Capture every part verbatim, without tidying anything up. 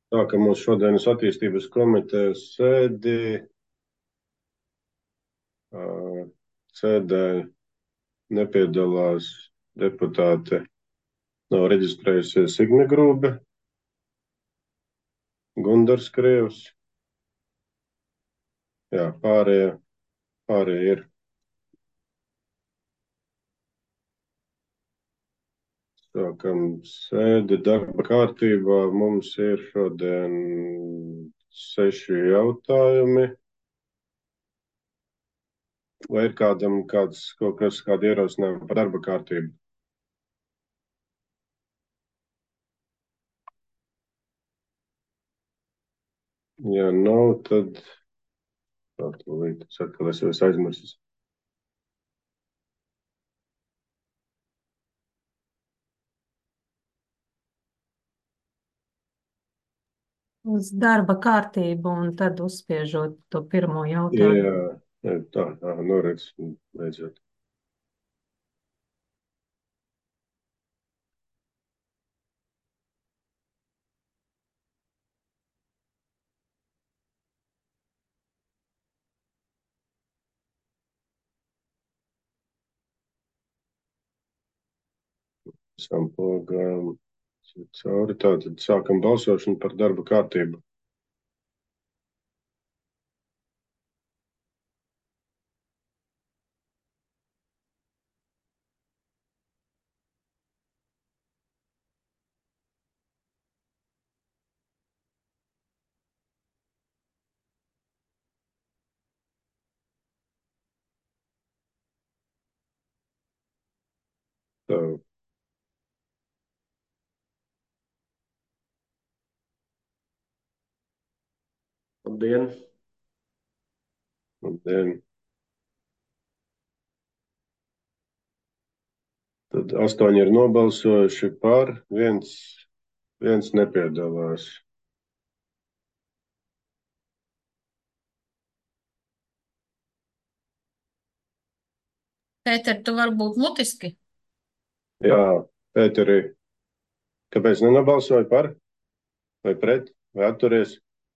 Sākam mūsu šodienas attīstības komitejas sēdi. Ā, Sēdē nepiedalās deputāte, nav reģistrējusies Igne Grūbe, Gundars Krievs. Jā, pārējie, pārējie ir. Sākam sēdi darba kārtībā. Mums ir šodien seši jautājumi. Vai ir kādam kāds, kaut kas, kādi ierosinājumi par darba kārtību? Ja nav, tad tā tūlīt saka, ka es jau esmu aizmirsis. Uz darba kārtību un tad uzspiežot to pirmo Jā, jautājumu. jā, tā, tā, nu redz, beidzot. Visām pogām cauri. Tātad sākam balsošanu par darba kārtību. Tā, Labdien! labdien. Tad astoņi ir nobalsojuši par, viens, viens nepiedalās. Pēter, tu varbūt mutiski? Jā, Pēteri, kāpēc nenobalsoji par? Vai pret? Vai atturies?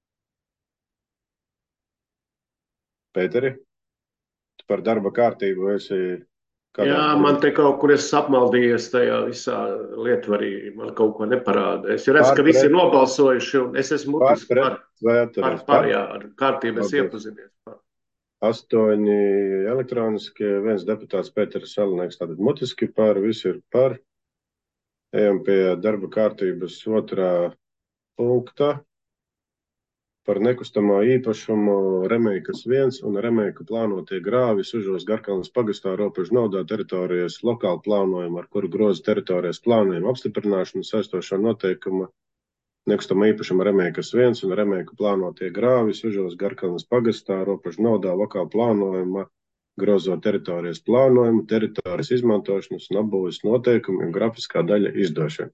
Pēteri, tu par darba kārtību esi kādā Jā, man te kaut kur es apmaldījies tajā visā lietvarī, man kaut ko neparāda. Es redzu, Par, ka visi pret, ir nobalsojuši, un es esmu par, mutiski pret par, vai par, atturies? par, jā, ar kārtību es Paldies. iepazinies. Par. Astoņi elektroniski, viens deputāts Pēteris Salinieks, tātad mutiski par, visi ir par. Ejam pie darba kārtības otrā punkta par nekustamā īpašumu Remeikas viens un Remeiku plānotie grāvi Sužos Garkalnes pagastā robežu naudā teritorijas lokālu plānojumu, ar kuru groza teritorijas plānojumu apstiprināšanu saistošā noteikuma nekustamā īpašuma Remeikas viens un Remeiku plānotie grāvi Sužos Garkalnes pagastā robežu naudā lokālu plānojuma grozot teritorijas plānojumu, teritorijas izmantošanas un apbūves noteikumu un grafiskā daļa izdošana.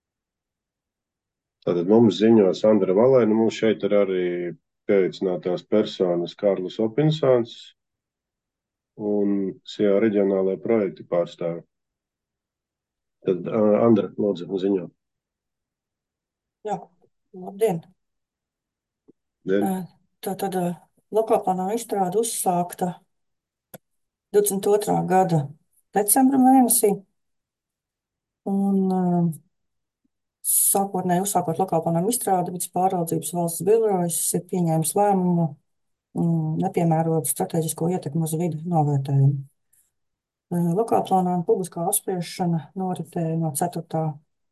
Tātad mums ziņo Sandra Valēna, mums šeit ir arī pieaicinātās personas Kārlis Opinsāns un Sijā reģionālajā projekta pārstāve. Tad uh, Andra, lūdzu, ziņo. Jā, labdien. Dien. Tātad lokālplānā izstrāde uzsākta divdesmit otrā gada decembra mēnesī. Un uh, sākotnēji uzsākot lokālplānām izstrādi, vidas pāraudzības valsts birojas ir pieņēmis lēmumu um, nepiemērot strateģisko ietekmi uz vidi novērtējumu. Uh, lokālplānā publiskā apspriešana noritēja no ceturtā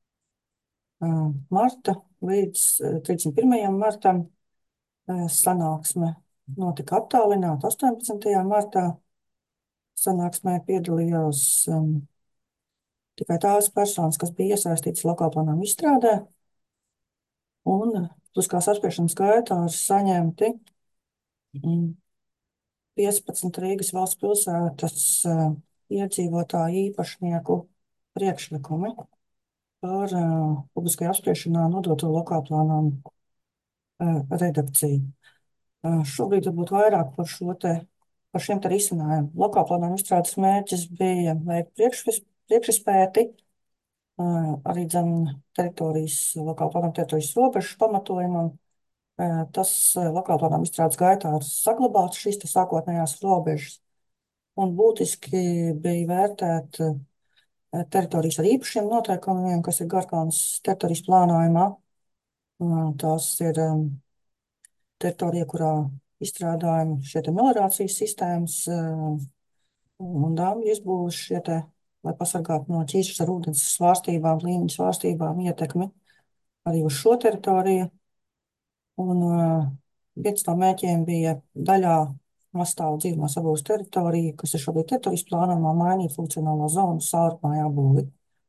marta līdz trīsdesmit pirmajam martam. Sanāksme notika attālināti astoņpadsmitajā martā. Sanāksmē piedalījās um, tikai tās personas, kas bija iesaistītas lokālplānām izstrādē. Un publiskās apspriešanas gaitā ir saņemti um, piecpadsmit Rīgas valsts pilsētas uh, iedzīvotāju īpašnieku priekšlikumi par uh, publiskajā apspriešanā nodoto lokālplānām uh, redakciju. Uh, šobrīd varbūt vairāk par šo te, par šiem te risinājumiem. Lokālplānām izstrādes mērķis bija veikt priekšvis, priekšizpēti arī dzen teritorijas, lokāla plānojuma teritorijas robežas pamatojumam. Tas lokāla plānojuma izstrādes gaitā ir saglabāts šīs te sākotnējās robežas. Un būtiski bija vērtēt teritorijas ar īpašiem noteikumiem, kas ir Garkalnes teritorijas plānojumā. Tās ir teritorija, kurā izstrādājumi šie te meliorācijas sistēmas un dāmju izbūves šie te, lai pasargātu no ķīšas ar ūdens svārstībām, līmeņu svārstībām ietekmi arī uz šo teritoriju. Un viens no mērķiem bija daļā mazstāvu dzīvumā sabūves teritorija, kas ir šobrīd teritorijas plānojumā, mainīt funkcionālo zonu saurupmāju apbūvi.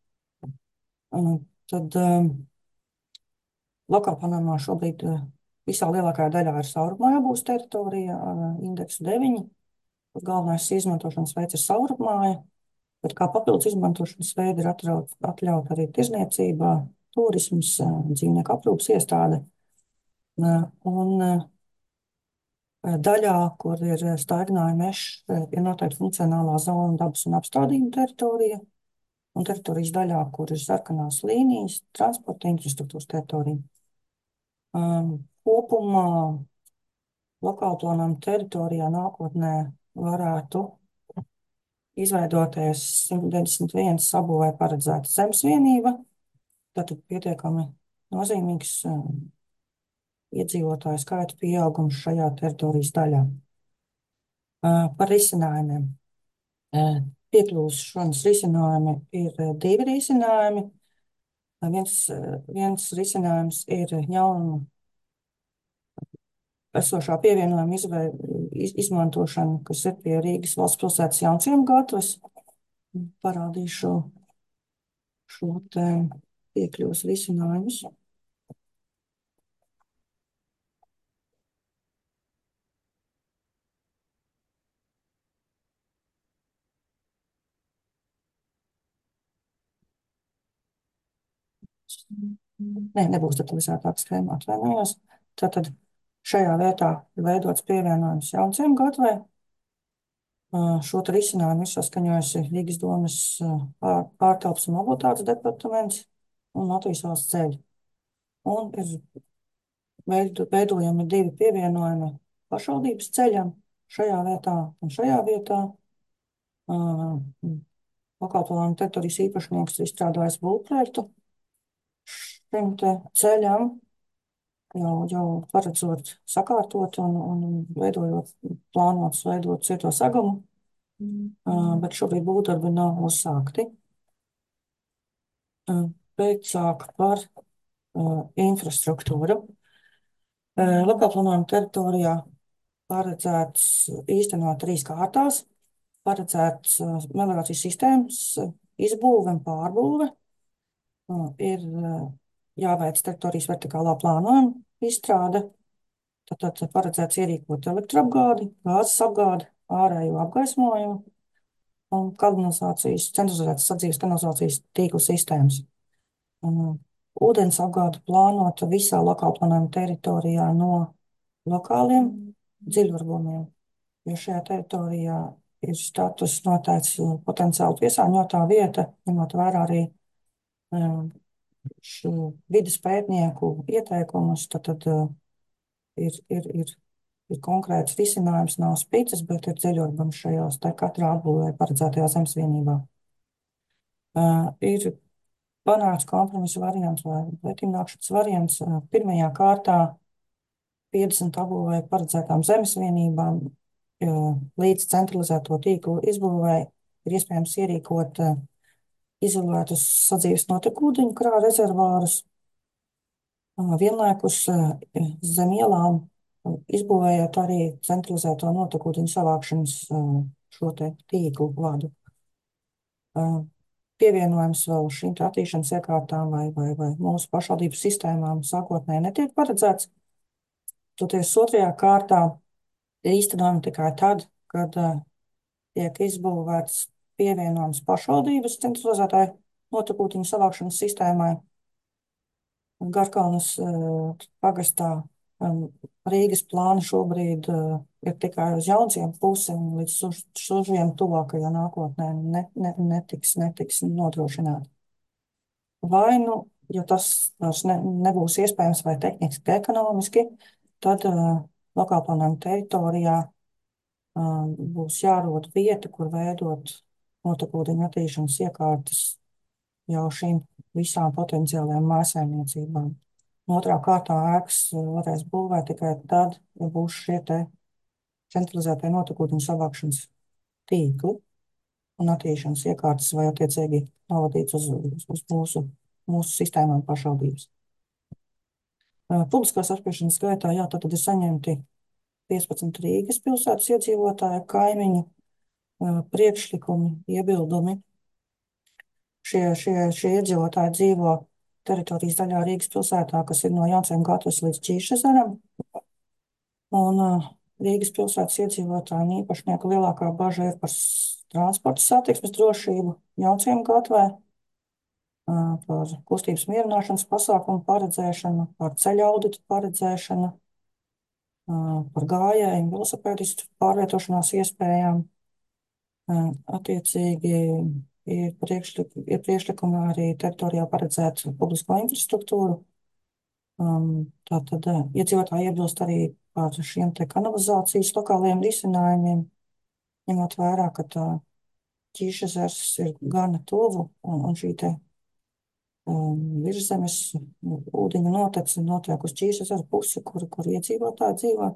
Tad lokāla plānojumā šobrīd visā lielākajā daļā ir saurupmāju apbūves teritorija ar indeksu deviņi, kur galvenais izmantošanas veids ir saurupmāja, bet kā papildus izmantošanas veidi ir atraut, atļaut arī tirzniecībā, turisms, dzīvnieku aprūpas iestāde. Un daļā, kur ir staigāju mežs, ir noteikti funkcionālā zona dabas un apstādījuma teritorija, un teritorijas daļā, kur ir sarkanās līnijas, transporta infrastruktūras teritorija. Um, kopumā lokāla plānojuma teritorijā nākotnē varētu izveidoties simt deviņdesmit viens sabūvē paredzēta zemes vienība, tātad pietiekami nozīmīgs um, iedzīvotāju skaita pieaugums šajā teritorijas daļā. Uh, par risinājumiem. Uh, Piekļūšanas risinājumi ir uh, divi risinājumi. Uh, viens, uh, viens risinājums ir jaunu esošā pievienojuma izvē, iz, izmantošana, kas ir pie Rīgas valsts pilsētas Jaunciemu gatavas. Parādīšu šo te piekļuvas risinājumus. Nē, nebūs detalizētāka schēma, atvainojos. Tātad šajā vietā ir veidots pievienojums Jaunciemu gatavai. Šo te risinājumu ir saskaņojusi Rīgas domas ārtelpas un mobilitātes departaments un Latvijas valsts ceļi. Un ir veido, veidojami divi pievienojumi pašvaldības ceļam šajā vietā un šajā vietā. Lokāla plānojuma teritorijas īpašnieks ir izstrādājis būvprojektu šim te ceļam, jau, jau paredzot sakārtot un, un veidojot, plānots veidot cieto segumu, mm. uh, bet šobrīd būvdarbi nav uzsākti. Uh, Pēcāk par uh, infrastruktūru. Uh, Lokāla plānojuma teritorijā paredzēts īstenot trīs kārtās, paredzēts uh, meliorācijas sistēmas uh, izbūve un pārbūve. Uh, ir uh, jāveic teritorijas vertikālā plānojuma izstrāde, tad, tad paredzēts ierīkot elektroapgādi, gāzes apgādi, ārējo apgaismojumu un kanalizācijas, centralizētas sadzīves kanalizācijas tīklu sistēmas. Un, ūdens apgāde plānota visā lokāla plānojuma teritorijā no lokāliem dziļurbumiem, jo šajā teritorijā ir status noteikts potenciāli piesārņotā vieta, ņemot vērā arī um, vides pētnieku ieteikumus, tad, tad uh, ir, ir, ir, ir konkrēts risinājums, nav spīces, bet ir dziļurbums šajās te katrā apbūvē paredzētajā zemes vienībā. Uh, ir panāks kompromisa variants vai pretimnākšanas variants. Uh, pirmajā kārtā piecdesmit apbūvē paredzētām zemes vienībām uh, līdz centralizēto tīklu izbūvē ir iespējams ierīkot uh, izolētus sadzīves notekūdeņu krāra rezervārus, vienlaikus zem ielām izbūvējot arī centralizēto notekūdeņu savākšanas šo te tīklu vadu. Pievienojums vēl šīm attīšanas iekārtām vai, vai, vai mūsu pašvaldību sistēmām sākotnēji netiek paredzēts. Toties otrajā kārtā ir īstenojumi tikai tad, kad tiek izbūvēts pievienojums pašvaldības centralizētai notekūdeņu savākšanas sistēmai. Garkalnes uh, pagastā um, Rīgas plāni šobrīd uh, ir tikai uz Jaunciemu pusi un līdz Sužiem tuvākajā nākotnē ne, ne, netiks, netiks nodrošināti. vai nu, ja tas vairs ne, nebūs iespējams vai tehniski, ekonomiski, tad uh, lokālplānojuma teritorijā uh, būs jārod vieta, kur veidot notekūdeņu attīrīšanas iekārtas jau šīm visām potenciālajām mājsaimniecībām. Otrā kārtā ēkas varēs būvēt tikai tad, ja būs šie te centralizētie notekūdeņu savākšanas tīkli un attīrīšanas iekārtas vai attiecīgi novadīts uz, uz, uz mūsu, mūsu sistēmām pašvaldības. Uh, Publiskās apspriešanas gaitā, jā, tad ir saņemti piecpadsmit Rīgas pilsētas iedzīvotāju kaimiņu uh, priekšlikumi, iebildumi. Šie, šie, šie iedzīvotāji dzīvo teritorijas daļā Rīgas pilsētā, kas ir no Jauncēm gatavas līdz Ķīšezeram. Un uh, Rīgas pilsētas iedzīvotāju īpašnieku lielākā baža ir par transporta satiksmes drošību Jauncēm gatavē, uh, par kustības mierināšanas pasākumu paredzēšanu, par ceļa auditu paredzēšanu, uh, par gājēju, velosipēdistu pārvietošanās iespējām. Uh, attiecīgi ir, priekšlik, ir priekšlikumi arī teritorijā paredzēt publisko infrastruktūru. Um, tātad uh, iedzīvotāji iebilst arī par šiem te kanalizācijas lokālajiem risinājumiem, ņemot vērā, ka tā Ķīšezers ir gana tuvu un, un šī te um, virszemes ūdeņu notece notiek uz Ķīšezeru pusi, kur, kur iedzīvotāji dzīvo.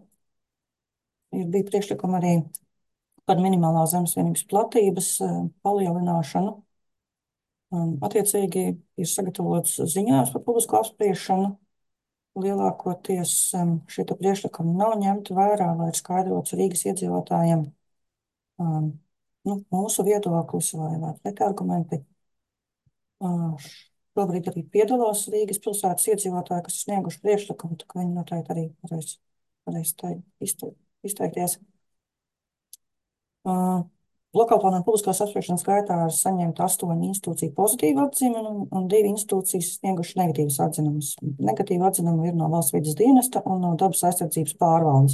Ir bija priekšlikumi arī par minimālā zemesvienības platības uh, palielināšanu. Um, attiecīgi ir sagatavots ziņojums par publisko apspriešanu. Lielākoties um, šie te priekšlikumi nav ņemti vērā, lai ir skaidrots Rīgas iedzīvotājiem um, nu, mūsu viedoklis vai, vai pretargumenti. Uh, šobrīd arī piedalās Rīgas pilsētas iedzīvotāji, kas snieguši priekšlikumu, tā ka viņi noteikti arī varēs, varēs izte, izteikties. Uh, Lokālplānojuma publiskās apspriešanas gaitā ir saņemta astoņu institūciju pozitīvu atzinumu un, un divi institūcijas snieguši negatīvas atzinumus. Negatīva atzinuma ir no Valsts vides dienesta un no Dabas aizsardzības pārvaldes.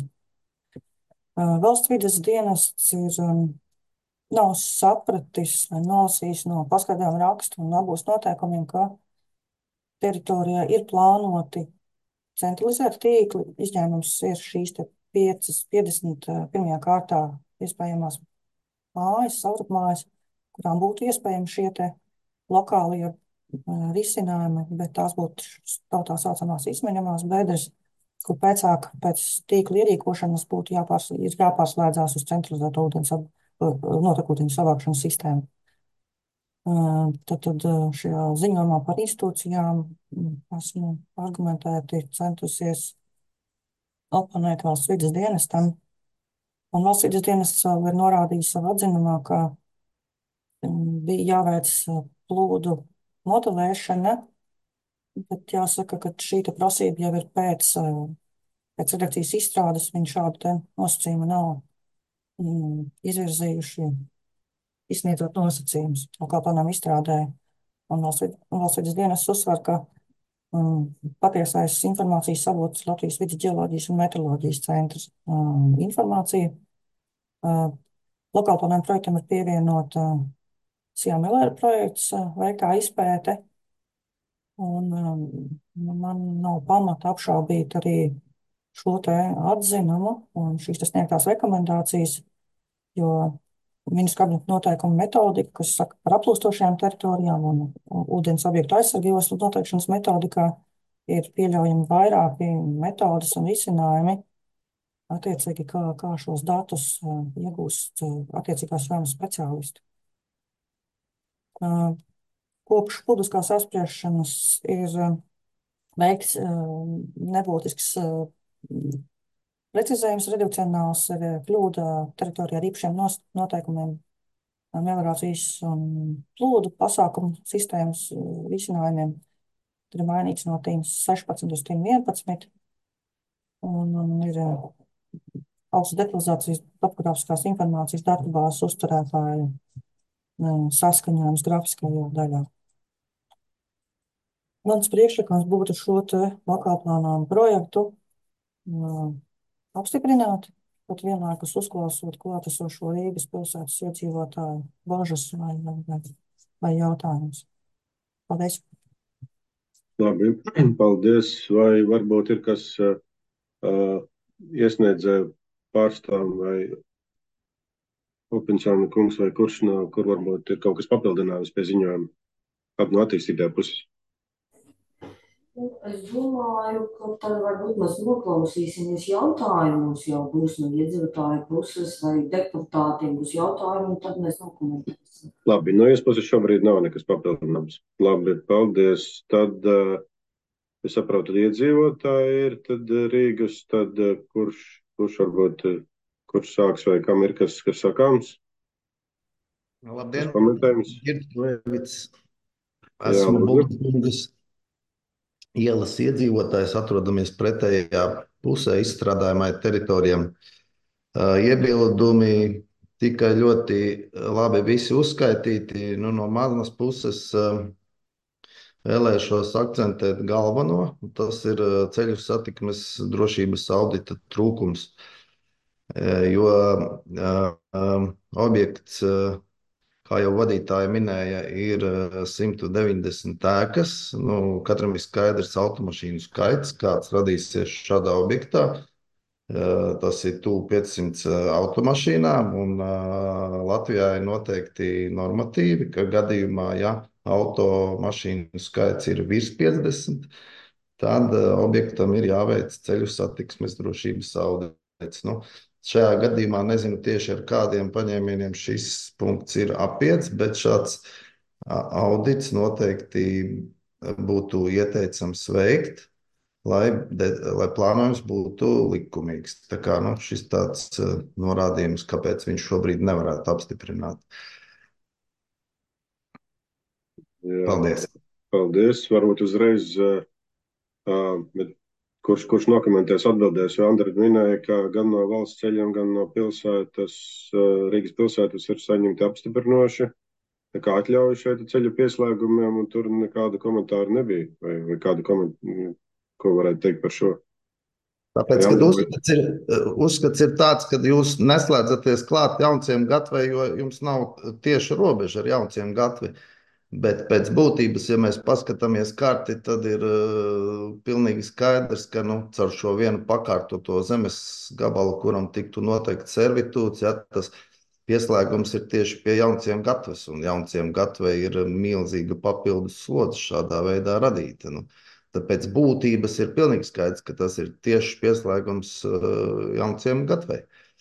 Uh, Valsts vides dienests ir um, nav sapratis vai nolasījis no paskaidrojuma rakstu un abos noteikumiem, ka teritorijā ir plānoti centralizēti tīkli. Izņēmums ir šīs te piecas, piecdesmit pirmajā kārtā iespējamās mājas, savrupmājas, kurām būtu iespējami šie te lokālie uh, risinājumi, bet tās būtu tautā saucamās izmeņamās bedres, kur pēcāk pēc tīkla ierīkošanas būtu jāpārs, jāpārslēdzās uz centralizēto ūdens uh, notekūdeņu savākšanas sistēmu. Uh, tad, tad uh, šajā ziņojumā par institūcijām esmu argumentēti centusies oponēt Valsts vides dienestam. Un Valsts vides dienests vēl ir norādījis savā atzinumā, ka bija jāveic plūdu modelēšana, bet jāsaka, ka šī te prasība jau ir pēc, pēc redakcijas izstrādes, viņi šādu te nosacījumu nav mm, izvirzījuši, izsniedzot nosacījumus, kā plānām izstrādē. Un Valsts vides dienests uzsver, ka um, patiesais informācijas avots Latvijas vides ģeoloģijas un meteoroloģijas centrs um, informācija. Uh, Lokālplānojuma projektam ir pievienota uh, Sijā Millera projekts, uh, veiktā izpēte, un um, man nav pamata apšaubīt arī šo te atzinumu un šīs te sniegtās rekomendācijas, jo ministru kabineta noteikuma metodika, kas saka par aplūstošajām teritorijām un ūdens objektu aizsardzības noteikšanas metodikā, ir pieļaujami vairāki metodas un risinājumi, attiecīgi, kā, kā šos datus uh, iegūst uh, attiecīgās jomas speciālisti. Uh, kopš publiskās apspriešanas ir uh, veikts uh, nebūtisks uh, precizējums, redukcionāls ir kļūda teritorijā ar īpašiem noteikumiem, meliorācijas un plūdu pasākumu sistēmas uh, risinājumiem. Tur ir mainīts no tīm sešpadsmit uz tīm vienpadsmit, un, un ir uh, augstas detalizācijas topogrāfiskās informācijas datubāzes uzturētāju saskaņojums grafiskajā daļā. Mans priekšlikums būtu šo te lokālplānojumu projektu uh, apstiprināt, pat vienlaikus uzklausot klātesošo Rīgas pilsētas iedzīvotāju bažas vai, vai, vai jautājumus. Paldies! Labi, paldies. Vai varbūt ir kas uh, iesniedzēja pārstāv vai Opinsāna kungs vai kurš no, kur varbūt ir kaut kas papildinājums pie ziņojuma kādu no attīstītāju puses? Es domāju, ka tad varbūt mēs noklausīsimies jautājumus, jau būs no iedzīvotāju puses vai deputātiem būs jautājumi, un tad mēs nokomentēsim. Labi, no iespējas puses šobrīd nav nekas papildināms. Labi, paldies. Tad, uh, es saprotu, iedzīvotāji ir, tad Rīgas, tad uh, kurš, kurš varbūt, uh, kurš sāks vai kam ir kas, kas sakāms? Labdien, Komentējums? Girts Levits. Jā, Esmu lūdzu. Bulgungas ielas iedzīvotājs, atrodamies pretējā pusē izstrādājumai teritorijam. Uh, Iebildumi tika ļoti labi visi uzskaitīti. Nu, no manas puses uh, vēlēšos akcentēt galveno. Tas ir uh, ceļu satiksmes drošības audita trūkums, Uh, jo uh, um, objekts, uh, kā jau vadītāja minēja, ir uh, simt deviņdesmit ēkas. Nu, katram ir skaidrs automašīnu skaits, kāds radīsies šādā objektā. Uh, Tas ir tuvu piecsimt uh, automašīnām, un uh, Latvijā ir noteikti normatīvi, ka gadījumā, ja automašīnu skaits ir virs piecdesmit, tad uh, objektam ir jāveic ceļu satiksmes drošības audits. Nu, šajā gadījumā nezinu tieši ar kādiem paņēmieniem šis punkts ir apiets, bet šāds a, audits noteikti būtu ieteicams veikt, lai, de, lai plānojums būtu likumīgs. Tā kā nu, šis tāds uh, norādījums, kāpēc viņš šobrīd nevarētu apstiprināt. Jā, Paldies! paldies. Varbūt uzreiz, uh, uh, bet kurš, kurš nokomentēs atbildēs, jo Andri minēja, ka gan no valsts ceļiem, gan no pilsētas, uh, Rīgas pilsētas ir saņemti apstiprinoši, tā kā atļauju šeit ceļu pieslēgumiem, un tur nekāda komentāra nebija. Vai, vai kādu komentāru, ko varētu teikt par šo? Tāpēc, Jā, kad vai- uzskats ir, uzskats ir tāds, ka jūs neslēdzaties klāt Jaunciem Gatvei, jo jums nav tieši robeža ar Jaunciem Gatvi. Bet pēc būtības, ja mēs paskatāmies karti, tad ir uh, pilnīgi skaidrs, ka nu, caur šo vienu pakārtoto zemes gabalu, kuram tiktu noteikti servitūts, ja, tas pieslēgums ir tieši pie Jaunciem Gatves, un Jaunciem Gatvei ir milzīga papildus slodze šādā veidā radīta. Nu, tāpēc būtības ir pilnīgi skaidrs, ka tas ir tieši pieslēgums uh, Jaunciem Gatvei.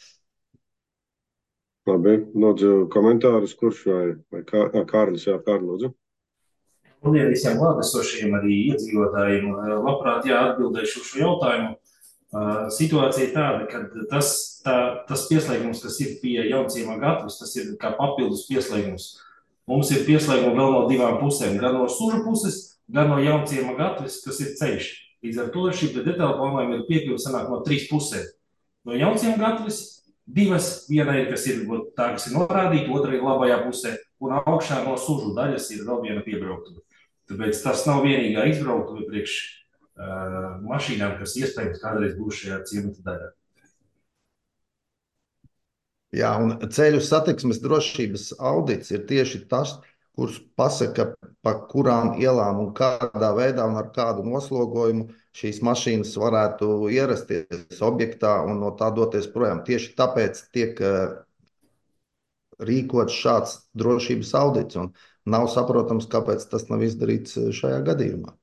Labi, lūdzu komentārus, kurš vai, vai kā, ā, Kārlis, jā, Kārli, lūdzu. Labdien visiem klātesošiem, arī iedzīvotājiem. Labprāt, jā, atbildēšu uz šo jautājumu. Uh, Situācija ir tāda, ka tas, tā, tas pieslēgums, kas ir pie Jaunciema Gatves, tas ir kā papildus pieslēgums. Mums ir pieslēgumi vēl no divām pusēm, gan no Sužu puses, gan no Jaunciema Gatves, kas ir ceļš. Līdz ar to šī detaļa plānojuma ir piekļuva sanāk no trīs pusēm. No Jaunciema Gatves divas, viena ir, kas ir tā, kas ir norādīta, otra ir labajā pusē, un augšā no Sužu daļas ir vēl viena piebrauktuve. Tāpēc tas nav vienīgā izbrauktuve priekš uh, mašīnām, kas iespējams kādreiz būs šajā ciemata daļā. Jā, un ceļu satiksmes drošības audits ir tieši tas, kurš pasaka, pa kurām ielām un kādā veidā un ar kādu noslogojumu šīs mašīnas varētu ierasties objektā un no tā doties projām. Tieši tāpēc tiek uh, rīkots šāds drošības audits, un nav saprotams, kāpēc tas nav izdarīts šajā gadījumā.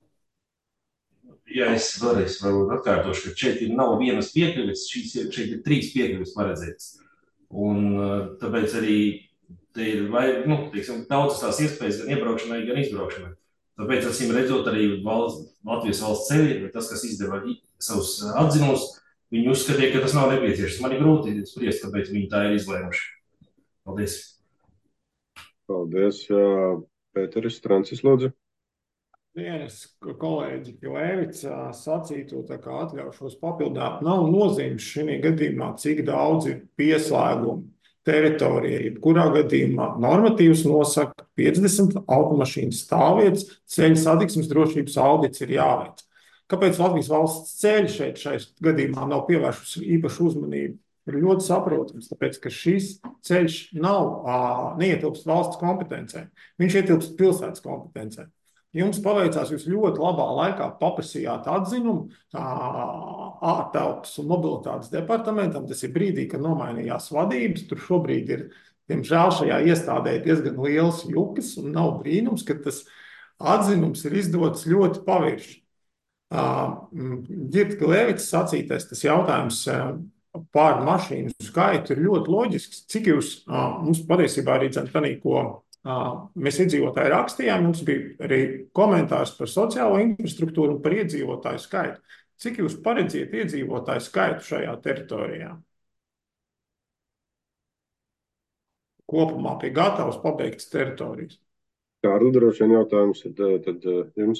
Jā, es vēlreiz atkārtošu, ka šeit ir nav vienas piekļuves, šeit ir trīs piekļuves paredzētas. Un tāpēc arī te ir vai, nu, teiksim, daudzas tās iespējas gan iebraukšanai, gan izbraukšanai. Tāpēc, acīm redzot, arī valsts, Latvijas valsts ceļi, tas, kas izdeva savus atzinumus, viņi uzskatīja, ka tas nav nepieciešams. Man ir grūti spriest, kāpēc viņi tā ir izlēmuši. Paldies. Paldies, Pēteris Trancis, lūdzu. Vienas kolēģi Lēvits sacīto, tā kā atļaušos papildināt, nav nozīmes šī gadījumā, cik daudz ir pieslēgumu teritorijai. Kurā gadījumā normatīvs nosaka piecdesmit automašīnas stāvvietas, ceļu satiksmes drošības audits ir jāveic. Kāpēc Latvijas valsts ceļi šeit šai gadījumā nav pievēršusi īpašu uzmanību? Ir ļoti saprotams, tāpēc, ka šis ceļš nav, ā, neietilpst valsts kompetencē. Viņš ietilpst pilsētas kompetencē. Jums paveicās, jūs ļoti labā laikā paprasījāt atzinumu ārtelpas un mobilitātes departamentam. Tas ir brīdī, kad nomainījās vadības. Tur šobrīd ir, diemžēl, šajā iestādē diezgan liels jukas, un nav brīnums, ka tas atzinums ir izdots ļoti pavirši. Ģirta Glēvičs sacītais, tas jautājums par mašīnu skaitu ir ļoti loģisks. Cik jūs, mums patiesībā arī dzentani, ko mēs iedzīvotāji rakstījām, mums bija arī komentārs par sociālo infrastruktūru un par iedzīvotāju skaitu. Cik jūs paredziet iedzīvotāju skaitu šajā teritorijā? Kopumā pie gatavas pabeigtas teritorijas. Kārli, droši vien jautājums, tad, tad jums.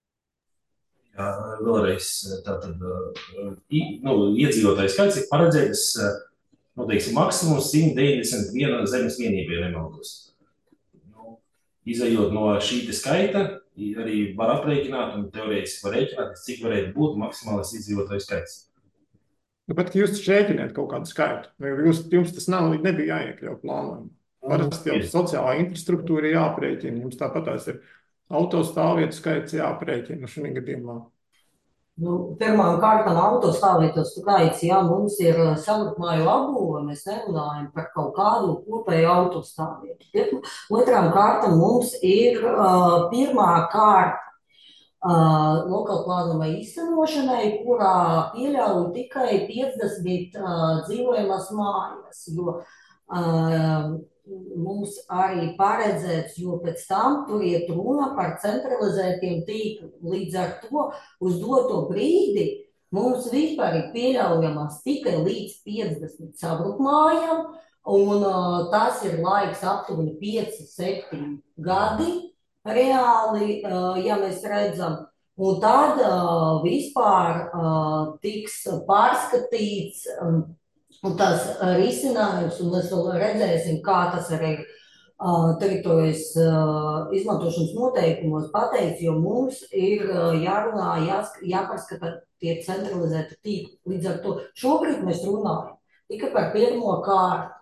Jā, vēlreiz, tātad, nu, iedzīvotāju skaits ir paredzētas, nu, teiksim, maksimums simt deviņdesmit viena zemes vienība, ja nemaldos. Nu, izejot no šī te skaita, arī var aprēķināt un teorētiski var rēķināt, cik varētu būt maksimālais iedzīvotāju skaits. Nu, bet, ka jūs šķēķiniet kaut kādu skaitu, jūs, jums tas nav, nebija jāiekļaut plānojumā. Parasti jau sociālā infrastruktūra jāprēķina, jums tāpat tās ir autostāvvietu skaits jāprēķina šajā gadījumā. Nu, pirmām kārtām autostāvvietu skaits, jā, mums ir savrupmāju labūve, mēs nerunājam par kaut kādu kopēju autostāvvietu. Otrām kārtām mums ir uh, pirmā kārta uh, lokāla plānuma īstenošanai, kurā pieļauj tikai piecdesmit uh, dzīvojamas mājas, jo uh, mums arī paredzēts, jo pēc tam tur iet runa par centralizētiem tīkliem. Līdz ar to uz doto brīdi mums vispār ir pieļaujamas tikai līdz piecdesmit savrupmājām, un uh, tas ir laiks aptuveni pieci, septiņi gadi reāli, uh, ja mēs redzam. Un tad uh, vispār uh, tiks pārskatīts um, un tas risinājums, un mēs vēl redzēsim, kā tas arī uh, teritorijas uh, izmantošanas noteikumos pateiks, jo mums ir uh, jārunā, jās, jāpaskata tie centralizēti tīkli. Līdz ar to šobrīd mēs runājam tikai par pirmo kārtu.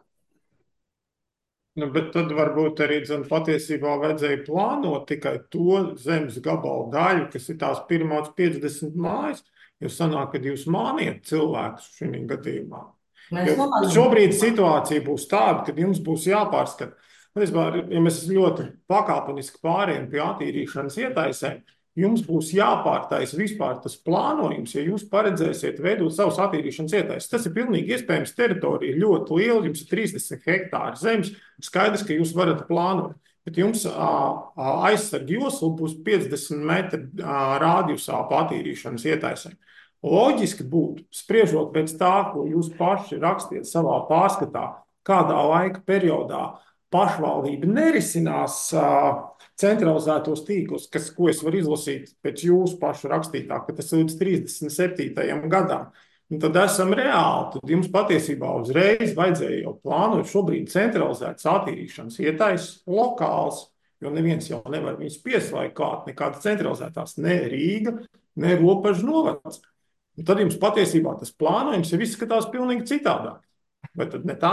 Nu, bet tad varbūt arī zem, patiesībā vajadzēja plānot tikai to zemes gabalu daļu, kas ir tās pirmās piecdesmit mājas, jo sanāk, kad jūs māniet cilvēkus šajā gadījumā. Šobrīd situācija būs tāda, kad jums būs jāpārskata. Ja mēs ļoti pakāpeniski pārējām pie attīrīšanas ietaisēm, jums būs jāpārtais vispār tas plānojums, ja jūs paredzēsiet veidot savus attīrīšanas ietaises. Tas ir pilnīgi iespējams, teritorija ir ļoti liela, jums ir trīsdesmit hektāri zemes, skaidrs, ka jūs varat plānot. Bet jums aizsargi josla būs piecdesmit metri rādījusā pa attīrīšanas ietaisēm. Loģiski būtu, spriežot pēc tā, ko jūs paši rakstiet savā pārskatā, kādā laika periodā pašvaldība nerisinās uh, centralizētos tīklus, kas, ko es varu izlasīt pēc jūsu pašu rakstītā, ka tas ir līdz trīsdesmit septītajam gadam. Un tad esam reāli, tad jums patiesībā uzreiz vajadzēja jau plānot šobrīd centralizētas attīrīšanas ietaises lokāls, jo neviens jau nevar viņus pieslēgt klāt, nekādas centralizētās, ne Rīga, ne Ropažu novads. Un tad jums patiesībā tas plānojums jau izskatās pilnīgi citādāk. Vai tad ne tā?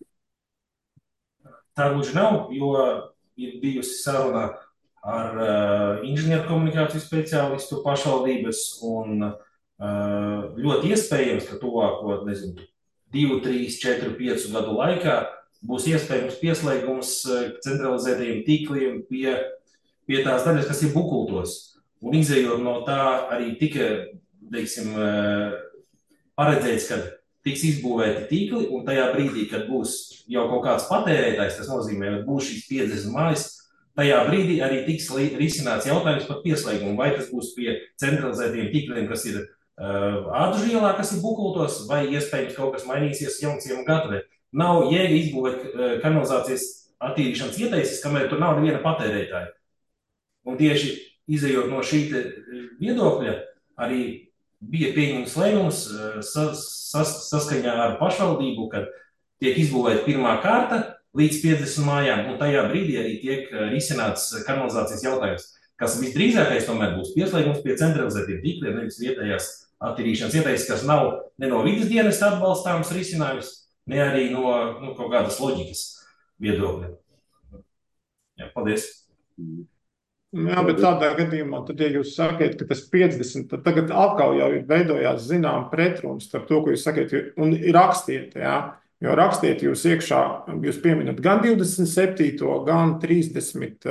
Tā gluži nav, jo ir bijusi saruna ar uh, inženieru komunikāciju speciālistu pašvaldības un uh, ļoti iespējams, ka tuvāko, nezinu, divu, trīs, četru, piecu gadu laikā būs iespējams pieslēgums centralizētajiem tīkliem pie, pie tās daļas, kas ir bukultos. Un izējot no tā arī tika, teiksim, paredzēts, ka tiks izbūvēti tīkli, un tajā brīdī, kad būs jau kaut kāds patērētājs, tas nozīmē, ka būs šīs piecdesmit mājas, tajā brīdī arī tiks risināts jautājums par pieslēgumu, vai tas būs pie centralizētiem tīkliem, kas ir uh, Ādužu ielā, kas ir bukultos, vai iespējams kaut kas mainīsies Jaunciema gatavē. Nav jēga izbūvēt uh, kanalizācijas attīrīšanas ietaises, kamēr tur nav neviena patērētāja. Un tieši izejot no šī viedokļa, arī bija pieņemts lēmums sas, sas, saskaņā ar pašvaldību, kad tiek izbūvēta pirmā kārta līdz piecdesmit mājām, un tajā brīdī arī tiek risināts kanalizācijas jautājums, kas visdrīzākais tomēr būs pieslēgums pie centralizētiem tīkliem, nevis vietējās attīrīšanas ietaises, kas nav ne no vides dienesta atbalstāms risinājums, ne arī no nu, kaut kādas loģikas viedokļa. Jā, paldies. Jā, bet tādā gadījumā, tad, ja jūs sakat, ka tas piecdesmit, tad tagad atkal jau ir veidojās zinām pretruns starp to, ko jūs sakat, un rakstiet, jā. Jo rakstiet jūs iekšā, jūs pieminat gan divdesmit septīto, gan trīsdesmit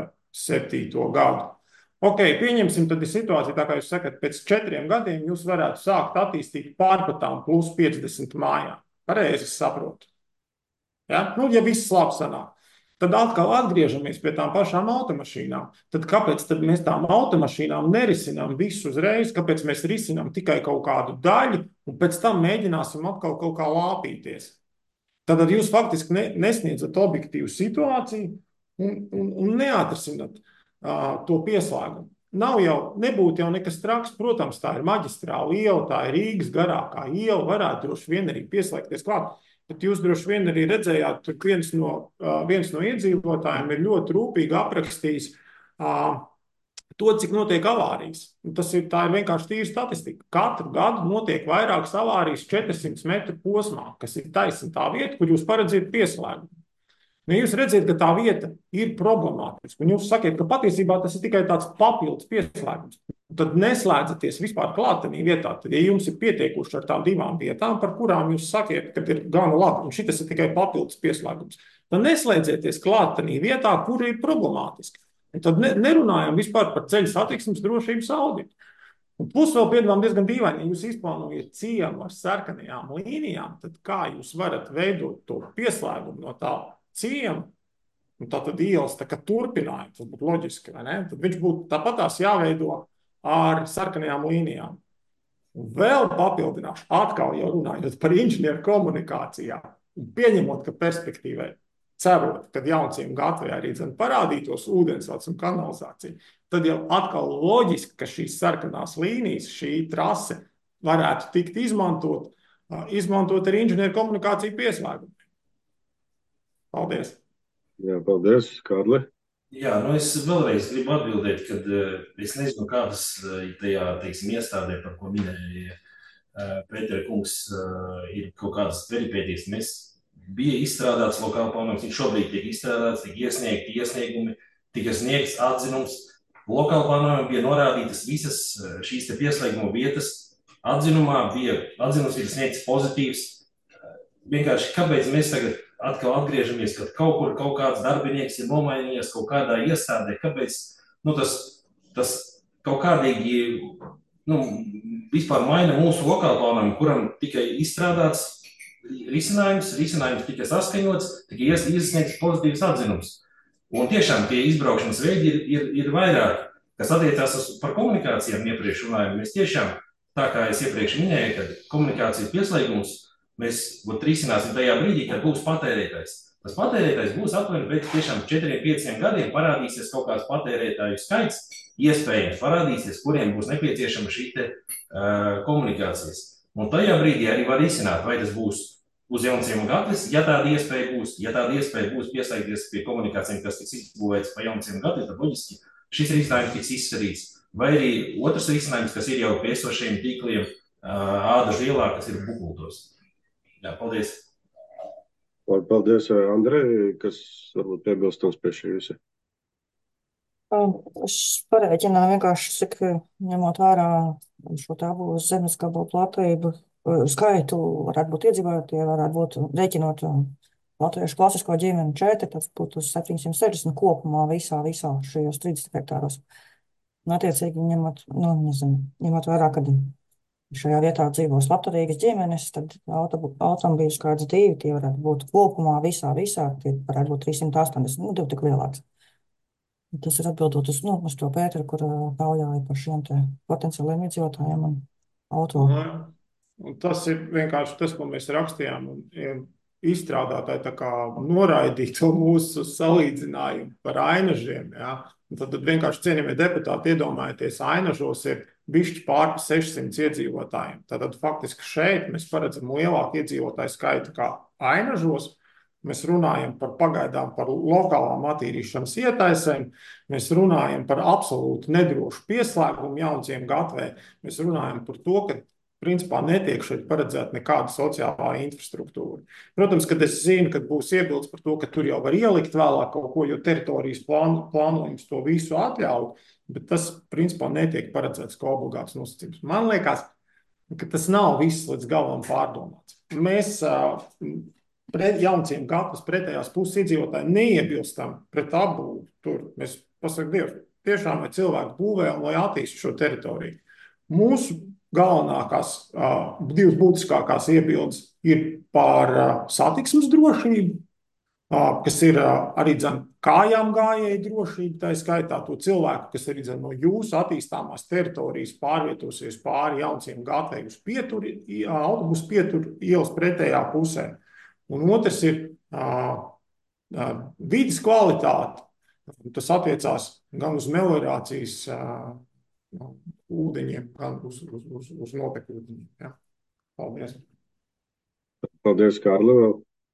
septīto gadu. Ok, pieņemsim, tad ir situācija, tā kā jūs sakat, pēc četriem gadiem jūs varētu sākt attīstīt pārpatām plus piecdesmit mājām. Pareizi saprotu. Ja? Nu, ja viss labi sanāk. Tad atkal atgriežamies pie tām pašām automašīnām. Tad kāpēc tad mēs tām automašīnām nerisinām visu uzreiz, kāpēc mēs risinām tikai kaut kādu daļu un pēc tam mēģināsim atkal kaut kā lāpīties? Tad jūs faktiski ne, nesniedzat objektīvu situāciju un, un, un neatrisināt uh, to pieslēgumu. Nav jau, nebūtu jau nekas traks, protams, tā ir maģistrāla iela, tā ir Rīgas garākā iela, varētu droši vien arī pieslēgties klāt. Bet jūs droši vien arī redzējāt, ka viens no, viens no iedzīvotājiem ir ļoti rūpīgi aprakstījis uh, to, cik notiek avārijas. Tas ir, tā ir vienkārši tīra statistika. Katru gadu notiek vairākas avārijas četrsimt metru posmā, kas ir taisna tā vieta, kur jūs paredziet pieslēgumu. Nu, jūs redziet, ka tā vieta ir problemātiska, un jūs sakiet, ka patiesībā tas ir tikai tāds papildus pieslēgums. Tad neslēdzaties vispār klātenī vietā. Tad, ja jums ir pietiekuši ar tām divām vietām, par kurām jūs sakiet, ka ir gana labi, un šitas ir tikai papildus pieslēgums, tad neslēdzieties klātenī vietā, kur ir problemātiski. Un tad ne, nerunājam vispār par ceļu satiksmes drošības auditu. Un plus vēl piedāvājam diezgan dīvaini, ja jūs izplānojat ciemu ar sarkanajām līnijām, tad kā jūs varat veidot to pieslēgumu no tā ciemu, un tā tad ielas tā kā turpinājumi, tas būtu loģiski, vai ne? Tad viņš būtu tāpatās jāveido ar sarkanajām līnijām. Un vēl papildināšu, atkal jau runājot par inženieru komunikācijām, un pieņemot, ka perspektīvai cerot, kad Jaunciemu gatvē arī dzen parādītos ūdensvads un kanalizācija, tad jau atkal loģiski, ka šīs sarkanās līnijas, šī trase varētu tikt izmantot, izmantot arī inženieru komunikāciju pieslēgumu. Paldies. Jā, paldies, Kārli. Jā, nu es vēlreiz gribu atbildēt, kad es nezinu, kādas tajā, teiksim, iestādē, par ko minēja Pētera kungs, ir kaut kādas peripētīs. Mēs bija izstrādāts lokāla plānojums, viņš šobrīd tiek izstrādāts, tiek iesniegti iesniegumi, tika sniegts atzinums. Lokāla plānojumā bija norādītas visas šīs te pieslēguma vietas. Atzinumā bija, atzinums ir sniegts pozitīvs. Vienkārši, kāpēc mēs tagad atkal atgriežamies, kad kaut kur kaut kāds darbinieks ir nomainījies kaut kādā iestādē, kāpēc nu, tas, tas kaut kādīgi nu, vispār maina mūsu lokālu plānojumu, kuram tikai izstrādāts risinājums, risinājums tikai saskaņots, tikai iesniegts pozitīvs atzinums. Un tiešām tie izbraukšanas veidi ir, ir, ir vairāk, kas attiecās par komunikācijām iepriekš runājam. Mēs tiešām, tā kā es iepriekš minēju, ka komunikācijas pieslēgums mēs būt risināsim tajā brīdī, kad būs patērētājs. Tas patērētājs būs apmēram pēc tiešām četriem, pieciem gadiem parādīsies kaut kāds patērētāju skaits, iespējams parādīsies, kuriem būs nepieciešama šī te uh, komunikācijas. Un tajā brīdī arī var izsināt, vai tas būs uz Jaunciemu gatves, ja tāda iespēja būs, ja tāda iespēja būs pieslēgties pie komunikācijām, kas tiks izbūvēts pa Jaunciemu gatvi, tad loģiski šis risinājums tiks izskatīts. Vai arī otrs risinājums, kas ir jau pie esošajiem tīkliem uh, Ādažu ielā, kas ir Bukultos. Jā, paldies. Paldies, Andrej, kas varbūt piebilstams pie šī visa. Es pareiķināju vienkārši, cik ņemot vērā šo tabu zemes gabalu platību, skaitu varētu būt iedzīvotāji, varētu būt rēķinot latviešu klasisko ģimeni četri, tas būtu septiņsimt sešdesmit kopumā visā, visā šajos trīsdesmit hektāros. Un attiecīgi ņemot, nu, nezinu, ņemot vērā, kad šajā vietā dzīvos labturīgas ģimenes, tad automobīļu skaits divi, tie varētu būt kopumā visā, visā, tie varētu būt trīssimt astoņdesmit, nu, divi tik lielāks. Tas ir atbildot uz, nu, uz to Pēteru, kur taujāja par šiem te potenciāliem iedzīvotājiem un auto. Un tas ir vienkārši tas, ko mēs rakstījām, un izstrādātāji tā kā noraidīja to mūsu salīdzinājumu par ainažiem, jā. Un tad, tad vienkārši cienījamie deputāti iedomājieties, ainažos ir bišķi pār sešsimt iedzīvotājiem. Tātad faktiski šeit mēs paredzam lielāku iedzīvotāju skaitu kā ainažos. Mēs runājam par pagaidām par lokālām attīrīšanas ietaisēm, mēs runājam par absolūti nedrošu pieslēgumu Jaunciemu gatvē, mēs runājam par to, ka principā netiek šeit paredzēta nekāda sociālā infrastruktūra. Protams, kad es zinu, ka būs iebildes par to, ka tur jau var ielikt vēlāk kaut ko, jo teritorijas plān, plānojums to visu atļauj, bet tas, principā, netiek paredzēts kā obligāts nosacījums. Man liekas, ka tas nav viss līdz galam pārdomāts. Mēs pret jaunciem gatavas pretējās puses iedzīvotāji neiebilstam pret apbūvi. Tur mēs pasakām, Dievs, tiešām vai cilvēki būvē un lai attīst šo teritoriju. Mūsu galvenākās, uh, divas būtiskākās iebildes ir par uh, satiksmes drošību, uh, kas ir uh, arī dzen, kājām gājēju drošību, tā skaitā to cilvēku, kas arī dzen, no jūsu attīstāmās teritorijas pārvietosies pāri jaunciem gatavai uz pieturi, autobusu pieturi ielas pretējā pusē. Un otrs ir uh, uh, vides kvalitāte. Tas attiecās gan uz meliorācijas uh, no, ūdeņiem, gan uz, uz, uz, uz notekļu ūdeņiem. Ja. Paldies. Paldies, Kārli. Vēl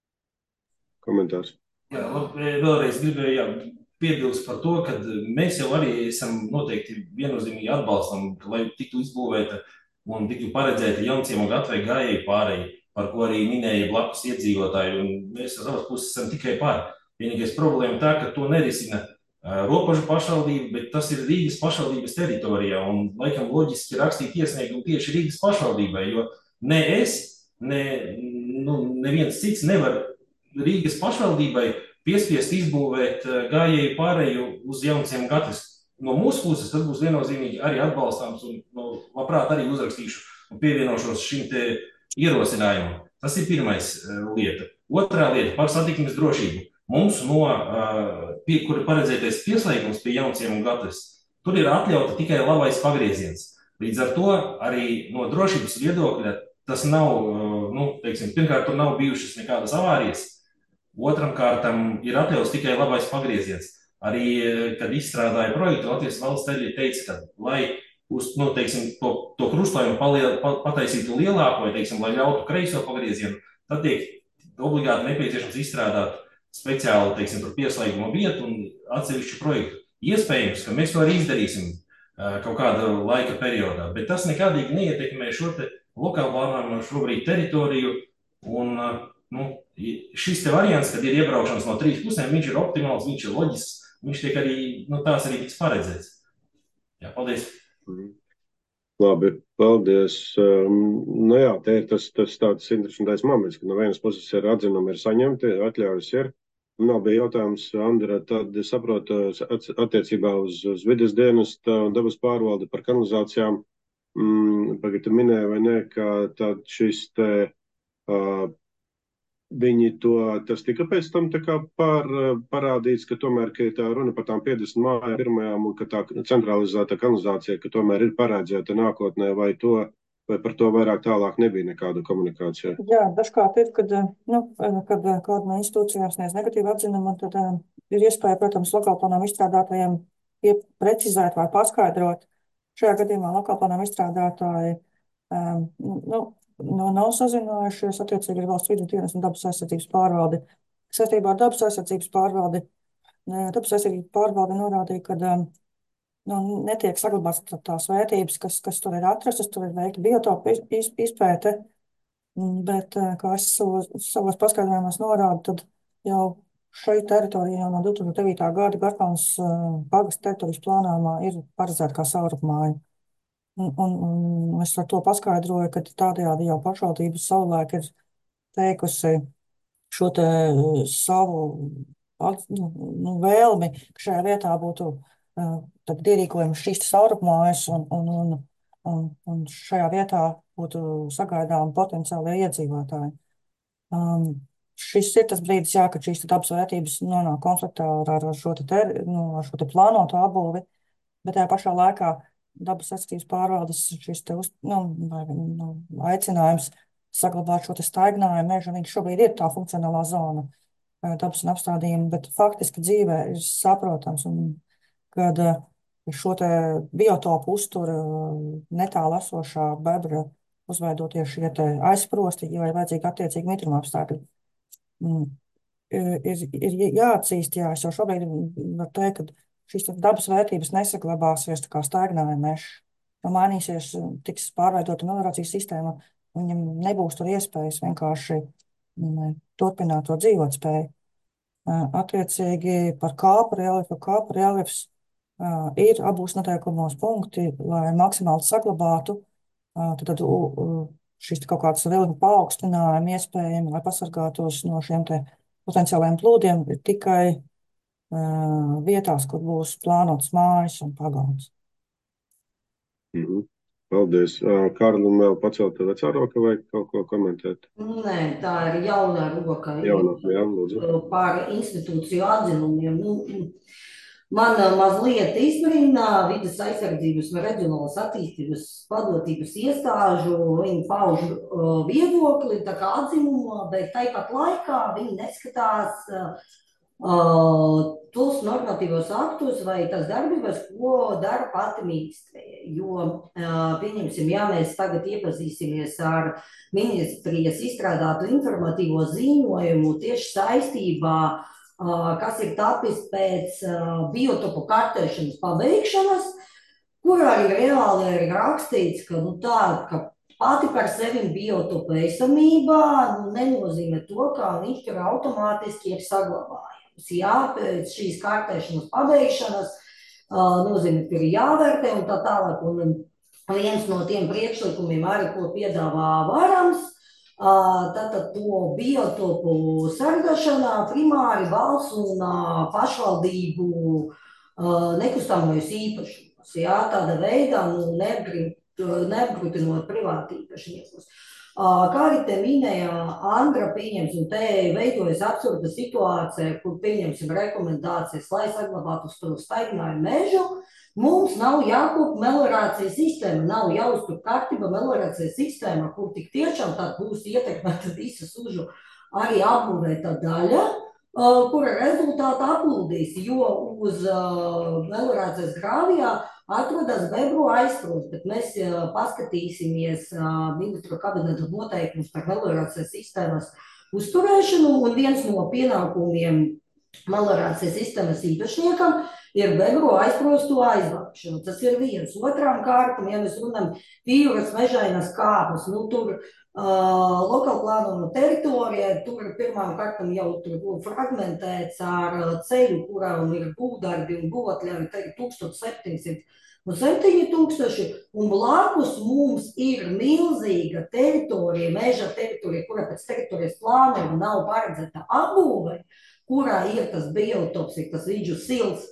komentārs. Jā, labi, vēlreiz gribēju jā, piebilst par to, ka mēs jau arī esam noteikti viennozīmīgi atbalstam, lai tiktu izbūvēta un tiktu paredzēta jaunciemu gatavai gājēju pārēji, par ko arī minēja blakus iedzīvotāji, un mēs no savas puses esam tikai pār. Vienīgais problēma tā, ka to nerisina uh, Ropažu pašvaldība, bet tas ir Rīgas pašvaldības teritorijā, un laikam loģiski rakstīt iesniegumu tieši Rīgas pašvaldībai, jo ne es, ne, nu, neviens cits nevar Rīgas pašvaldībai piespiest izbūvēt uh, gājēju pārēju uz jaunciem gatavas. No mūsu puses tas būs viennozīmīgi arī atbalstāms, un no, labprāt arī uzrakstīšu un pievienošos šim te ierosinājumam. Tas ir pirmais uh, lieta. Otrā lieta par satiksmes drošību. Mums no, pie, kur ir paredzētais pieslēgums pie jaunciem un gatavas, tur ir atļauta tikai labais pagrieziens. Līdz ar to arī no drošības viedokļa tas nav, nu, teiksim, pirmkārt, tur nav bijušas nekādas avārijas, otram kārtam ir atļauts tikai labais pagrieziens. Arī, kad izstrādāja projektu, Latvijas valsts ceļi teica, ka, lai uz, nu, teiksim, to, to krustojumu paliel, pataisītu lielāko, vai, teiksim, lai ļautu kreiso pagriezienu, tad tiek obligāti nepieciešams izstrādāt speciāli, teiksim, par pieslēguma vietu un atsevišķu projektu. Iespējams, ka mēs to arī izdarīsim uh, kaut kādā laika periodā, bet tas nekādīgi neietekmē šo te lokālu plānojumu šobrīd teritoriju, un uh, nu, šis te variants, kad ir iebraukšanas no trīs pusēm, viņš ir optimāls, viņš ir loģisks, viņš tiek arī, nu, tās arī tiks paredzēts. Jā, paldies. Labi, paldies. Um, nu jā, te ir tas, tas tāds interesantais moments, ka no vienas puses ir atzinumi ir saņemti, atļaujas ir. Nav bija jautājums, Andra, tad es saprotu attiecībā uz, uz vides dienestu un dabas pārvaldi par kanalizācijām. Mm, pagad tu minēji vai ne, ka tad šis te, uh, viņi to, tas tika pēc tam tā kā par, parādīts, ka tomēr, ka tā runa par tām piecdesmit mājām pirmajām un ka tā centralizēta kanalizācija, ka tomēr ir paredzēta nākotnē vai to, vai par to vairāk tālāk nebija nekāda komunikācija? Jā, dažkārt ir, kad, nu, kad kāda no institūcijām sniedz negatīvu atzinumu, tad uh, ir iespēja, protams, lokālplānām izstrādātājiem precizēt vai paskaidrot. Šajā gadījumā lokālplānām izstrādātāji um, nu, nu, nav sazinājušies attiecīgi ar valsts vides dienestu un dabas aizsardzības pārvaldi. Saistībā ar dabas aizsardzības pārvaldi, dabas aizsardzības pārvaldi norādīja, ka um, nu, netiek saglabāts tās vērtības, kas, kas tur ir atrastas, tur ir veikta biotopu izpēte, bet, kā es savos, savos paskaidrojumos norādu, tad jau šai teritorijā jau no divi tūkstoši devītā gada Garkalnas uh, pagasta teritorijas plānojumā ir paredzēta kā savrupmāja. Un, un, un es ar to paskaidroju, ka tādējādi jau pašvaldība savulaik ir teikusi šo te uh, savu nu, nu, vēlmi, ka šajā vietā būtu uh, tad ierīkojums šīs savrupmājas un, un, un, un, un šajā vietā būtu sagaidām potenciāli iedzīvotāji. Um, šis ir tas brīdis, jā, kad šīs dabas vērtības nonāk konfliktā ar, ar šo te, ter, nu, ar šo te plānoto apbūvi, bet tajā pašā laikā dabas aizsardzības pārvaldes šis te uz, nu, vai, nu, aicinājums saglabāt šo te staiginājumu mežu, viņš šobrīd ir tā funkcionālā zona dabas un apstādījuma, bet faktiski dzīvē ir saprotams, un kad šo te biotopu uztur netālu esošā bebra uzveidoties šie te aizsprosti, vai vajadzīgi attiecīgi mitruma apstākļi. Mm. Ir, ir jāatzīst, jā, es jau šobrīd varu teikt, ka šīs dabas vērtības nesaglabāsies tā kā staigājuma mežs. mainīsies, tiks pārveidota meliorācijas sistēma, viņam nebūs tur iespējas vienkārši turpināt to dzīvotspēju. Attiecīgi par kāpu reliefu, kāpu reliefs ir abos noteikumos punkti, lai maksimāli saglabātu tad, tad šīs kaut kādas reliefu paaugstinājumi iespējami, lai pasargātos no šiem te potenciāliem plūdiem tikai vietās, kur būs plānotas mājas un pagalms. Mhm. Paldies. Kārlim vēl pacelt vecā roka vai kaut ko komentēt? Nē, tā ir jaunā roka. Jaunā, jā, lūdzu. Par institūciju atzinumiem. Nu, man mazliet izbrīnā vides aizsardzības un reģionālas attīstības padotības iestāžu, viņi pauž uh, viedokli, tā kā atzinumā, bet tāpat laikā viņi neskatās uh, Uh, tos normatīvos aktus vai tās darbības, ko dara pati ministrija. Jo, uh, pieņemsim, ja mēs tagad iepazīsimies ar ministrijas izstrādātu informatīvo ziņojumu tieši saistībā, uh, kas ir tapis pēc uh, biotopu kartēšanas pabeigšanas, kur arī reāli ir rakstīts, ka, nu, tā, ka pati par sevi biotopu esamībā nu, nenozīmē to, ka viņš tur automātiski ir saglabājams. Jā, pēc šīs kartēšanas pabeigšanas uh, nozīmē, ka ir jāvērtē un tā tālāk. Un viens no tiem priekšlikumiem arī, ko piedāvā Varams, uh, tātad to biotopu sargāšanā primāri valsts un uh, pašvaldību uh, nekustamajos īpašumos. Jā, tāda veidā nu, neapgrūtinot privāti īpašniekus. Kā arī te minēja Andra, pieņemsim, te veidojas absurda situācija, kur pieņemsim rekomendācijas, lai saglabātu uz to staigājumu mežu. Mums nav jākop meliorācijas sistēma, nav jāuztur kārtība meliorācijas sistēma, kur tik tiešām tā būs ietekmēta visa sužu arī apbūvēta daļa, kura rezultātā aplūdīs, jo uz meliorācijas grāvijā atrodas bebru aizsprots, bet mēs paskatīsimies ministru kabineta noteikumus par meliorācijas sistēmas uzturēšanu, un viens no pienākumiem meliorācijas sistēmas īpašniekam ir bebru aizprostu aizvākšana. Tas ir viens. Otrām kārtām, ja mēs runājam pīras mežainas kāpnes, nu tur uh, lokāla plānojuma teritorijā, tur pirmām kārtām jau tur fragmentēts ar ceļu, kurām ir būvdarbi un būvatļavi, te ir tūkstoš septiņsimt un septiņi tūkstoši, un blakus mums ir milzīga teritorija, meža teritorija, kura pēc teritorijas plānojuma nav paredzēta apbūve, kurā ir tas biotops, ir tas vidžu sils,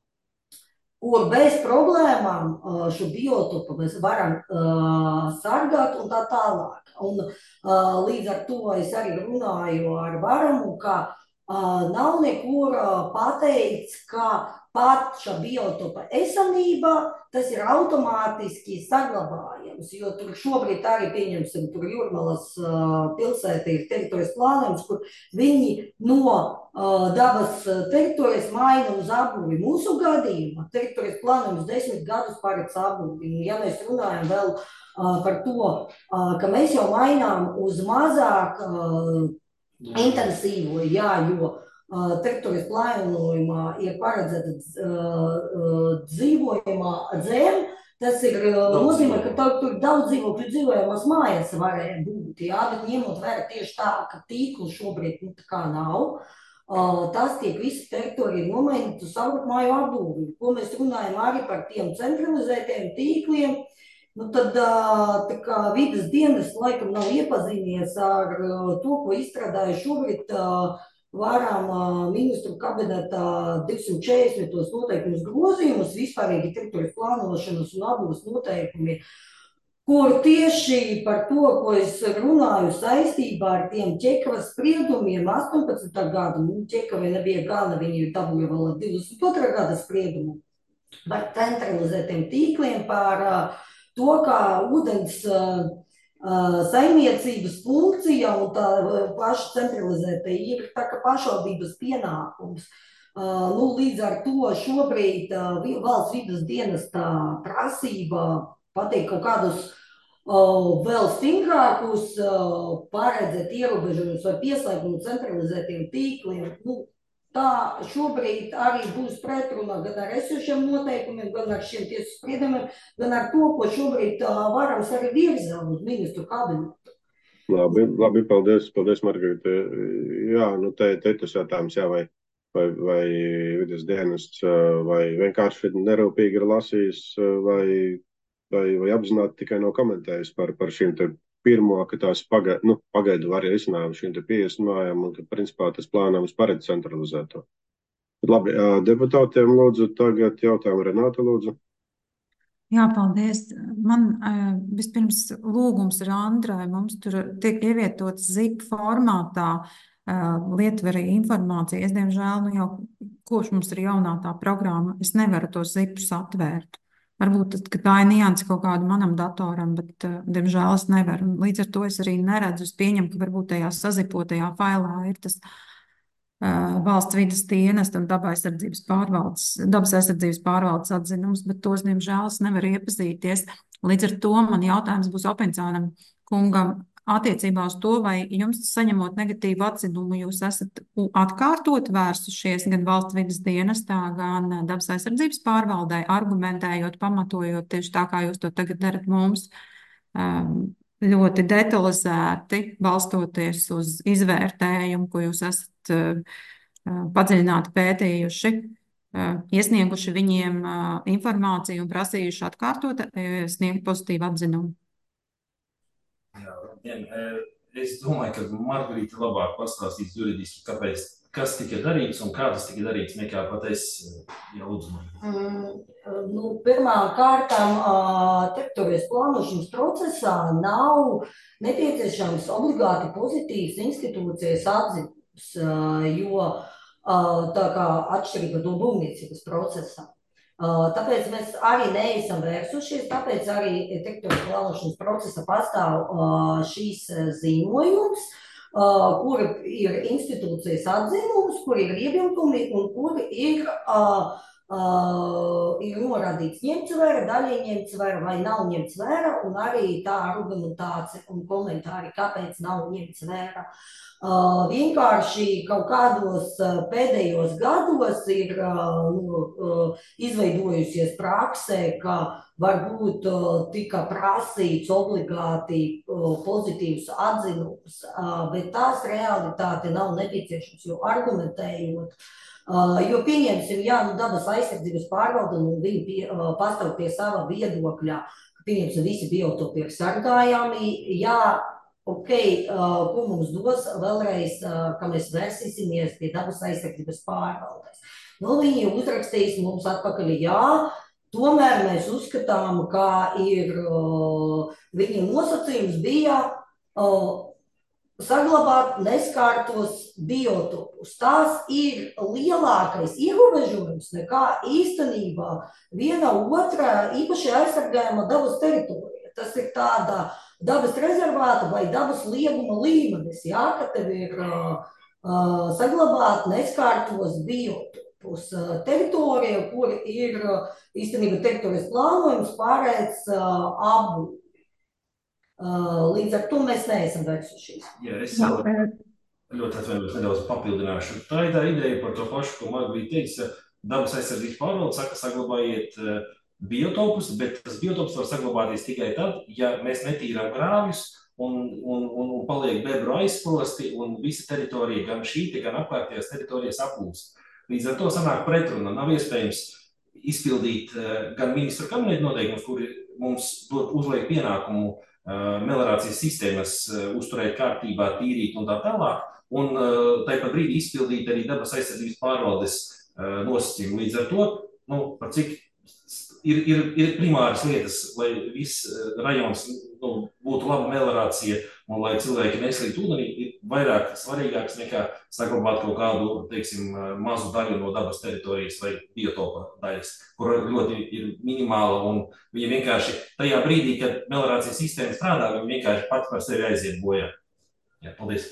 kur bez problēmām šo biotopu mēs varam uh, sargāt un tā tālāk. Un uh, līdz ar to es arī runāju ar Varamu, ka uh, nav nekur uh, pateikts, ka pat šā biotopa esamībā tas ir automātiski saglabājams, jo tur šobrīd arī pieņemsim, tur Jūrmalas uh, pilsēta ir teritorijas plānojums, kur viņi no uh, dabas teritorijas maina uz apbūvi. Mūsu gadījumā teritorijas plānojums desmit gadus paredz apbūvi. Ja mēs runājam vēl uh, par to, uh, ka mēs jau mainām uz mazāk uh, intensīvo, jā, jo Uh, teritorijas plānojumā ir paredzēta uh, dzīvojamā zeme. Tas ir uh, nozīmē, ka tā, tur daudz dzīvokļu dzīvojamas mājas varēja būt, jā, bet ņemot vērā tieši tā, ka tīklu šobrīd nu, tā kā nav, uh, tas tiek visi teritorija nomainīta uz saukrupmāju apbūvi. Ko mēs runājam arī par tiem centralizētiem tīkliem, nu tad tā kā vides dienas laikam nav iepazinies ar to, ko izstrādāja šobrīd Varam ministru kabineta divsimt četrdesmitos noteikumus grozījumus, vispārīgi teritorijas plānošanas un apbūves noteikumi, kur tieši par to, ko es runāju saistībā ar tiem ķekavas spriedumiem astoņpadsmitā gada, nu, ķekavai nebija gana, viņi dabūja vēl divdesmit otrā gada spriedumu, par centralizētiem tīkliem, par to, kā ūdens saimniecības funkcija un tā paša centralizēta ir tā kā pašvaldības pienākums. Nu, līdz ar to šobrīd valsts vides dienesta prasība pateikt kaut kādus vēl stingrākus paredzēt ierobežojumus vai pieslēgumu centralizētiem tīkliem. Nu, tā šobrīd arī būs pretruna gan ar esošiem noteikumiem, gan ar šiem tiesas spriedumiem, gan ar to, ko šobrīd varams arī virza uz ministru kabinetu. Labi, labi, paldies, paldies, Margarita. Jā, nu te, te tas jautājums, jā, vai, vai, vai vides dienests, vai vienkārši nerūpīgi ir lasījis, vai, vai, vai apzināti tikai nav komentējis par, par šīm te pirmo, ka tās paga, nu, pagaidu var izsinājumu šīm te piecdesmit mājām, un ka principā tas plānojums paredz centralizēto. Labi, deputātiem lūdzu, tagad jautājumu Renāta lūdzu. Jā, paldies. Man uh, vispirms lūgums ir Andrai. Mums tur tiek ievietots zip formātā uh, lietvarī informācija. Es, diemžēl, nu jau kopš mums ir jaunā tā programma, es nevaru tos zipus atvērt. Varbūt, ka tā ir nianse kaut kādu manam datoram, bet, uh, diemžēl, es nevaru. Līdz ar to es arī neredzu. Es pieņemu, ka varbūt tajā sazipotajā failā ir tas uh, valsts vides dienesta un dabas aizsardzības pārvaldes, dabas aizsardzības pārvaldes atzinums, bet tos, diemžēl, es nevaru iepazīties. Līdz ar to man jautājums būs Opencānam kungam attiecībā uz to, vai jums saņemot negatīvu atzinumu, jūs esat atkārtot vērsušies gan valsts vides dienestā, gan dabas aizsardzības pārvaldē, argumentējot, pamatojot tieši tā, kā jūs to tagad darat mums, ļoti detalizēti, balstoties uz izvērtējumu, ko jūs esat padziļināti pētījuši, iesnieguši viņiem informāciju un prasījuši atkārtot, sniegt pozitīvu atzinumu. Jā, labdien. Es domāju, ka Margarita labāk pastāstīs juridiski, kāpēc, kas tika darīts un kā tas tika darīts, nekā pat es jau lūdzu. Mm, nu, pirmām kārtām teritorijas plānošanas procesā nav nepieciešams obligāti pozitīvs institūcijas atzinums, jo tā kā atšķirība no būvniecības procesā. Tāpēc mēs arī neesam vērsušies, tāpēc arī teritorijas plānošanas procesa pastāv šīs zīmojums, kur ir institūcijas atzinums, kur ir iebildumi un kur ir, ir norādīts ņemts vērā, daļai ņemts vērā vai nav ņemts vērā, un arī tā argumentācija un komentāri, kāpēc nav ņemts vērā. Uh, vienkārši kaut kādos uh, pēdējos gados ir uh, nu, uh, izveidojusies praksē, ka varbūt uh, tika prasīts obligāti uh, pozitīvs atzinums, uh, bet tās realitāte nav nepieciešams, jo argumentējot, uh, jo pieņemsim, jā, nu dabas aizsardzības pārvalde, un viņi pie, uh, pastāv pie sava viedokļa, ka pieņemsim visi biotopi ir sargājami, jā, ok, uh, ko mums dos vēlreiz, uh, ka mēs vērsīsimies pie dabas aizsardzības pārvaldes. Nu, viņi uzrakstīs mums atpakaļ, jā, tomēr mēs uzskatām, ka ir, uh, viņiem nosacījums bija uh, saglabāt neskārtos biotopus. Tās ir lielākais ierobežojums nekā īstenībā viena otra īpaši aizsargājama dabas teritorija. Tas ir tāda dabas rezervāta vai dabas lieguma līmenis, jā, ka tev ir uh, uh, saglabāt neskārtos biotopus. Uh, teritorija, kur ir uh, īstenībā teritorijas plānojums pārēc uh, abu. Uh, līdz ar to mēs neesam vērsušies. Jā, es jau ļoti atvainojos nedaudz papildināšu. Tā ir tā ideja par to pašu, ko Margarita teica, dabas aizsardzības pārvalde saka, saglabājiet uh, biotopus, bet tas biotops var saglabāties tikai tad, ja mēs netīrām grāvjus un, un, un, un paliek bebru aizsprosti un visa teritorija, gan šī, gan apkārtējās teritorijas aplūst. Līdz ar to sanāk pretruna. Nav iespējams izpildīt uh, gan ministru kabineta noteikumus, kuri mums dod uzliek pienākumu uh, meliorācijas sistēmas uh, uzturēt kārtībā, tīrīt un tā tālāk, un uh, tāpat brīdī izpildīt arī dabas aizsardzības pārvaldes uh, nosacījumu. Līdz ar to, nu, par cik Ir, ir, ir primāras lietas, lai viss rajons nu, būtu laba meliorācija un lai cilvēki neslīgt ūdenī, ir vairāk svarīgāks nekā saglabāt kaut kādu, teiksim, mazu daļu no dabas teritorijas vai biotopa daļas, kur ļoti ir minimāla un viņa vienkārši tajā brīdī, kad meliorācijas sistēma strādā, viņa vienkārši pat par sevi aiziet bojā. Jā, paldies.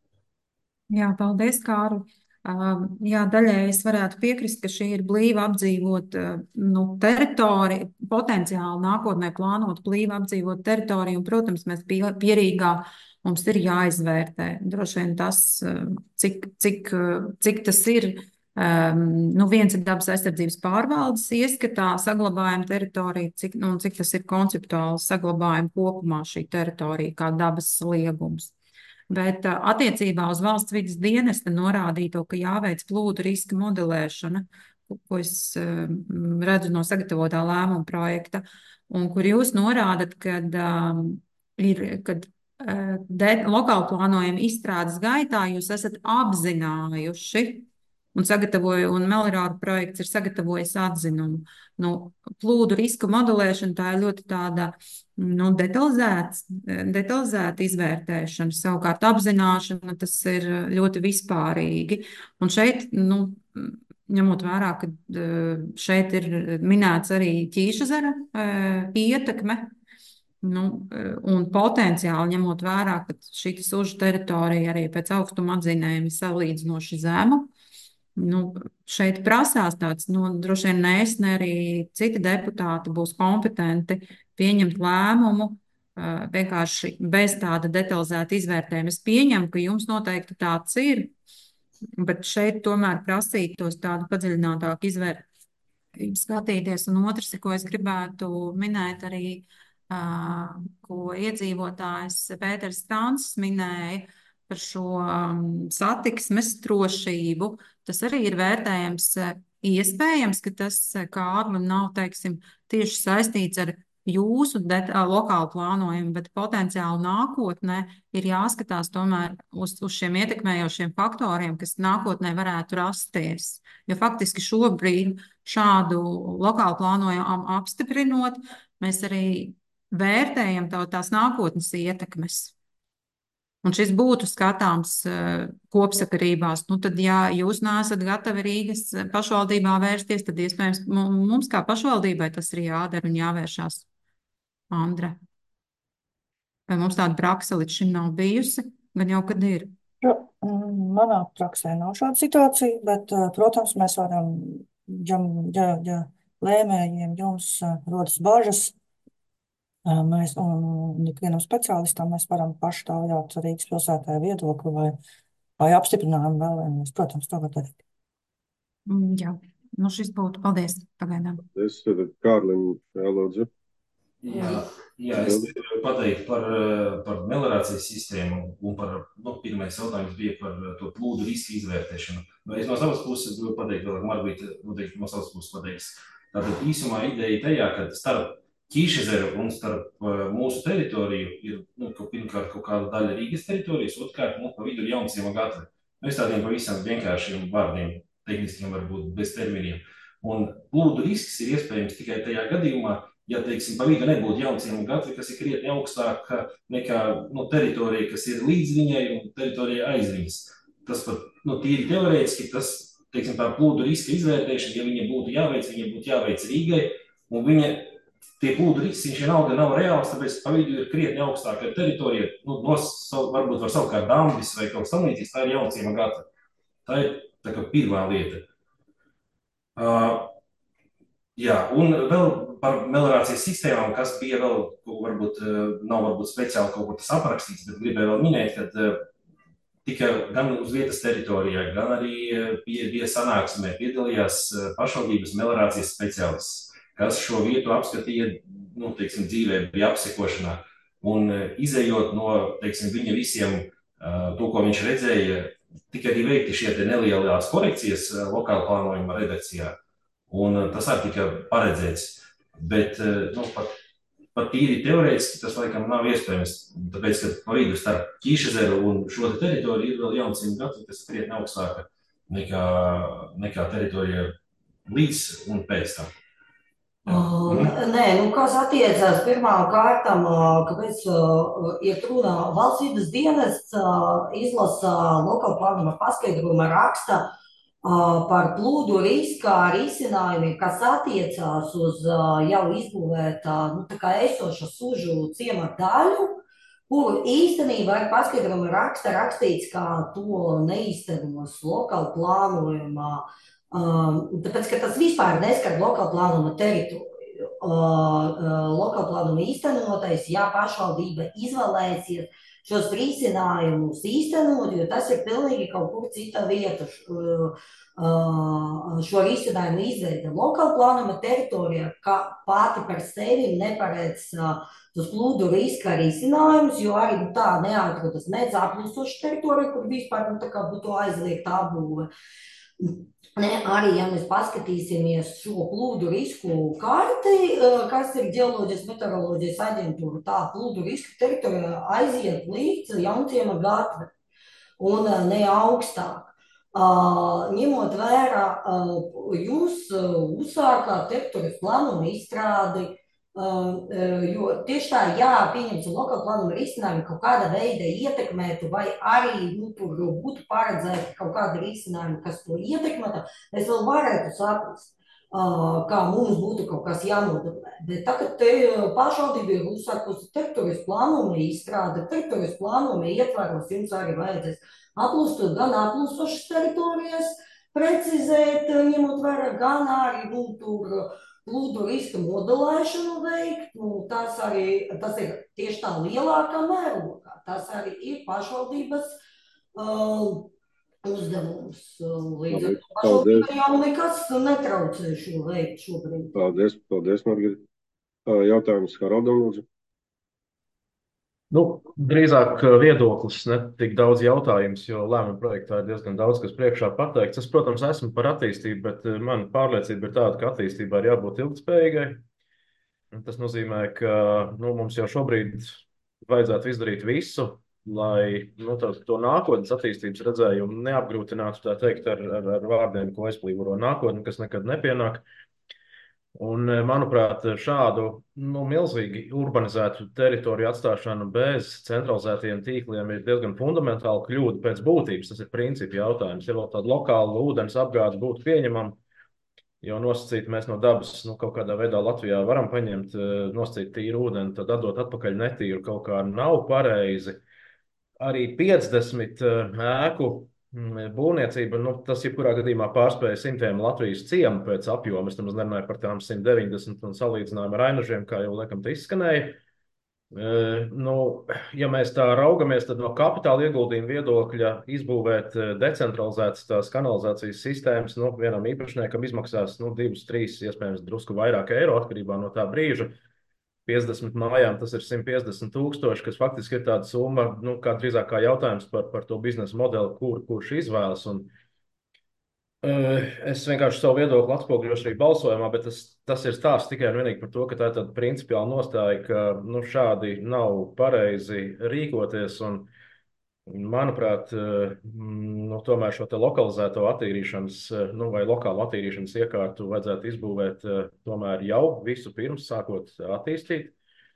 Jā, paldies, Kārli. Uh, jā, daļai es varētu piekrist, ka šī ir blīvi apdzīvot uh, nu, teritoriju, potenciāli nākotnē plānot blīvi apdzīvot teritoriju, un, protams, mēs pie, pierīgā mums ir jāizvērtē. Droši vien tas, uh, cik, cik, uh, cik tas ir Um, nu viens ir dabas aizsardzības pārvaldes ieskatā saglabājuma teritorija, cik, nu, cik tas ir konceptuāli saglabājuma kopumā šī teritorija kā dabas liegums. Bet uh, attiecībā uz valsts vides dienesta norādīto, ka jāveic plūdu riska modelēšana, ko es uh, redzu no sagatavotā lēmuma projekta, un kur jūs norādat, kad um, ir, kad uh, de, lokāli plānojuma izstrādes gaitā jūs esat apzinājuši un sagatavoju, un Melirāra projekts ir sagatavojis atzinumu. Nu, plūdu riska modelēšana tā ir ļoti tāda, nu, detalizēts, detalizēta izvērtēšana, savukārt apzināšana tas ir ļoti vispārīgi. Un šeit, nu, ņemot vērā, ka šeit ir minēts arī Ķīšezera ietekme, nu, un potenciāli ņemot vērā, ka šī sužu teritorija arī pēc augstuma atzinējuma salīdzinoši zemu. Nu, šeit prasās tāds, nu, droši vien ne es, ne arī citi deputāti būs kompetenti pieņemt lēmumu uh, vienkārši bez tāda detalizēta izvērtējuma. Es pieņemu, ka jums noteikti tāds ir, bet šeit tomēr prasītos tādu padziļinātāku izvērtējumu skatīties. Un otrs, ko es gribētu minēt arī, uh, ko iedzīvotājs Pēters Stāns minēja par šo um, satiksmes drošību. Tas arī ir vērtējams, iespējams, ka tas, Kārli, nav, teiksim, tieši saistīts ar jūsu lokālu plānojumu, bet potenciāli nākotnē ir jāskatās tomēr uz, uz šiem ietekmējošiem faktoriem, kas nākotnē varētu rasties. Jo faktiski šobrīd šādu lokālu plānojumu apstiprinot, mēs arī vērtējam tā, tās nākotnes ietekmes. Un šis būtu skatāms uh, kopsakarībās. Nu, tad, ja jūs neesat gatavi Rīgas pašvaldībā vērsties, tad iespējams mums kā pašvaldībai tas ir jādara un jāvēršās. Andra, vai mums tāda praksa līdz šim nav bijusi, gan jau kad ir? Jo, manā praksē nav šāda situācija, bet, protams, mēs varam, ja, ja, ja lēmējiem jums rodas bažas, mēs, un ikvienam speciālistam mēs varam paši taujāt Rīgas pilsētā viedokli vai, vai apstiprinājumu vēlamies. Protams, to var darīt. Jā, nu šis būtu. Paldies pagaidām. Es tad Kārlim jālūdzu. Jā, jā, es gribu pateikt par, par meliorācijas sistēmu un par, nu, pirmais jautājums bija par to plūdu riska izvērtēšanu. Es no savas puses gribu pateikt, vēl Margarita noteikti no savas puses pateiks. Tātad īsumā ideja tajā, ka starp Ķīšezeru un starp mūsu teritoriju ir, nu, pirmkārt kaut kāda daļa Rīgas teritorijas, otrkārt mums pa vidu ir Jaunciema gatve. Mēs tādiem pavisam vienkāršiem vārdiem, tehniskiem varbūt bez terminiem. Un plūdu risks ir iespējams tikai tajā gadījumā, ja, teiksim, pa vidu nebūtu Jaunciema gatve, kas ir krietni augstāka nekā, nu, teritorija, kas ir līdz viņai un teritorija aiz viņas. Tas pat, nu, tīri teorētiski, tas, teiksim, tā plūdu riska izvērtēšana, ja viņa būtu jāveic, viņa būtu jāveic Rīgai, un viņa tie plūdu risks, viņš vienalga nav reāls, tāpēc pa vidu ir krietni augstāka teritorija, nu, nos, varbūt var savukārt Dambis vai kaut kas tamlīdzīgs, tā ir Jaunciema gatve. Tā ir tā kā pirmā lieta. Uh, jā, un vēl par meliorācijas sistēmām, kas bija vēl, varbūt nav varbūt speciāli kaut kur tas aprakstīts, bet gribēju vēl minēt, kad uh, tika gan uz vietas teritorijā, gan arī bija, bija sanāksmē, piedalījās pašvaldības meliorācijas speciālists, kas šo vietu apskatīja, nu, teiksim, dzīvē bija apsekošanā. Un izējot no, teiksim, viņa visiem to, ko viņš redzēja, tika arī veikti šie te nelielās korekcijas lokāla plānojuma redakcijā. Un tas arī tika paredzēts. Bet, nu, pat, pat tīri teorētiski tas laikam nav iespējams, tāpēc, ka pa vidu starp Ķīšezeru un šo te teritoriju ir vēl Jaunciema gatve, kas krietni augstāka nekā, nekā teritorija līdz un pēc tam. Uh, nē, nu, kas attiecās pirmām kārtām, kāpēc uh, iet runā valsts vides dienests uh, izlasa lokāla plānojuma paskaidrojuma raksta uh, par plūdu riska risinājumiem, kas attiecās uz uh, jau izbūvētā, nu, tā kā esoša sužu ciemata daļu, kuru īstenībā ir paskaidrojuma raksta rakstīts, kā to neīstenos lokāla plānojumā. Um, tāpēc, ka tas vispār neskar lokāla plānuma teritoriju. Uh, uh, lokāla plānuma īstenotais, ja pašvaldība izvēlēsies šos risinājumus īstenot, jo tas ir pilnīgi kaut kur cita vieta. Šo risinājumu izveida lokāla plānuma teritorijā, kā pati par sevi neparedz tos plūdu riska risinājumus, jo arī nu, tā neatrodas nedz aplūstoša teritorija, kur vispār nu, tā kā būtu aizliegta apbūve. Ne, arī, ja mēs paskatīsimies šo plūdu risku karti, kas ir Ģeoloģijas meteoroloģijas aģentūra, tā plūdu risku teritorijā aiziet līdz Jaunciema gatve un ne augstāk. Uh, ņemot vērā, uh, jūs uh, uzsākāt teritorijas plānuma izstrādi, uh, jo tieši tā, jā, pieņemsim lokāla plānuma risinājumu kaut kāda veida ietekmētu, vai arī nu, tur būtu paredzēti kaut kādi risinājumi, kas to ietekmētu, es vēl varētu saprast, uh, kā mums būtu kaut kas jānodarbē. Bet tagad te pašvaldība ir uzsākusi teritorijas plānuma izstrādi, teritorijas plānuma ietvaros jums arī vajadzēs aplūstot gan aplūstošas teritorijas, precizēt, ņemot vērā, gan arī nu, tur plūdu riska modelēšanu veikt. Nu, tas, arī, tas ir tieši tā lielākā mērogā. Tas arī ir pašvaldības uh, uzdevums. Līdz ar to pašvaldībai jau nekas netraucē šo veikt šobrīd. Paldies, paldies, Margarita. Jautājums Haroldam, lūdzu. Nu, drīzāk viedoklis, ne tik daudz jautājums, jo lēmuma projektā ir diezgan daudz, kas priekšā pateikts. Es, protams, esmu par attīstību, bet mana pārliecība ir tāda, ka attīstībai ir jābūt ilgtspējīgai. Tas nozīmē, ka nu, mums jau šobrīd vajadzētu izdarīt visu, lai nu, to, to nākotnes attīstības redzējumu neapgrūtinātu, tā teikt, ar, ar, ar vārdiem, ko aizplīvoro nākotni, kas nekad nepienāk. Un, manuprāt, šādu nu, milzīgi urbanizētu teritoriju atstāšanu bez centralizētiem tīkliem ir diezgan fundamentāla kļūda pēc būtības. Tas ir principi jautājums. Ja vēl tāda lokāla ūdens apgāde būtu pieņemama, jo nosacīt mēs no dabas nu, kaut kādā veidā Latvijā varam paņemt, nosacīt tīru ūdeni, tad atdot atpakaļ netīru kaut kā nav pareizi. Arī piecdesmit ēku būvniecība, nu, tas jebkurā gadījumā pārspēja simtiem Latvijas ciemu pēc apjoma. Es nemaz nerunāju par tām simt deviņdesmit un salīdzinājumu ar Ainažiem, kā jau laikam te izskanēja. E, nu, ja mēs tā raugamies, tad no kapitāla ieguldījuma viedokļa izbūvēt decentralizētas tās kanalizācijas sistēmas, nu, vienam īpašniekam izmaksās nu, divus, trīs, iespējams drusku vairāk eiro atkarībā no tā brīža. piecdesmit mājām tas ir simt piecdesmit tūkstoši, kas faktiski ir tāda summa, nu, kā drīzāk kā jautājums par, par to biznesa modeli, kur, kurš izvēlas. Un, uh, es vienkārši savu viedokli atspoguļošu arī balsojumā, bet tas, tas ir stāsts tikai un vienīgi par to, ka tā ir tāda principiāla nostāja, ka nu, šādi nav pareizi rīkoties. Un, manuprāt, nu, tomēr šo te lokalizēto attīrīšanas, nu, vai lokālu attīrīšanas iekārtu vajadzētu izbūvēt tomēr jau visu pirms sākot attīstīt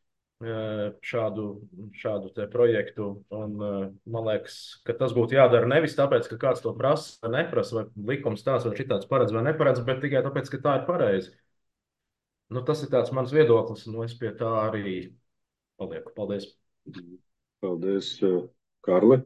šādu, šādu te projektu. Un man liekas, ka tas būtu jādara nevis tāpēc, ka kāds to prasa vai neprasa, vai likums tās vai šitāds paredz vai neparedz, bet tikai tāpēc, ka tā ir pareizi. Nu, tas ir tāds mans viedoklis, un es pie tā arī palieku. Paldies. Paldies. Karli?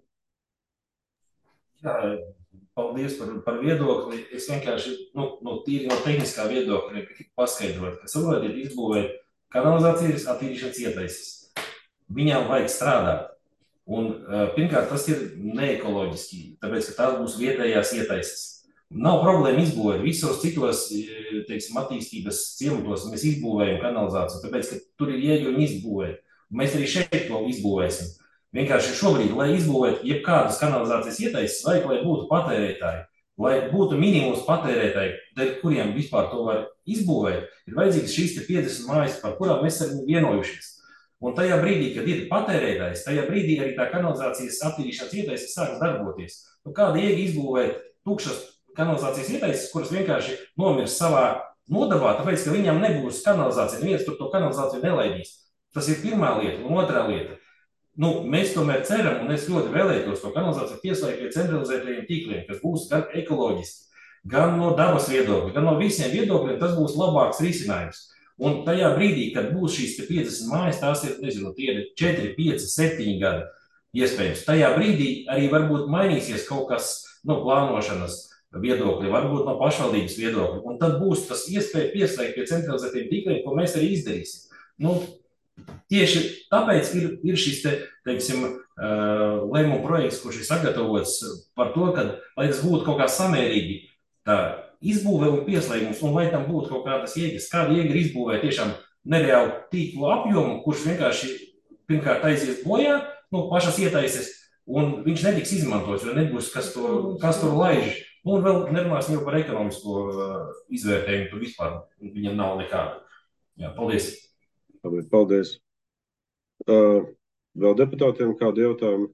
Jā, paldies par, par viedokli. Es vienkārši nu, no tīri no tehniskā viedokļa gribu paskaidrot, ka savukārt izbūvēt kanalizācijas attīrīšanas ietaises. Viņām vajag strādāt. Un pirmkārt, tas ir neekoloģiski, tāpēc, ka tās būs vietējās ietaises. Nav problēma izbūvēt. Visos citos, teiksim, attīstības ciematos mēs izbūvējam kanalizāciju, tāpēc, ka tur ir ieguļi izbūvēt. Un mēs arī šeit to izbūvēsim. Vienkārši šobrīd, lai izbūvētu jebkādas kanalizācijas ietaises, vajag, lai būtu patērētāji, lai būtu minimums patērētāji, dēļ kuriem vispār to var izbūvēt, ir vajadzīgas šīs te piecdesmit mājas, par kurām mēs esam vienojušies. Un tajā brīdī, kad ir patērētājs, tajā brīdī arī tā kanalizācijas attīrīšanas ietaises sāks darboties. Nu, kāda iega izbūvēt tukšas kanalizācijas ietaises, kuras vienkārši nomirs savā nodabā, tāpēc, ka viņam nebūs kanalizācija, neviens tur to kanalizāciju nelaidīs. Tas ir pirmā lieta. Un otrā lieta. Nu, mēs tomēr ceram, un es ļoti vēlētos to kanalizāciju pieslēgt pie centralizētajiem tīkliem, kas būs gan ekoloģiski, gan no dabas viedokļa, gan no visiem viedokļiem, tas būs labāks risinājums. Un tajā brīdī, kad būs šīs piecdesmit mājas, tās ir, nezinu, tie ir četri, pieci, septiņi gadi iespējams. Tajā brīdī arī varbūt mainīsies kaut kas no plānošanas viedokļa, varbūt no pašvaldības viedokļa, un tad būs tas iespēja pieslēgt pie centralizētajiem tīkliem, ko mēs arī izdarīsim. Nu, tieši tāpēc ir, ir šis te, teiksim, uh, lēmuma projekts, kurš ir sagatavots par to, ka, lai tas būtu kaut kā samērīgi tā izbūve un pieslēgums, un lai tam būtu kaut kādas jēgas, kāda jēga ir izbūvē tiešām nereālu tīklu apjomu, kurš vienkārši pirmkārt aizies bojā, nu, pašas ietaises, un viņš netiks izmantots, jo nebūs, kas tur, kas tur laiž. Un vēl nerunāsim jau par ekonomisko uh, izvērtējumu, tur vispār viņam nav nekāda. Jā, paldies. Labi, paldies. Uh, vēl deputātiem kādi jautājumi?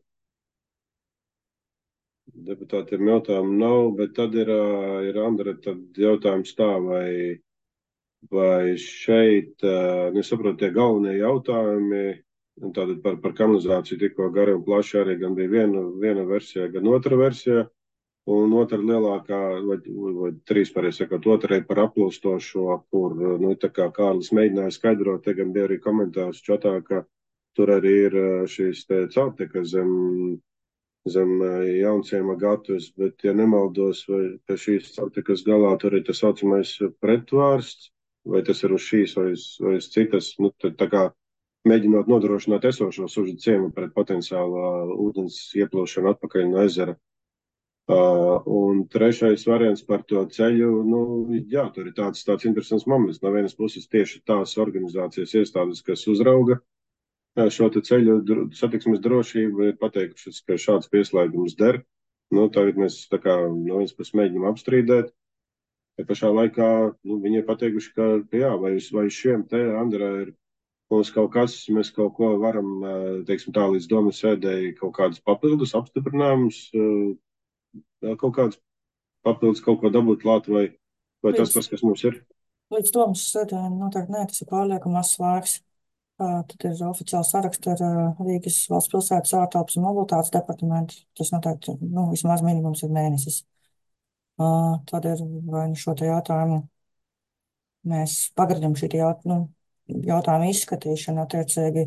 Deputātiem jautājumu nav, bet tad ir, uh, ir Andre, tad jautājums tā, vai, vai šeit, uh, nesaprot, tie galvenie jautājumi, tātad par, par kanalizāciju tikko gari un plaši arī gan bija viena, viena versija, gan otra versija. Un otra lielākā, vai, vai trīs pareizi sakot, otra ir par aplūstošo, kur, nu, tā kā Kārlis mēģināja skaidrot, te gan bija arī komentārs čatā, ka tur arī ir šīs te caurtekas zem, zem Jaunciema gatavs, bet, ja nemaldos, vai ka šīs caurtekas galā tur ir tas saucamais pretvārsts, vai tas ir uz šīs vai uz, vai uz citas, nu, tad tā kā mēģinot nodrošināt esošo sužu ciemu pret potenciālā ūdens ieplūšanu atpakaļ no ezera. Uh, un trešais variants par to ceļu, nu, jā, tur ir tāds, tāds interesants moments. No vienas puses tieši tās organizācijas iestādes, kas uzrauga šo te ceļu satiksmes drošību, ir pateikušas, ka šāds pieslēgums der. Nu, tagad mēs tā kā no vienas puses mēģinām apstrīdēt. Ja pašā laikā, nu, viņi ir pateikuši, ka, ka jā, vai, vai šiem te, Andrē, ir mums kaut kas, mēs kaut ko varam, teiksim tā, līdz domas sēdēji kaut kādus papildus apstiprinājumus, vēl kaut kāds papildus kaut ko dabūt klāt, vai, vai tas, tas, kas mums ir? Līdz domas sēdēm noteikti nē, tas ir pārliekam mazs laiks. Tad ir oficiāls saraksts ar Rīgas valsts pilsētas ārtelpas un mobilitātes departamentu. Tas noteikti, nu, vismaz minimums ir mēnesis. Tad ir vai nu šo te jautājumu mēs pagarinām šī jaut, nu, jautājumu izskatīšanu attiecīgi.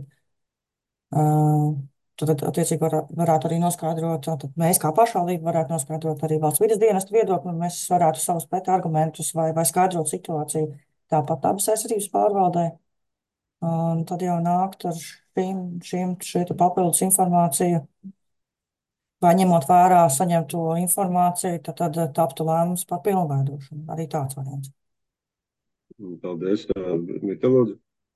Tad, attiecīgi, var, varētu arī noskaidrot, tad mēs kā pašvaldība varētu noskaidrot arī valsts vides dienestu viedokli, un mēs varētu savus pretargumentus vai, vai skaidrot situāciju tāpat abas aizsardzības pārvaldē. Un tad jau nākt ar šīm, šīm šeit papildus informāciju, vai ņemot vērā saņemto informāciju, tad, tad taptu lēmums par pilnveidošanu. Arī tāds variants. Paldies, Mita, lūdzu.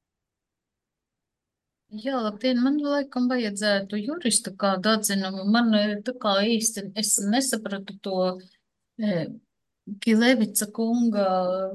Jā, labdien, man laikam vajadzētu jurista kādu atzinumu. Man tā kā īsti es nesapratu to e, Gilevica kunga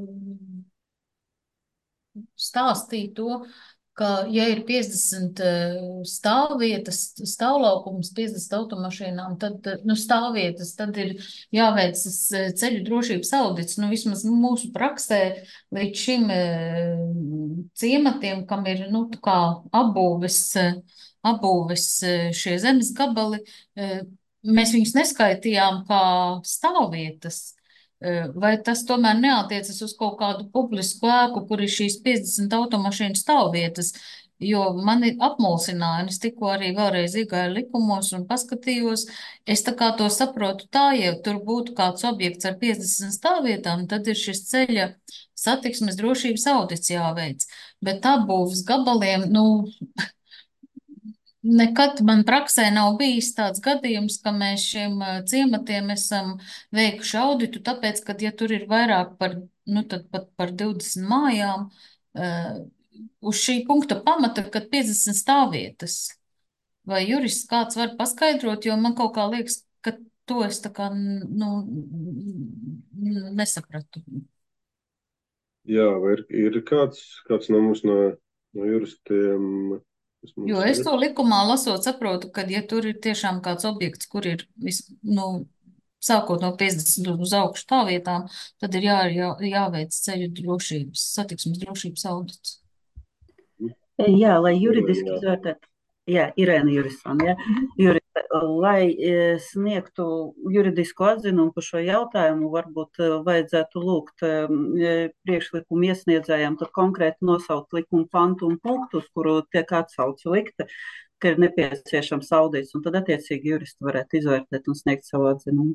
stāstīja to, ka, ja ir piecdesmit stāvvietas, stāvlaukums piecdesmit automašīnām, tad, nu, stāvvietas, tad ir jāveic ceļu drošības audits. Nu, vismaz mūsu praksē līdz šim ciematiem, kam ir, nu, tā kā apbūves, apbūves šie zemes gabali, mēs viņus neskaitījām kā stāvvietas. Vai tas tomēr neatiecas uz kaut kādu publisku ēku, kur ir šīs piecdesmit automašīnu stāvvietas, jo mani apmulsināja, un es tikko arī vēlreiz iegāju likumos un paskatījos, es tā kā to saprotu tā, ja tur būtu kāds objekts ar piecdesmit stāvvietām, tad ir šis ceļa satiksmes drošības audits jāveic, bet apbūves gabaliem, nu, nekad man praksē nav bijis tāds gadījums, ka mēs šiem ciematiem esam veikuši auditu, tāpēc, ka, ja tur ir vairāk par, nu, tad pat par divdesmit mājām, uh, uz šī punkta pamata, kad piecdesmit stāvvietas. Vai jurists kāds var paskaidrot, jo man kaut kā liekas, ka to es tā kā, nu, nesapratu. Jā, vai ir, ir kāds, kāds no mums no, no juristiem? Jo es to likumā lasot saprotu, ka, ja tur ir tiešām kāds objekts, kur ir, vis, nu, sākot no piecdesmit uz augšu stāvvietām, tad ir jā, jā, jāveic ceļu drošības, satiksmes drošības audits. Jā, lai juridiski izvērtētu. Jā, Irēna Jurisona, jā. Jurista, lai sniegtu juridisku atzinumu par šo jautājumu, varbūt vajadzētu lūgt priekšlikumu iesniedzējiem tad konkrēti nosaukt likumu pantu un punktu, uz kuru tiek atsauce likta, ka ir nepieciešams audits, un tad attiecīgi juristi varētu izvērtēt un sniegt savu atzinumu.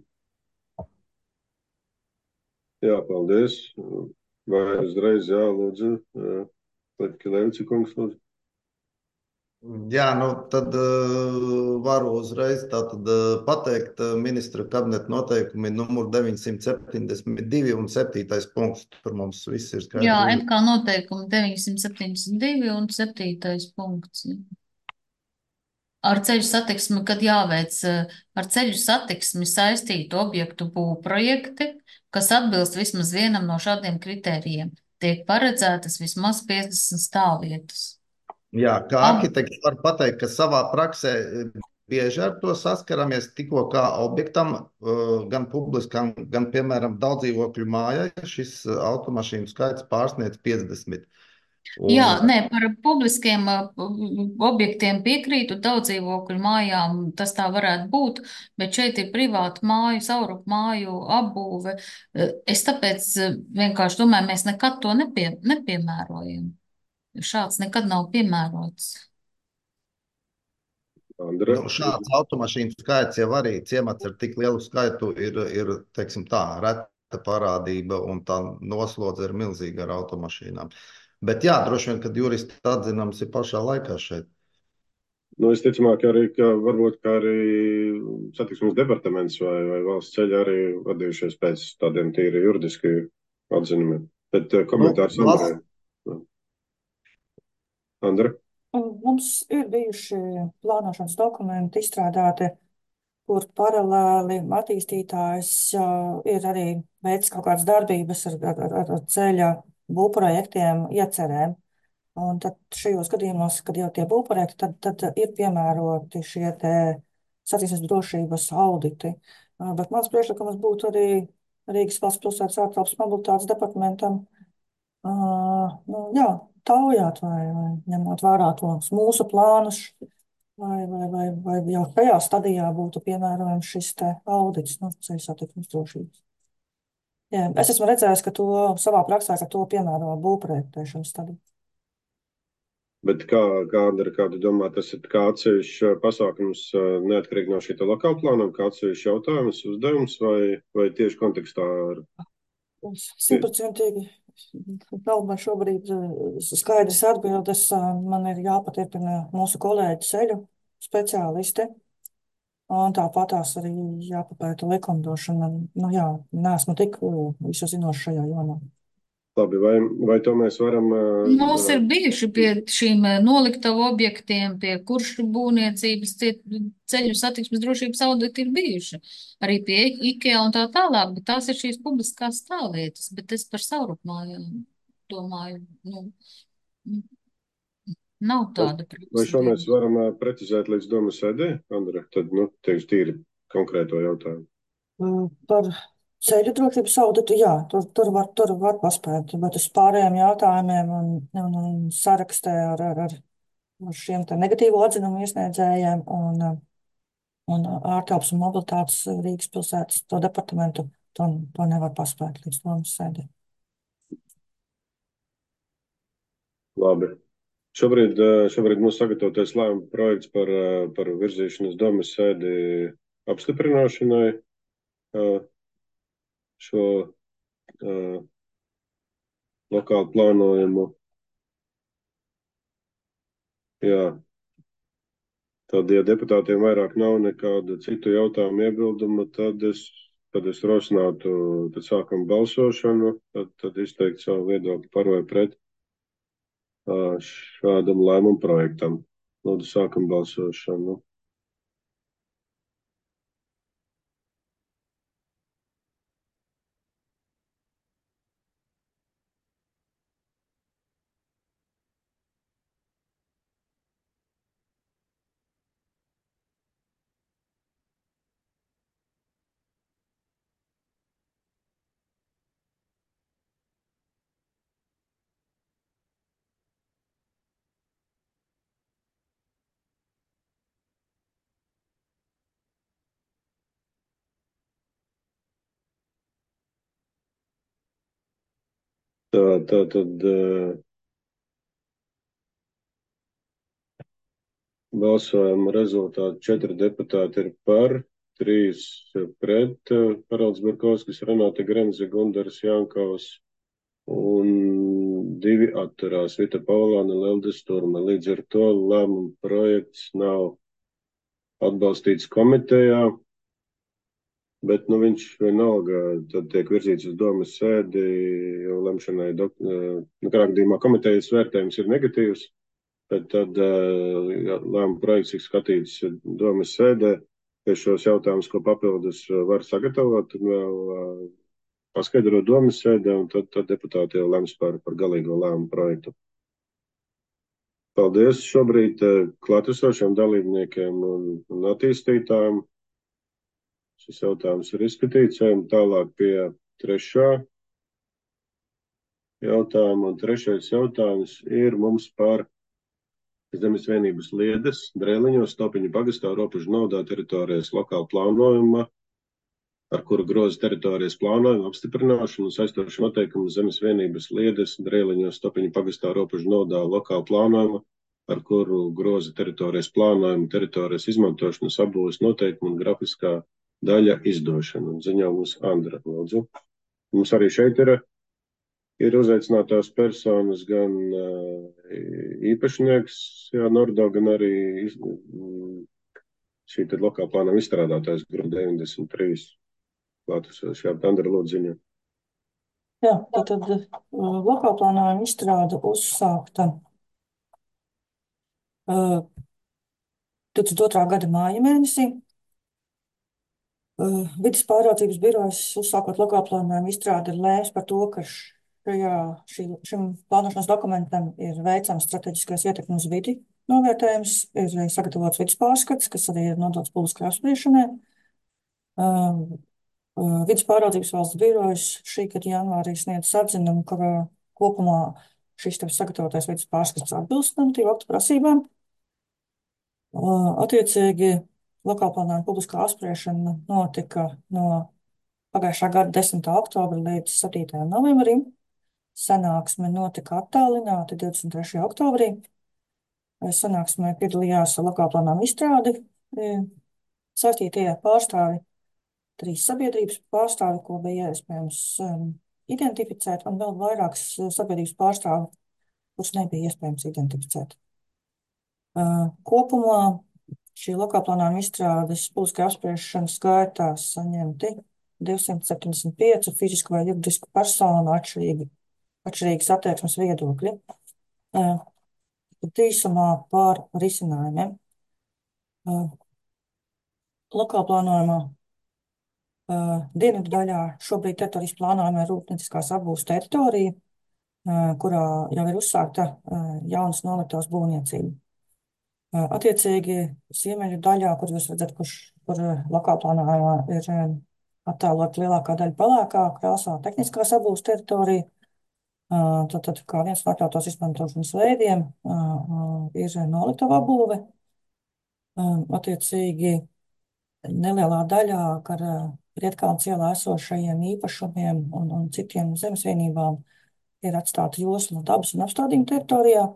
Jā, paldies. Vai uzreiz, jā, lūdzu, Levica kungs, lūdzu. Jā, nu tad uh, varu uzreiz tātad, uh, pateikt, uh, ministra kabineta noteikumi numur deviņsimt septiņdesmit divi un septītais punkts. Tur mums viss ir Jā, skaidrs. M K noteikumi deviņsimt septiņdesmit divi un septītais punkts. Ar ceļu satiksmi, kad jāveic ar ceļu satiksmi saistītu objektu būvprojekti, kas atbilst vismaz vienam no šādiem kritērijiem, tiek paredzētas vismaz piecdesmit stāvvietas. Jā, kā Ab- arhitekts var pateikt, ka savā praksē bieži ar to saskaramies tikko kā objektam, uh, gan publiskam, gan, piemēram, daudzdzīvokļu mājai, šis uh, automašīnu skaits pārsniedz piecdesmit. Jā, Un, nē, par publiskiem uh, objektiem piekrītu, daudzdzīvokļu mājām tas tā varētu būt, bet šeit ir privāta māju, saurupu māju apbūve. Uh, Es tāpēc uh, vienkārši domāju, mēs nekad to nepie, nepiemērojam. Šāds nekad nav piemērots. Andra? nu, šāds automašīnu skaits jau arī ciemats ar tik lielu skaitu ir, ir teiksim tā, reta parādība, un tā noslodze ir milzīga ar automašīnām. Bet jā, droši vien, kad juristi atzinums ir pašā laikā šeit. Nu, visticamāk, arī, ka varbūt kā arī satiksmes departaments vai, vai valsts ceļi arī vadījušies pēc tādiem tīri juridiski atzinumiem. Bet uh, komentārs Nu, Andrei. Andra? Un mums ir bijuši plānošanas dokumenti izstrādāti, kur paralēli attīstītājs uh, ir arī veicis kaut kādas darbības ar, ar, ar, ar ceļa būvprojektiem, iecerēm. Un tad šajos gadījumos, kad jau tie būvprojekti, tad, tad ir piemēroti šie te satiksmes drošības auditi. Uh, Bet mans priekšlikums būtu arī Rīgas valsts pilsētas ārtelpas mobilitātes departamentam uh, nu, jā, taujāt vai, vai ņemot vērā tos mūsu plānus, vai, vai, vai, vai jau šajā stadijā būtu piemērojams šis te audits, nu, ceļu satiksmes drošības. Jā, es esmu redzējis, ka to savā praksē, ka to piemēro būvprojektēšanas stadiju. Bet kā, kā Andra, kā tu domā, tas ir kā atsevišķs pasākums uh, neatkarīgi no šī lokāla plāna, kā atsevišķs jautājums, uzdevums vai, vai tieši kontekstā ar Simtprocentīgi nav man šobrīd eh, skaidrs atbildes. eh, Man ir jāpaturpina mūsu kolēģi ceļu speciālisti, un tāpat tās arī jāpapēta likumdošana. Nu jā, neesmu tik eh, visu zinoši šajā jomā. labi, vai, vai to mēs varam. uh, Mums ir bijuši pie šīm eh, noliktavu objektiem, pie kuršu būvniecības, tie ceļu satiksmes drošības auditi ir bijuši. Arī pie IKEA un tā tālāk, bet tās ir šīs publiskās stāvvietas, bet es par savrupmājām domāju, nu, nav tāda Vai šo mēs praksa. varam uh, precizēt līdz domas sēdē, Andra? Tad, nu, tieši tīri konkrēto jautājumu. Mm, Par ceļu drošības auditu, jā, tur, tur, var, tur var paspēt, bet uz pārējiem jautājumiem un, un, un sarakstē ar, ar, ar ar šiem te negatīvo atzinumu iesniedzējiem un, eh, un ārtelpas un mobilitātes Rīgas pilsētas to departamentu, to, to nevar paspēt līdz domas sēdē. Labi. Šobrīd, uh, šobrīd mums sagatavotais lēmuma projekts par, uh, par virzīšanas domas sēdi apstiprināšanai. Uh, šo uh, lokālu plānojumu. Jā. Tad, ja deputātiem vairāk nav nekāda citu jautājumu iebildumu, tad es, tad es rosinātu, tad sākam balsošanu, tad, tad izteikt savu viedokli par vai pret uh, šādam lēmumu projektam. Lūdzu, sākam balsošanu. Tā, tā tad uh, balsojuma rezultāti četri deputāti ir par, trīs pret, uh, Haralds Barkovskis, Renāte Grenze, Gundars Jankaus, un divi atturās, Vita Paulāne, Leldes Turme. Līdz ar to lēmuma projekts nav atbalstīts komitejā, bet nu, viņš vienalga tad tiek virzīts uz domas sēdi, jo lemšanai dok- nu, katrā gadījumā komitejas vērtējums ir negatīvs, bet tad ja, lēmuma projekts tiks skatīts domas sēdē, ja šos jautājumus, ko papildus var sagatavot, un vēl paskaidrot domas sēdē, un tad, tad deputāti jau lems par, par galīgo lēmumu projektu. Paldies šobrīd klātesošiem dalībniekiem un, un attīstītājiem. Šis jautājums ir izskatīts, ejam tālāk pie trešā jautājuma, un trešais jautājums ir mums par Zemes vienības Liedes, Drēliņos, Stopiņu pagastā, robežu novadā teritorijas lokāla plānojuma, ar kuru groza teritorijas plānojumu apstiprināšanu un saistošu noteikumu Zemes vienības Liedes, Drēliņos, Stopiņu pagastā, robežu novadā lokāla plānojuma, ar kuru groza teritorijas plānojumu, teritorijas izmantošanas apbūves noteikumu un grafiskā daļa izdošana. Un ziņo mums Andra, lūdzu. Mums arī šeit ir, ir uzaicinātās personas, gan uh, īpašnieks, jā, Nordo, gan arī iz, šī tad lokāla plānojuma izstrādātājs grupa deviņdesmit trīs. Klātesoši, jā, Andra, lūdzu, ziņo. Jā, tātad uh, lokāla plānojuma izstrāde uzsākta uh, divtūkstoš otrā gada māja mēnesī. Uh, Vides pārraudzības birojas uzsākot lokāla plānojuma izstrādi ir lēms par to, ka šajā, šī, šim plānošanas dokumentam ir veicams strateģiskais ietekmes uz vidi novērtējums, ir sagatavots vides pārskats, kas arī ir nodots publiskai apspriešanai. Uh, uh, Vides pārraudzības valsts birojas šī gada janvārī sniedz atzinumu, ka uh, kopumā šis tev sagatavotais vides pārskats atbilst normatīvu aktu prasībām. Uh, Attiecīgi, lokāla plānojuma publiskā apspriešana notika no pagājušā gada desmitā oktobra līdz septītajam novembrim. Sanāksme notika attālināti divdesmit trešajā oktobrī. Sanāksmē piedalījās lokāla plānojuma izstrādi, saistītie pārstāvi, trīs sabiedrības pārstāvi, ko bija iespējams um, identificēt, un vēl vairākas sabiedrības pārstāvi, kurus nebija iespējams identificēt. Uh, kopumā šī lokāla plānojuma izstrādes publiskā apspriešanas gaitā saņemti divsimt septiņdesmit pieci fizisku vai juridisku personu atšķirīgi, atšķirīgas attieksmes viedokļi. Uh, Tīsumā par risinājumiem. Uh, lokāla plānojuma uh, dienvidu daļā šobrīd teritorijas plānojuma ir rūpnieciskās apbūves teritorija, uh, kurā jau ir uzsākta uh, jaunas noliktavas būvniecība. Attiecīgi, ziemeļu daļā, kur jūs redzat, kur, kur lokāla plānojumā ir attēlot lielākā daļa pelēkā krāsā tehniskās apbūves teritorija, tad, tad kā viens no atļautos izmantošanas veidiem ir noliktava apbūve. Attiecīgi, nelielā daļā, kad Rietkalnes ielā esošajiem īpašumiem un, un citiem zemes vienībām ir atstāta josla dabas un apstādījuma teritorijā.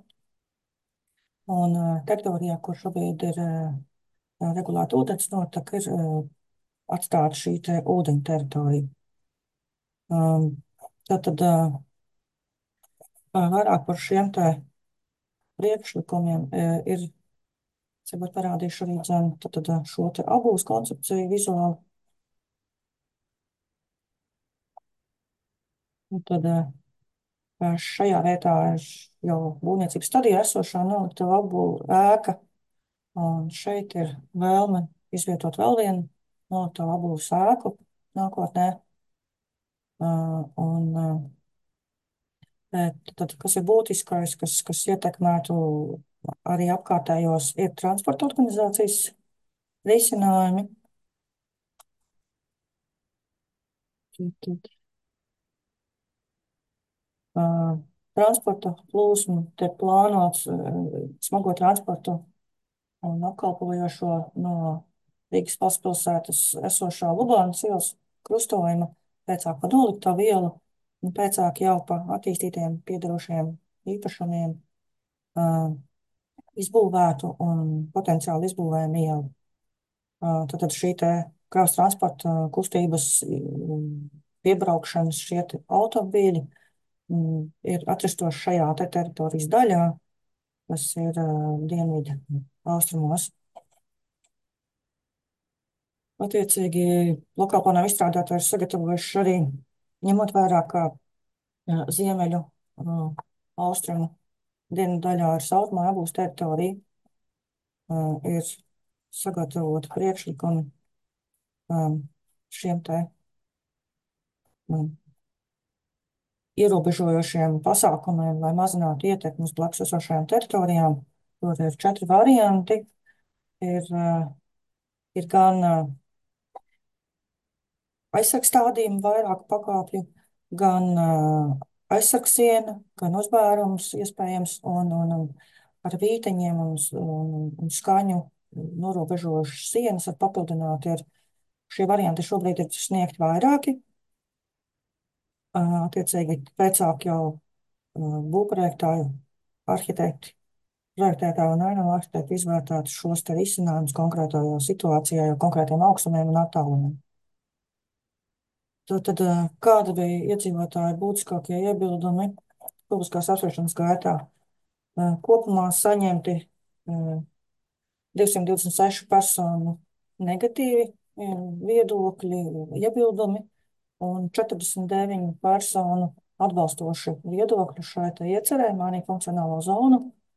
Un teritorijā, kur šobrīd ir regulēta ūdens noteka, ir atstāta šī te ūdeņu teritorija. Tātad vairāk par šiem te priekšlikumiem ir, varbūt parādīšu arī dzen, tātad šo te apbūves koncepciju vizuāli. Un tad šajā vietā ir jau būvniecības stadijā esošā noliktava apbūve ēka, un šeit ir vēlme izvietot vēl vienu noliktava apbūves ēku nākotnē. Uh, un uh, tad, kas ir būtiskais, kas, kas ietekmētu arī apkārtējos, ir transporta organizācijas risinājumi. Tad, uh, transporta plūsmu tiek plānots uh, smago transportu un apkalpojošo no Rīgas valstspilsētas esošā Lubānas ielas krustojuma pēcāk pa noliktavu ielu un pēcāk jau pa attīstītiem piedarošiem īpašumiem uh, izbūvētu un potenciāli izbūvējumu ielu. Uh, tad šī te kravas transporta kustības uh, piebraukšanas šie te automobīļi mm, ir atrastos šajā te teritorijas daļā, kas ir uh, dienvidu austrumos. Attiecīgi, lokālplānojuma izstrādātāji ir sagatavojuši arī, ņemot vērā, ka uh, ziemeļu uh, austrumu dienvidu daļā ir Sautrumāju apgūves teritorija, uh, ir sagatavoti priekšlikumi um, šiem te um, ierobežojošiem pasākumiem, lai mazinātu ietekmi uz blakus esošajām teritorijām. Tur ir četri varianti. Ir, uh, ir gan uh, aizsargs stādījumi vairāku pakāpju, gan uh, aizsargsiena, gan uzbērums iespējams, un, un, un ar vīteņiem un, un, un skaņu norobežojušas sienas var papildināt. Ir, šie varianti šobrīd ir sniegti vairāki. Uh, attiecīgi, pēcāk jau uh, būvprojektāju arhitekti, projektētāji un ainava arhitekti izvērtētu šos te risinājumus konkrētajā situācijā, jau konkrētiem augstumiem un attālumiem. Tad, uh, kāda bija iedzīvotāju būtiskākie iebildumi publiskās apspriešanas gaitā? Uh, kopumā saņemti uh, divsimt divdesmit seši personu negatīvi uh, viedokļi, iebildumi, un četrdesmit deviņu personu atbalstoši viedokļu šai te iecerē mainīt funkcionālo zonu.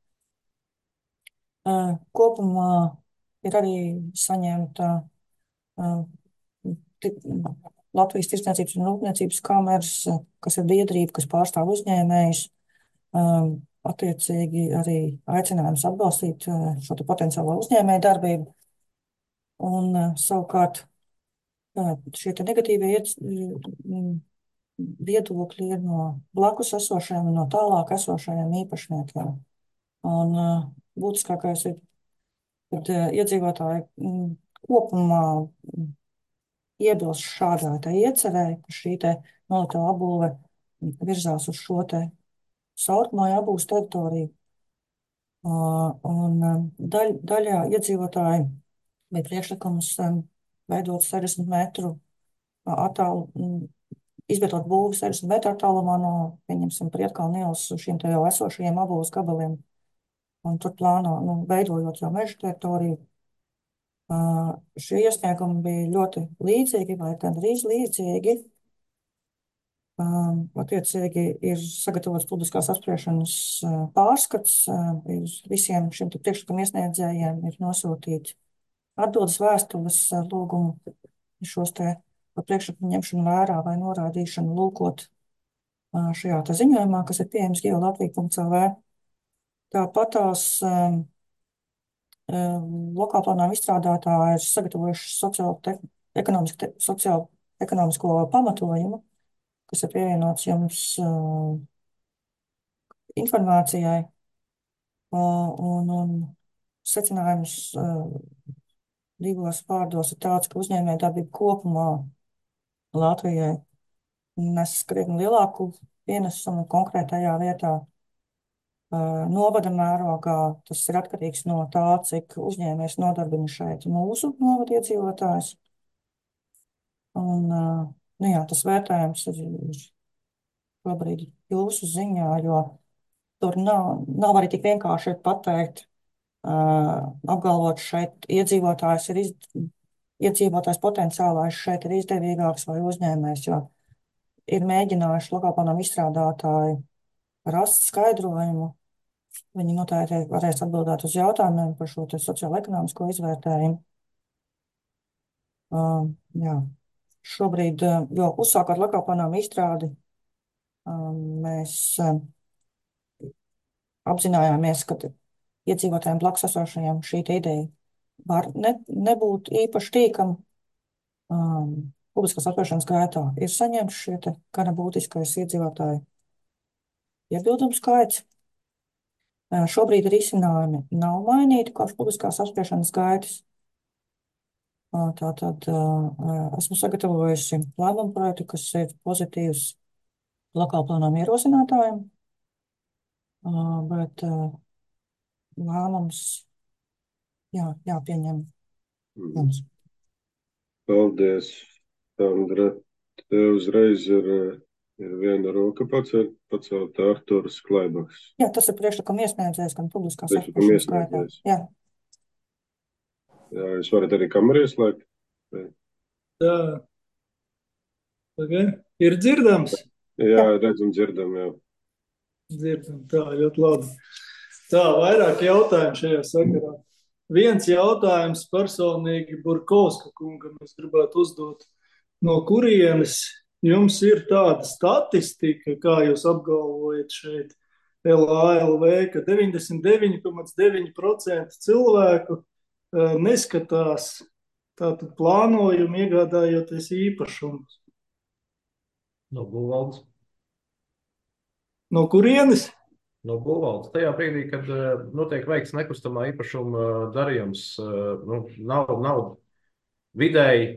Uh, kopumā ir arī saņemta uh, Latvijas Tirdzniecības un Rūpniecības kameras, uh, kas ir biedrība, kas pārstāv uzņēmējus. Um, attiecīgi arī aicinājums atbalstīt uh, šo te potenciālo uzņēmēju darbību. Un uh, savukārt uh, šie te negatīvie iec, uh, viedokļi ir no blakus esošajiem un no tālāk esošajiem īpašniekiem. Un uh, būtiskākais ir, kad uh, iedzīvotāji mm, kopumā mm, iebilst šādai te iecerē, ka šī te noliktava apbūve virzās uz šo te Sautrumāju apbūves teritoriju. Uh, un um, daļ, daļā iedzīvotāji bija priekšlikums um, veidot sešdesmit metru uh, attālu, mm, izvietot būvi sešdesmit metru attālumā no, pieņemsim, Prietkalna ielas uz šiem te jau esošajiem apbūves gabaliem. Un tur plāno, nu, veidojot jau meža teritoriju. Uh, šie iesniegumi bija ļoti līdzīgi vai gandrīz līdzīgi. Um, attiecīgi ir sagatavots publiskās apspriešanas uh, pārskats. Uh, ir visiem šiem te priekšlikumu iesniedzējiem ir nosūtīti atbildes vēstules uh, lūgumu šos te par priekšlikumu ņemšanu vērā vai norādīšanu lūkot uh, šajā te ziņojumā, kas ir pieejams geolatvija punkt el vē. Tāpat tās um, um, lokālplānojuma izstrādātāji ir sagatavojuši sociālo, te, ekonomisko, te, sociālo ekonomisko pamatojumu, kas ir pievienots jums uh, informācijai, uh, un, un secinājums uh, divos vārdos ir tāds, ka uzņēmējdarbība kopumā Latvijai nes krietni lielāku pienesumu konkrētajā vietā. Uh, novada mērogā tas ir atkarīgs no tā, cik uzņēmējs nodarbina šeit mūsu novada iedzīvotājs. Un, uh, nu jā, tas vērtējums ir, ir šobrīd jūsu ziņā, jo tur nav, nav arī tik vienkārši pateikt, uh, apgalvot šeit iedzīvotājs ir iz, iedzīvotājs potenciālais šeit ir izdevīgāks vai uzņēmējs, jo ir mēģinājuši lokālplānojuma izstrādātāji rast skaidrojumu. Viņi noteikti varēs atbildēt uz jautājumiem par šo te sociālo-ekonomisko izvērtējumu. Uh, jā. Šobrīd, uh, jo uzsākot lokālplānojuma izstrādi, uh, mēs uh, apzinājāmies, ka iedzīvotājiem blakus esošajiem šī te ideja var ne, nebūt īpaši tīkama. Um, publiskās apspriešanas gaitā ir saņemts šie te gana būtiskais iedzīvotāju iebildumu skaits. Uh, šobrīd risinājumi nav mainīti kopš publiskās apspriešanas gaitas. Uh, tātad uh, esmu sagatavojusi lēmumu projektu, kas ir pozitīvs lokālplānojuma ierosinātājiem, uh, bet uh, lēmums jā, jāpieņem jums. Paldies, Sandra. Tev uzreiz ir Ir viena roka pacelt, pacelt Arturs Klaibaks. Jā, tas ir priekšlikuma iesniedzējs, gan publiskās Priekšlikuma apspriešanas gaitā. iesniedzējs. Jā. Jā, jūs varat arī kameru ieslēgt. Tā. Okay. Ir dzirdams? Jā, redzam, dzirdam, jā. Dzirdam, tā, ļoti labi. Tā, vairāk jautājumu šajā sakarā. Viens jautājums personīgi Burkovska kungam es gribētu uzdot. No kurienes jums ir tāda statistika, kā jūs apgalvojat šeit L A L V, ka deviņdesmit deviņi komats deviņi procenti cilvēku uh, neskatās tātad plānojumu iegādājoties īpašumus? No būvvaldes. No kurienes? No būvvaldes. Tajā brīdī, kad uh, notiek veikts nekustamā īpašuma uh, darījums, uh, nu, nav, nav vidēji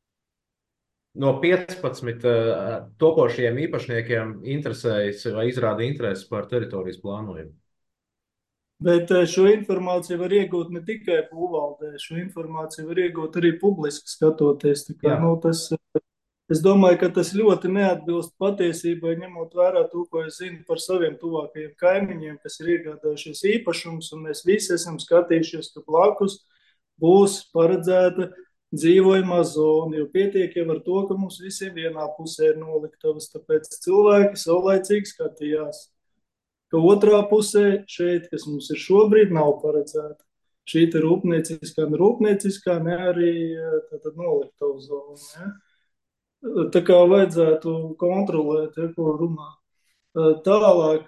no piecpadsmit uh, topošiem īpašniekiem interesējas vai izrāda interesi par teritorijas plānojumu. Bet šo informāciju var iegūt ne tikai būvvaldē, šo informāciju var iegūt arī publiski skatoties. Tā kā, nu, tas, es domāju, ka tas ļoti neatbilst patiesībai, ņemot vērā to, ko es zinu par saviem tuvākajiem kaimiņiem, kas ir iegādājušies īpašums, un mēs visi esam skatījušies, ka blakus būs paredzēta dzīvojamā zona, jo pietiek jau ar to, ka mums visiem vienā pusē ir noliktavas, tāpēc cilvēki saulaicīgi skatījās, ka otrā pusē šeit, kas mums ir šobrīd, nav paredzēta. Šī te rūpnieciskā, ne rūpnieciskā, ne arī tātad noliktavu zona. Ja? Tā kā vajadzētu kontrolēt, ja, ko runā. Tālāk,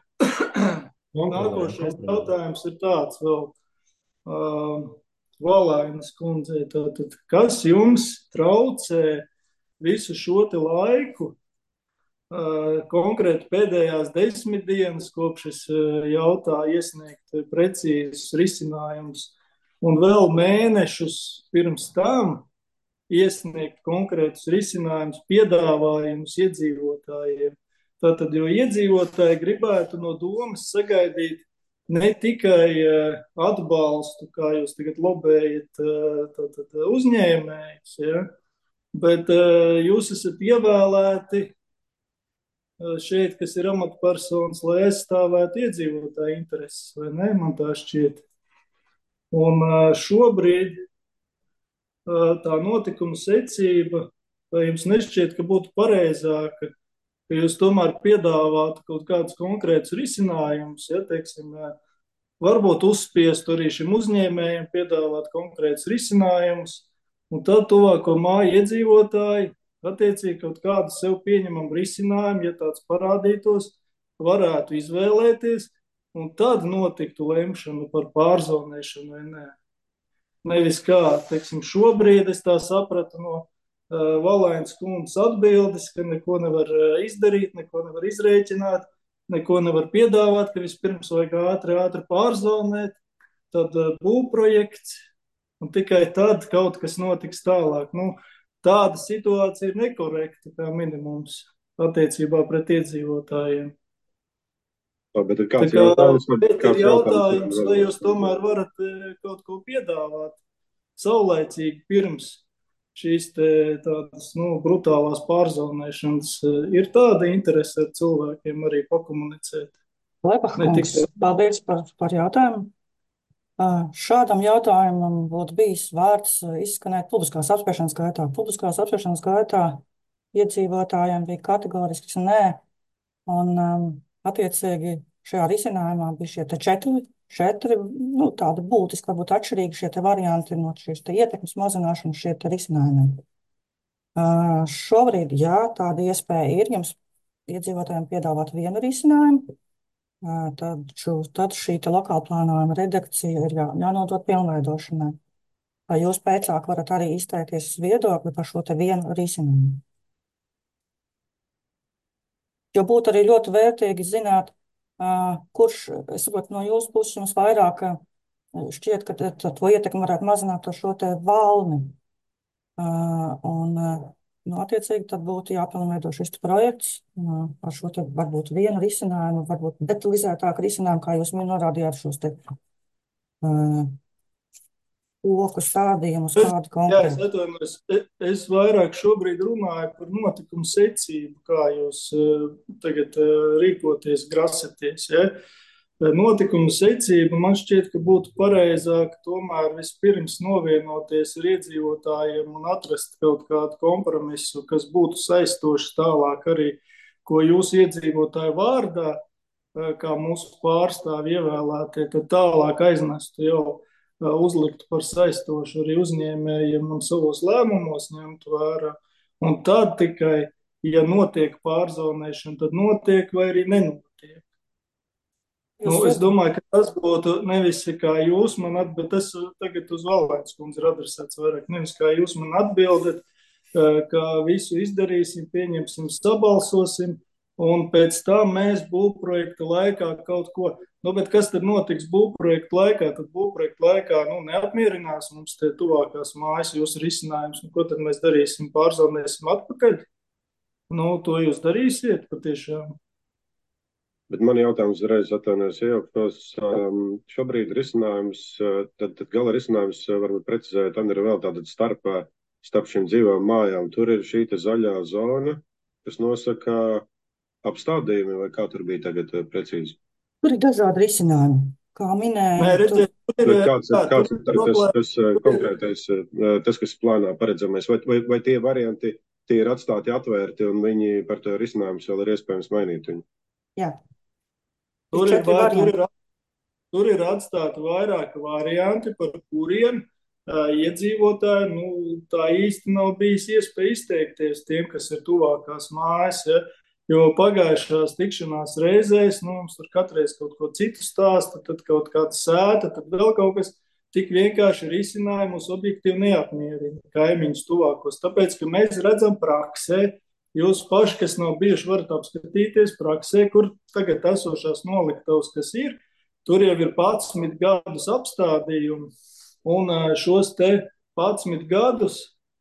nākošais jautājums ir tāds vēl. Uh, Valainas kundzei, tātad, kas jums traucē visu šo te laiku, uh, konkrēti pēdējās desmit dienas, kopš es uh, jautāju iesniegt precīzus risinājumus, un vēl mēnešus pirms tam iesniegt konkrētus risinājumus, piedāvājumus iedzīvotājiem. Tātad, jo iedzīvotāji gribētu no domas sagaidīt ne tikai atbalstu, kā jūs tagad lobējat tātad, uzņēmējus, ja, bet jūs esat ievēlēti šeit, kas ir amatpersonas, lai aizstāvētu iedzīvotāju intereses, vai ne? Man tā šķiet. Un šobrīd tā notikuma secība, vai jums nešķiet, ka būtu pareizāka, ka jūs tomēr piedāvātu kaut kādus konkrētus risinājumus, ja, teiksim, varbūt uzspiest arī šim uzņēmējiem piedāvāt konkrētus risinājumus, un tad tuvāko māju iedzīvotāji attiecīgi kaut kādu sev pieņemam risinājumu, ja tāds parādītos, varētu izvēlēties, un tad notiktu lemšana par pārzonēšanu vai nē. Nevis kā, teiksim, šobrīd es tā sapratu no Valainas kundzes atbildes, ka neko nevar izdarīt, neko nevar izrēķināt, neko nevar piedāvāt, ka vispirms vajag ātri, ātri pārzonēt, tad būvprojekts, un tikai tad kaut kas notiks tālāk. Nu, tāda situācija ir nekorekta kā minimums attiecībā pret iedzīvotājiem. Tā, bet ir kāds Tā kā, jautājums, bet kāds ir jautājums, jautājums, vai jūs tomēr varat kaut ko piedāvāt saulaicīgi pirms šīs te tādas, nu, brutālās pārzonēšanas. Ir tāda interese ar cilvēkiem arī pakomunicēt. Lepakungs, paldies par, par jautājumu. Šādam jautājumam būtu bijis vārds izskanēt publiskās apspriešanas gaitā. Publiskās apspriešanas gaitā iedzīvotājiem bija kategorisks nē, un um, attiecīgi šajā risinājumā bija šie te četri, četri nu, tādi būtiski, varbūt atšķirīgi šie te varianti no šīs te ietekmes mazināšanas, šie te risinājumi. Uh, šobrīd, jā, tāda iespēja ir jums iedzīvotājiem piedāvāt vienu risinājumu, uh, tad, šo, tad šī te lokāla plānojuma redakcija ir jā, jānodot pilnveidošanai. Vai jūs pēcāk varat arī izteikties viedokli par šo te vienu risinājumu? Jo būtu arī ļoti vērtīgi zināt, Uh, kurš, es saprotu, no jūsu puses jums vairāk uh, šķiet, ka t, t, to ietekmi varētu mazināt ar šo te valni. Uh, un, uh, nu, attiecīgi, tad būtu jāpilnveido šis projekts uh, ar šo te varbūt vienu risinājumu, varbūt detalizētāku risinājumu, kā jūs man norādījāt šos te uh, koku stādījumus, Es, kādi jā, es konkrēti? atvainojos. E- Es vairāk šobrīd runāju par notikumu secību, kā jūs eh, tagad eh, rīkoties, grasaties. Ja? Eh, Notikumu secība man šķiet, ka būtu pareizāk tomēr vispirms novienoties ar iedzīvotājiem un atrast kaut kādu kompromisu, kas būtu saistošs tālāk arī, ko jūs iedzīvotāju vārdā, eh, kā mūsu pārstāvi ievēlētie, tad tālāk aiznestu jau uzliktu par saistošu arī uzņēmējiem un savos lēmumos ņemtu vērā. Un tad tikai, ja notiek pārzonēšana, tad notiek vai arī nenotiek. Nu, Jūs es redzat, domāju, ka tas būtu nevis kā jūs man atbildat, bet tas tagad uz Valēnas kundzi ir adresēts vairāk, nevis kā jūs man atbildat, eh, ka visu izdarīsim, pieņemsim, sabalsosim, un pēc tam mēs būvprojekta laikā kaut ko. Nu, bet kas tad notiks būvprojekta laikā? Tad būvprojekta laikā nu, neapmierinās mums tie tuvākās mājas jūsu risinājums. Nu, ko tad mēs darīsim? Pārzonēsim atpakaļ? Nu, to jūs darīsiet patiešām. Bet man jautājums uzreiz atvainojas iejauktos. Um, šobrīd risinājums, uh, tad, tad gala risinājums uh, varbūt precizēt, un ir vēl tāda starpā starp šīm dzīvām mājām. Tur ir šī te zaļā zona, kas nosaka apstādījumi, vai kā tur bija tagad uh, precīzi? tur ir dažādi risinājumi. Kā Nē, minēju, tur redziet, tur ir, Bet kāds ir, jā, kāds tur ir ir tas, noplē- tas uh, konkrētais, uh, tas, kas plānā paredzamais, vai, vai, vai tie varianti tie ir atstāti atvērti un viņi par to risinājumus vēl ir iespējams mainīt viņu? jā, ir tur ir, četri vai- tur varianti. ir, tur ir atstāti vairāki varianti, par kuriem uh, iedzīvotāji, nu, tā īsti nav bijis iespēja izteikties tiem, kas ir tuvākās mājas, ja? Jo pagājušās tikšanās reizēs, nu, mums tur katreiz kaut ko citu stāsta, tad kaut kāda sēta, tad vēl kaut kas tik vienkārši risinājumi mūs objektīvi neapmierina kaimiņus tuvākos. Tāpēc, ka mēs redzam praksē, jūs paši, kas nav bijuši, varat apskatīties praksē, kur tagad esošās noliktavas, kas ir, tur jau ir padsmit gadus apstādījumi, un ā, šos te padsmit gadus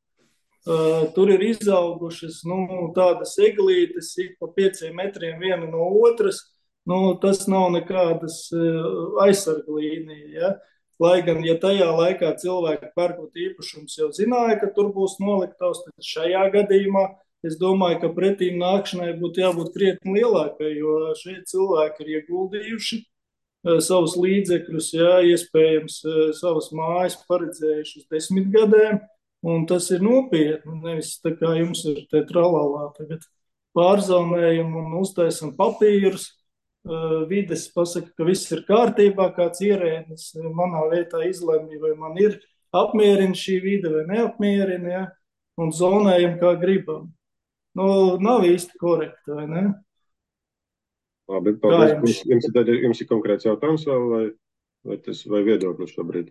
uh, tur ir izaugušas nu, tādas eglītes, ik pa pieciem metriem viena no otras. Nu, tas nav nekādas uh, aizsarga līnija. Ja? Lai gan, ja tajā laikā cilvēki pērkot īpašums jau zināja, ka tur būs noliktavs, tad šajā gadījumā es domāju, ka pretīm nākšanai būtu jābūt krietni lielākai, jo šie cilvēki ir ieguldījuši eh, savus līdzekļus, jā, iespējams, eh, savas mājas paredzējuši uz desmit gadiem, un tas ir nopietni. Nevis tā kā jums ir te tralalā tagad pārzonējam un uztaisam papīrus, eh, vides pasaka, ka viss ir kārtībā, kāds ierēdnis eh, manā vietā izlemj, vai man ir apmierina šī vide vai neapmierina, ja? Un zonējam, kā gribam. Nu, nav īsti korekti, vai ne? Labi, Kā paldies. jums? Jums, jums, ir, tad- jums ir konkrēts jautājums vēl, vai, vai, tas, vai viedoklis šobrīd?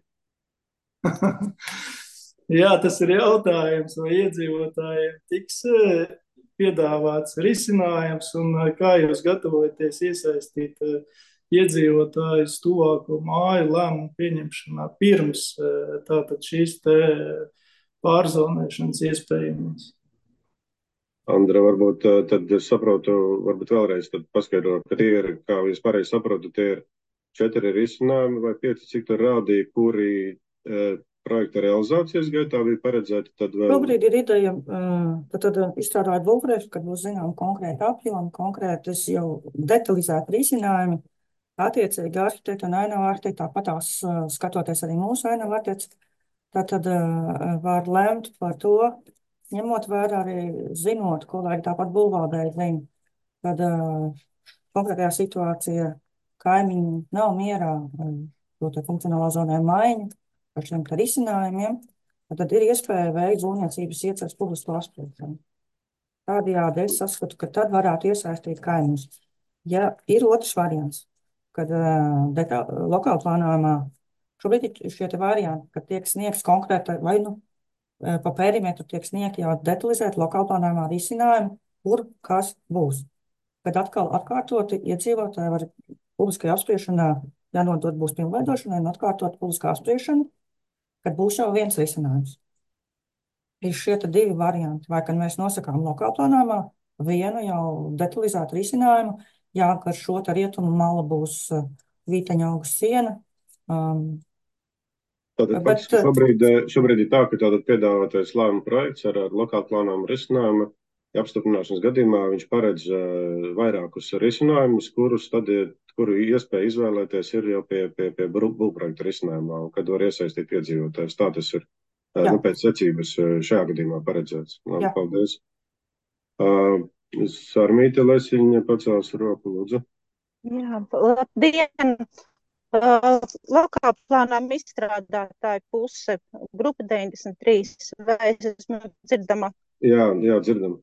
Jā, tas ir jautājums, vai iedzīvotājiem tiks eh, piedāvāts risinājums un eh, kā jūs gatavojaties iesaistīt eh, iedzīvotājus tuvāko māju lēmumu pieņemšanā pirms eh, tātad šīs te pārzonēšanas iespējamības. Andra, varbūt eh, tad es saprotu, varbūt vēlreiz tad paskaidro, ka tie ir, kā jūs pareizi saprotat, tie ir četri risinājumi vai pieci, cik tur rādīja, kuri eh, projekta realizācijas gaitā bija paredzēti, tad vēl. Šobrīd ir ideja, uh, ka tad uh, izstrādājot būvprojektu, kad būs zinām konkrēti apjomi, konkrētas jau detalizēti risinājumi, attiecīgi arhitekti un ainavu arhitekti, tāpatās uh, skatoties arī mūsu ainavu arhitekts, tad uh, var lemt par to, ņemot vērā arī zinot, ko lai tāpat būvvaldēji zina, kad uh, konkrētajā situācijā kaimiņi nav mierā uh, to te funkcionālā zonē maiņu ar šiem te risinājumiem, tad ir iespēja veikt būvniecības ieceres publisko apspriešanu. Tādējādi es saskatu, ka tad varētu iesaistīt kaimiņus. Ja ir otrs variants, kad uh, detā, lokāla plānojumā šobrīd ir šie te varianti, kad tiek sniegts konkrēta vai nu uh, pa perimetru tiek sniegt jau detalizēt lokāla plānojumā risinājumu, kur kas būs. Kad atkal atkārtoti iedzīvotāji var publiskajā apspriešanā jānodot būs pilnveidošanai un atkārtot publiskā apspriešana, kad būs jau viens risinājums. Ir šie te divi varianti, vai kad mēs nosakām lokāla plānojumā vienu jau detalizētu risinājumu, jā, ka ar šo te rietumu malu būs uh, vīteņaugu siena, um, Tātad Bet, faktiski šobrīd, šobrīd ir tā, ka tātad piedāvātais lēmuma projekts ar, ar lokāli plānojumu risinājumu apstiprināšanas gadījumā viņš paredz uh, vairākus risinājumus, kurus tad, kuru iespēja izvēlēties ir jau pie, pie, pie būvprojekta risinājumā, un kad var iesaistīt iedzīvotājus. Tā tas ir uh, nu, pēc secības šajā gadījumā paredzēts. Labi, paldies. Uh, Sarmīte Lesiņa pacels roku, lūdzu. Jā, labdien! Uh, lokāla plānojuma izstrādātāja puse, grupa deviņdesmit trīs, vai es esmu dzirdama? Jā, jā, dzirdam.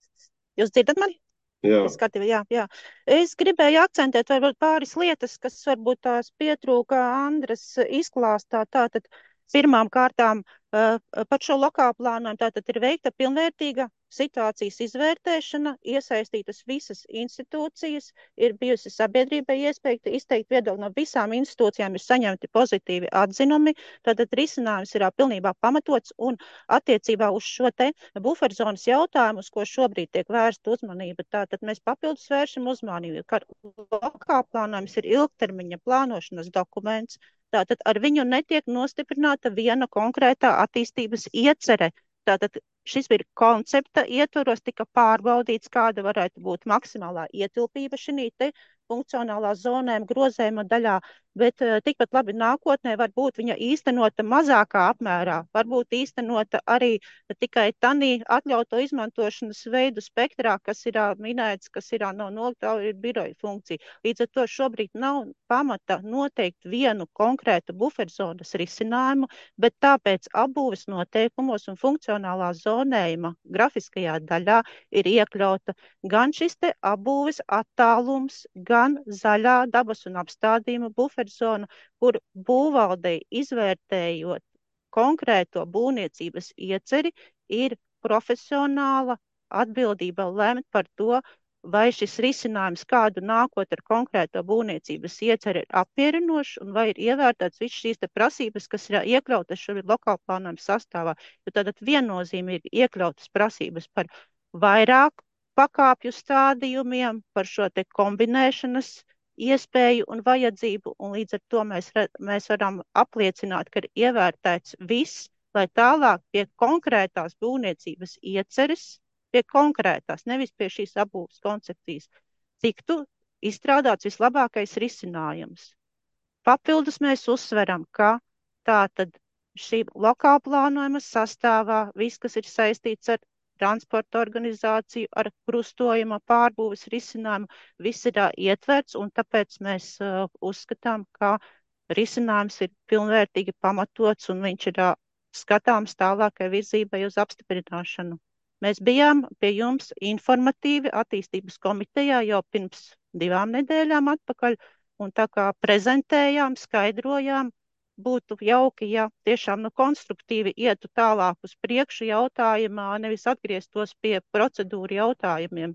Jūs dzirdat mani? Jā. Es, skatīju, jā, jā. Es gribēju akcentēt varbūt pāris lietas, kas varbūt tās pietrūka Andras izklāstā. Tātad pirmām kārtām uh, par šo lokālu plānojumu tātad ir veikta pilnvērtīga situācijas izvērtēšana, iesaistītas visas institūcijas, ir bijusi sabiedrībai iespēja izteikt viedokli no visām institūcijām, ir saņemti pozitīvi atzinumi, tātad risinājums ir pilnībā pamatots un attiecībā uz šo te buferzonas jautājumu, uz ko šobrīd tiek vērsta uzmanība, tātad mēs papildus vēršam uzmanību, ka lokāla plānojums ir ilgtermiņa plānošanas dokuments, tātad ar viņu netiek nostiprināta viena konkrētā attīstības iecere. Tātad šis bija koncepta ietvaros, tika pārbaudīts, kāda varētu būt maksimālā ietilpība šī te funkcionālā zonēm grozējuma daļā, bet uh, tikpat labi nākotnē var būt viņa īstenota mazākā apmērā, varbūt īstenota arī tikai tanī atļauto izmantošanas veidu spektrā, kas ir uh, minēts, kas ir uh, no noliktā ir biroja funkcija. Līdz ar to šobrīd nav pamata noteikt vienu konkrētu buferzonas risinājumu, bet tāpēc apbūves noteikumos un funkcionālā zonējuma grafiskajā daļā ir iekļauta gan šis te apbūves attālums, gan gan zaļā dabas un apstādījuma buferzona, kur būvvaldei izvērtējot konkrēto būvniecības ieceri, ir profesionāla atbildība lemt par to, vai šis risinājums kādu nākot ar konkrēto būvniecības ieceri ir apmierinošs un vai ir ievērtēts viss šīs te prasības, kas ir iekļautas šobrīd lokāla plānojuma sastāvā. Jo tātad viennozīmīgi iekļautas prasības par vairāk pakāpju stādījumiem, par šo te kombinēšanas iespēju un vajadzību, un līdz ar to mēs, mēs varam apliecināt, ka ir ievērtēts viss, lai tālāk pie konkrētās būvniecības ieceres, pie konkrētās, nevis pie šīs apbūves koncepcijas, tiktu izstrādāts vislabākais risinājums. Papildus mēs uzsveram, ka tātad šī lokāla plānojuma sastāvā viss, kas ir saistīts ar transporta organizāciju, ar krustojuma pārbūves risinājumu, viss ir uh, ietverts, un tāpēc mēs uh, uzskatām, ka risinājums ir pilnvērtīgi pamatots, un viņš ir uh, skatāms tālākai virzībai uz apstiprināšanu. Mēs bijām pie jums informatīvi attīstības komitejā jau pirms divām nedēļām atpakaļ, un tā kā prezentējām, skaidrojām, būtu jauki, ja tiešām nu, konstruktīvi ietu tālāk uz priekšu jautājumā, nevis atgrieztos pie procedūru jautājumiem.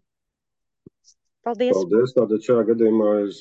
Paldies! Paldies! Tātad šajā gadījumā es,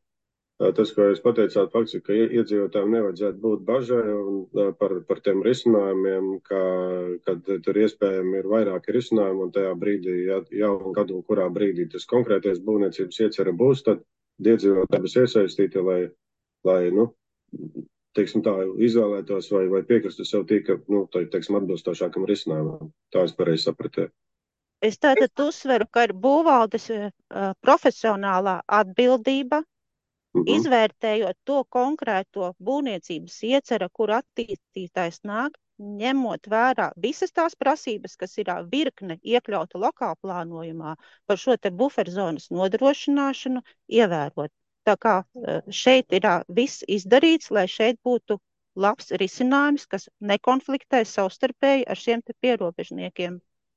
tas, ko jūs pateicāt, faktiski, ka iedzīvotājiem nevajadzētu būt bažai un par, par tiem risinājumiem, ka, kad tur iespējami ir vairāki risinājumi un tajā brīdī, ja, ja un kad un kurā brīdī tas konkrētais būvniecības iecere būs, tad iedzīvotāji būs iesaistīti, lai, lai nu, teiksim tā, izvēlētos vai, vai piekristu sev tika, nu, tā, teiksim, atbilstošākam risinājumam. Tā es pareizi sapratu. Es tātad uzsveru, ka ir būvvaldes uh, profesionālā atbildība, mm-hmm. izvērtējot to konkrēto būvniecības iecera, kur attīstītājs nāk, ņemot vērā visas tās prasības, kas ir virkne iekļauta lokāla plānojumā, par šo te buferzonas nodrošināšanu ievērot. Tā kā šeit ir viss izdarīts, lai šeit būtu labs risinājums, kas nekonfliktē savstarpēji ar šiem te pierobežniekiem.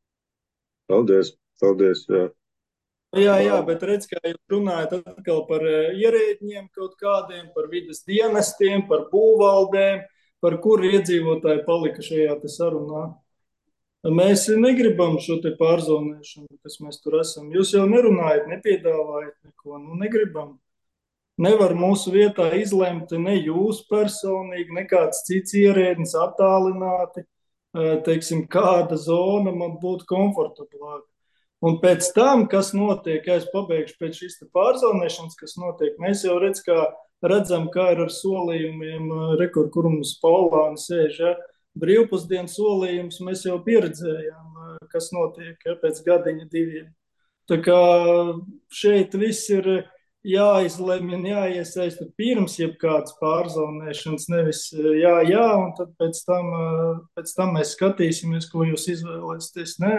Paldies, paldies, jā. Jā, jā, bet redz, kā jūs runājat atkal par ierēģiem kaut kādiem, par vides dienestiem, par būvvaldēm, par kuru iedzīvotāji palika šajā te sarunā. Mēs negribam šo te pārzonēšanu, kas mēs tur esam. Jūs jau nerunājat, nepiedāvājat neko, nu negribam. Nevar mūsu vietā izlemt ne jūs personīgi, ne kāds cits ierēdnis attālināti, teiksim, kāda zona man būtu komfortablāka. Un pēc tam, kas notiek, ja es pabeigšu pēc šīs te pārzonēšanas, kas notiek, mēs jau redz, kā redzam, kā ir ar solījumiem, rekur, kur mums Paulāni sēž, ja? Brīvpusdienu solījumus mēs jau pieredzējām, kas notiek, ja, pēc gadiņa diviem. Tā kā šeit viss ir jāizlemj un jāiesaista pirms jebkādas pārzonēšanas, nevis jā, jā, un tad pēc tam, pēc tam mēs skatīsimies, ko jūs izvēlēsieties. Nē.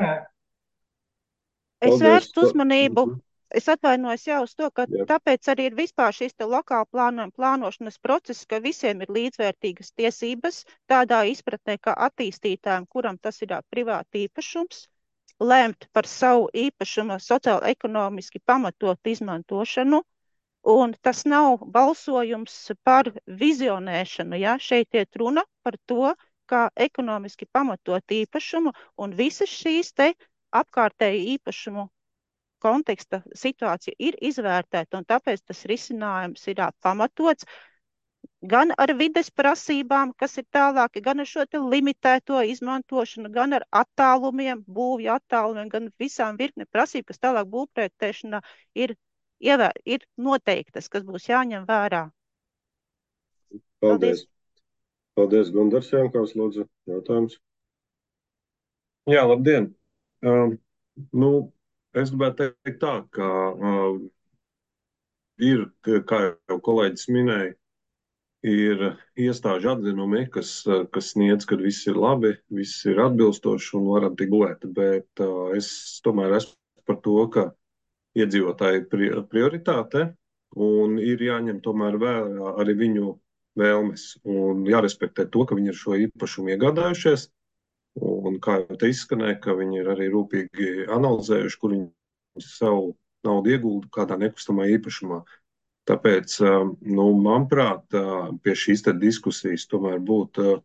Es Paldies. vērstu uzmanību, es atvainojos jau uz to, ka Jā. tāpēc arī ir vispār šis te lokāla plānojuma plānošanas process, ka visiem ir līdzvērtīgas tiesības tādā izpratnē, kā attīstītājiem, kuram tas ir ā, privāti īpašums, lemt par savu īpašumu sociāli ekonomiski pamatot izmantošanu, un tas nav balsojums par vizionēšanu, ja? Šeit iet runa par to, kā ekonomiski pamatot īpašumu, un visas šīs te apkārtēju īpašumu konteksta situācija ir izvērtēta, un tāpēc tas risinājums ir ā, pamatots gan ar vides prasībām, kas ir tālāki, gan ar šo te limitēto izmantošanu, gan ar attālumiem, būvju attālumiem, gan visām virkne prasību, kas tālāk būvprojektēšanā ir, ievē, ir noteiktas, kas būs jāņem vērā. Paldies. Paldies, Gundars Jankovs, lūdzu, jautājums. Jā, labdien. Um, nu, es gribētu teikt tā, ka uh, ir, kā jau kolēģis minēja, ir iestāžu atzinumi, kas, kas sniedz, ka viss ir labi, viss ir atbilstoši un varam tik gulēt, bet uh, es tomēr esmu par to, ka iedzīvotāji ir prioritāte un ir jāņem tomēr vērā arī viņu vēlmes un jārespektē to, ka viņi ir šo īpašumu iegādājušies. Un kā jau te izskanēja, ka viņi ir arī rūpīgi analizējuši, kur viņi savu naudu iegulda kādā nekustamā īpašumā. Tāpēc, nu, manuprāt, pie šīs te diskusijas tomēr būtu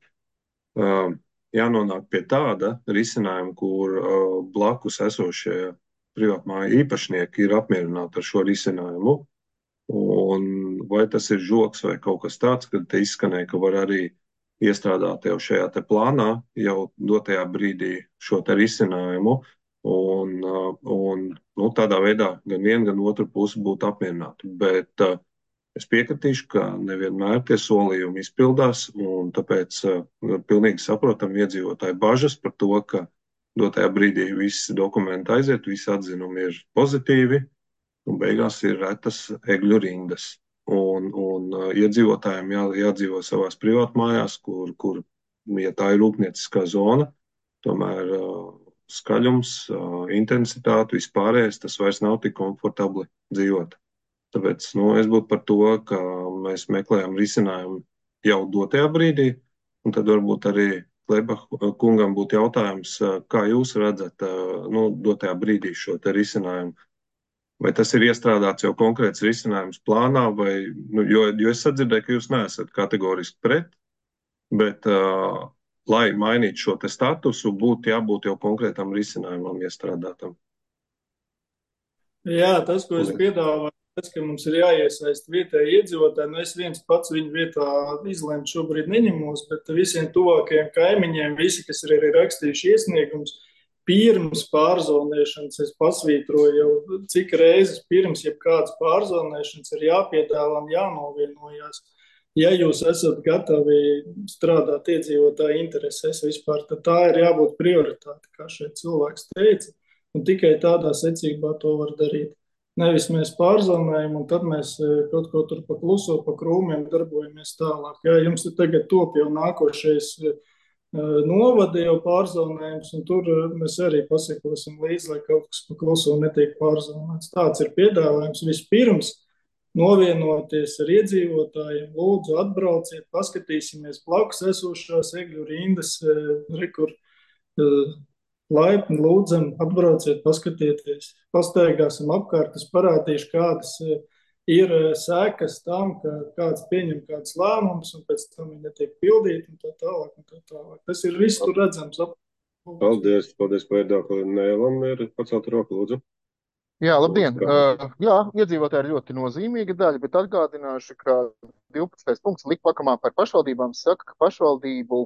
jānonāk pie tāda risinājuma, kur blakus esošie privātmāju īpašnieki ir apmierināti ar šo risinājumu. Un vai tas ir žoks vai kaut kas tāds, kad te izskanēja, ka var arī iestrādāt jau šajā te plānā, jau dotajā brīdī šo te risinājumu, un, un nu, tādā veidā gan viena, gan otra puse būtu apmierināti. Bet uh, es piekritīšu, ka nevienmēr tie solījumi izpildās, un tāpēc uh, pilnīgi saprotam iedzīvotāju bažas par to, ka dotajā brīdī visi dokumenti aiziet, visi atzinumi ir pozitīvi, un beigās ir retas egļu rindas. Un, un uh, iedzīvotājiem jā, jādzīvo savās privātmājās, kur, kur, ja tā ir rūpnieciskā zona, tomēr uh, skaļums, uh, intensitāte, vispārējais, tas vairs nav tik komfortabli dzīvot. Tāpēc, nu, es būtu par to, ka mēs meklējam risinājumu jau dotajā brīdī, un tad varbūt arī Kleba kungam būtu jautājums, uh, kā jūs redzat, uh, nu, dotajā brīdī šo te risinājumu. Vai tas ir iestrādāts jau konkrēts risinājums plānā, vai, nu, jo, jo es sadzirdēju, ka jūs neesat kategoriski pret, bet, uh, lai mainītu šo te statusu, būtu jābūt jau konkrētam risinājumam iestrādātam. Jā, tas, ko es piedāvāju, tas, ka mums ir jāiesaist vietēji iedzīvotāji, nu es viens pats viņu vietā izlēmu šobrīd neņemos, bet visiem tuvākajiem kaimiņiem, visi, kas ir arī rakstījuši iesniegums, pirms pārzonēšanas es pasvītroju jau, cik reizes pirms jebkādas pārzonēšanas ir jāpiedāvā un jānovienojās. Ja jūs esat gatavi strādāt iedzīvotāju interesēs vispār, tad tā ir jābūt prioritāte, kā šeit cilvēks teica, un tikai tādā secībā to var darīt. Nevis mēs pārzonējam, un tad mēs kaut ko tur pa kluso, pa krūmiem darbojamies tālāk. Ja jums ir tagad top jau nākošais novada jau pārzonējums, un tur mēs arī pasekosim līdzi, lai kaut kas pa kluso netiek pārzonēts. Tāds ir piedāvājums vispirms novienoties ar iedzīvotājiem, lūdzu atbrauciet, paskatīsimies blakus esošās egļu rindas, rekur laipni lūdzam, atbrauciet, paskatieties, pastaigāsim apkārt, es parādīšu, kādas ir sekas tam, ka kāds pieņem kāds lēmums, un pēc tam viņi netiek pildīti, un tā tālāk, un tā tālāk. Tas ir viss tur redzams. Paldies, paldies par viedokli. Nēlam ir pacelt roku, lūdzu. Jā, labdien. Uh, jā, iedzīvotāji ir ļoti nozīmīga daļa, bet atgādināšu, ka divpadsmitais punkts likpakamā par pašvaldībām saka, ka pašvaldību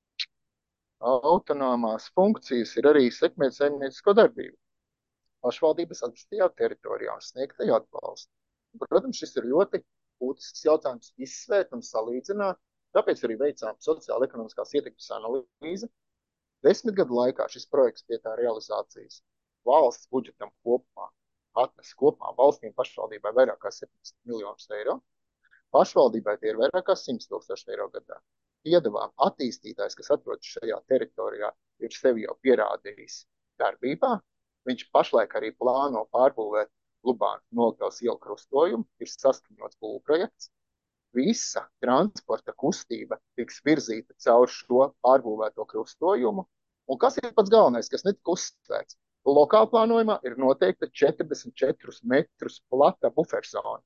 autonomās funkcijas ir arī sekmēt saimniecisko darbību. Pašvaldības atbalstītā teritorijā un sniegt tai atbalstu. Protams, šis ir ļoti būtisks jautājums izsvērt un salīdzināt. Tāpēc arī veicām sociāla-ekonomiskās ietekmes analīzi. Desmit gadu laikā šis projekts pie tā realizācijas valsts budžetam kopumā atnes kopumā valstīm pašvaldībai vairāk kā septiņdesmit miljonus eiro. Pašvaldībai tie ir vairāk kā simts tūkstoši eiro gadā. Iedavām attīstītājs, kas atrodas šajā teritorijā, ir sevi jau pierādījis darbībā. Viņš pašlaik arī plāno pārbūvēt Lubānu Noliktavas ielu krustojumu, ir saskaņots būvprojekts. Visa transporta kustība tiks virzīta caur šo pārbūvēto krustojumu. Un kas ir pats galvenais, kas netika uzsvērts? Lokālplānojumā ir noteikta četrdesmit četrus metrus plata buferzona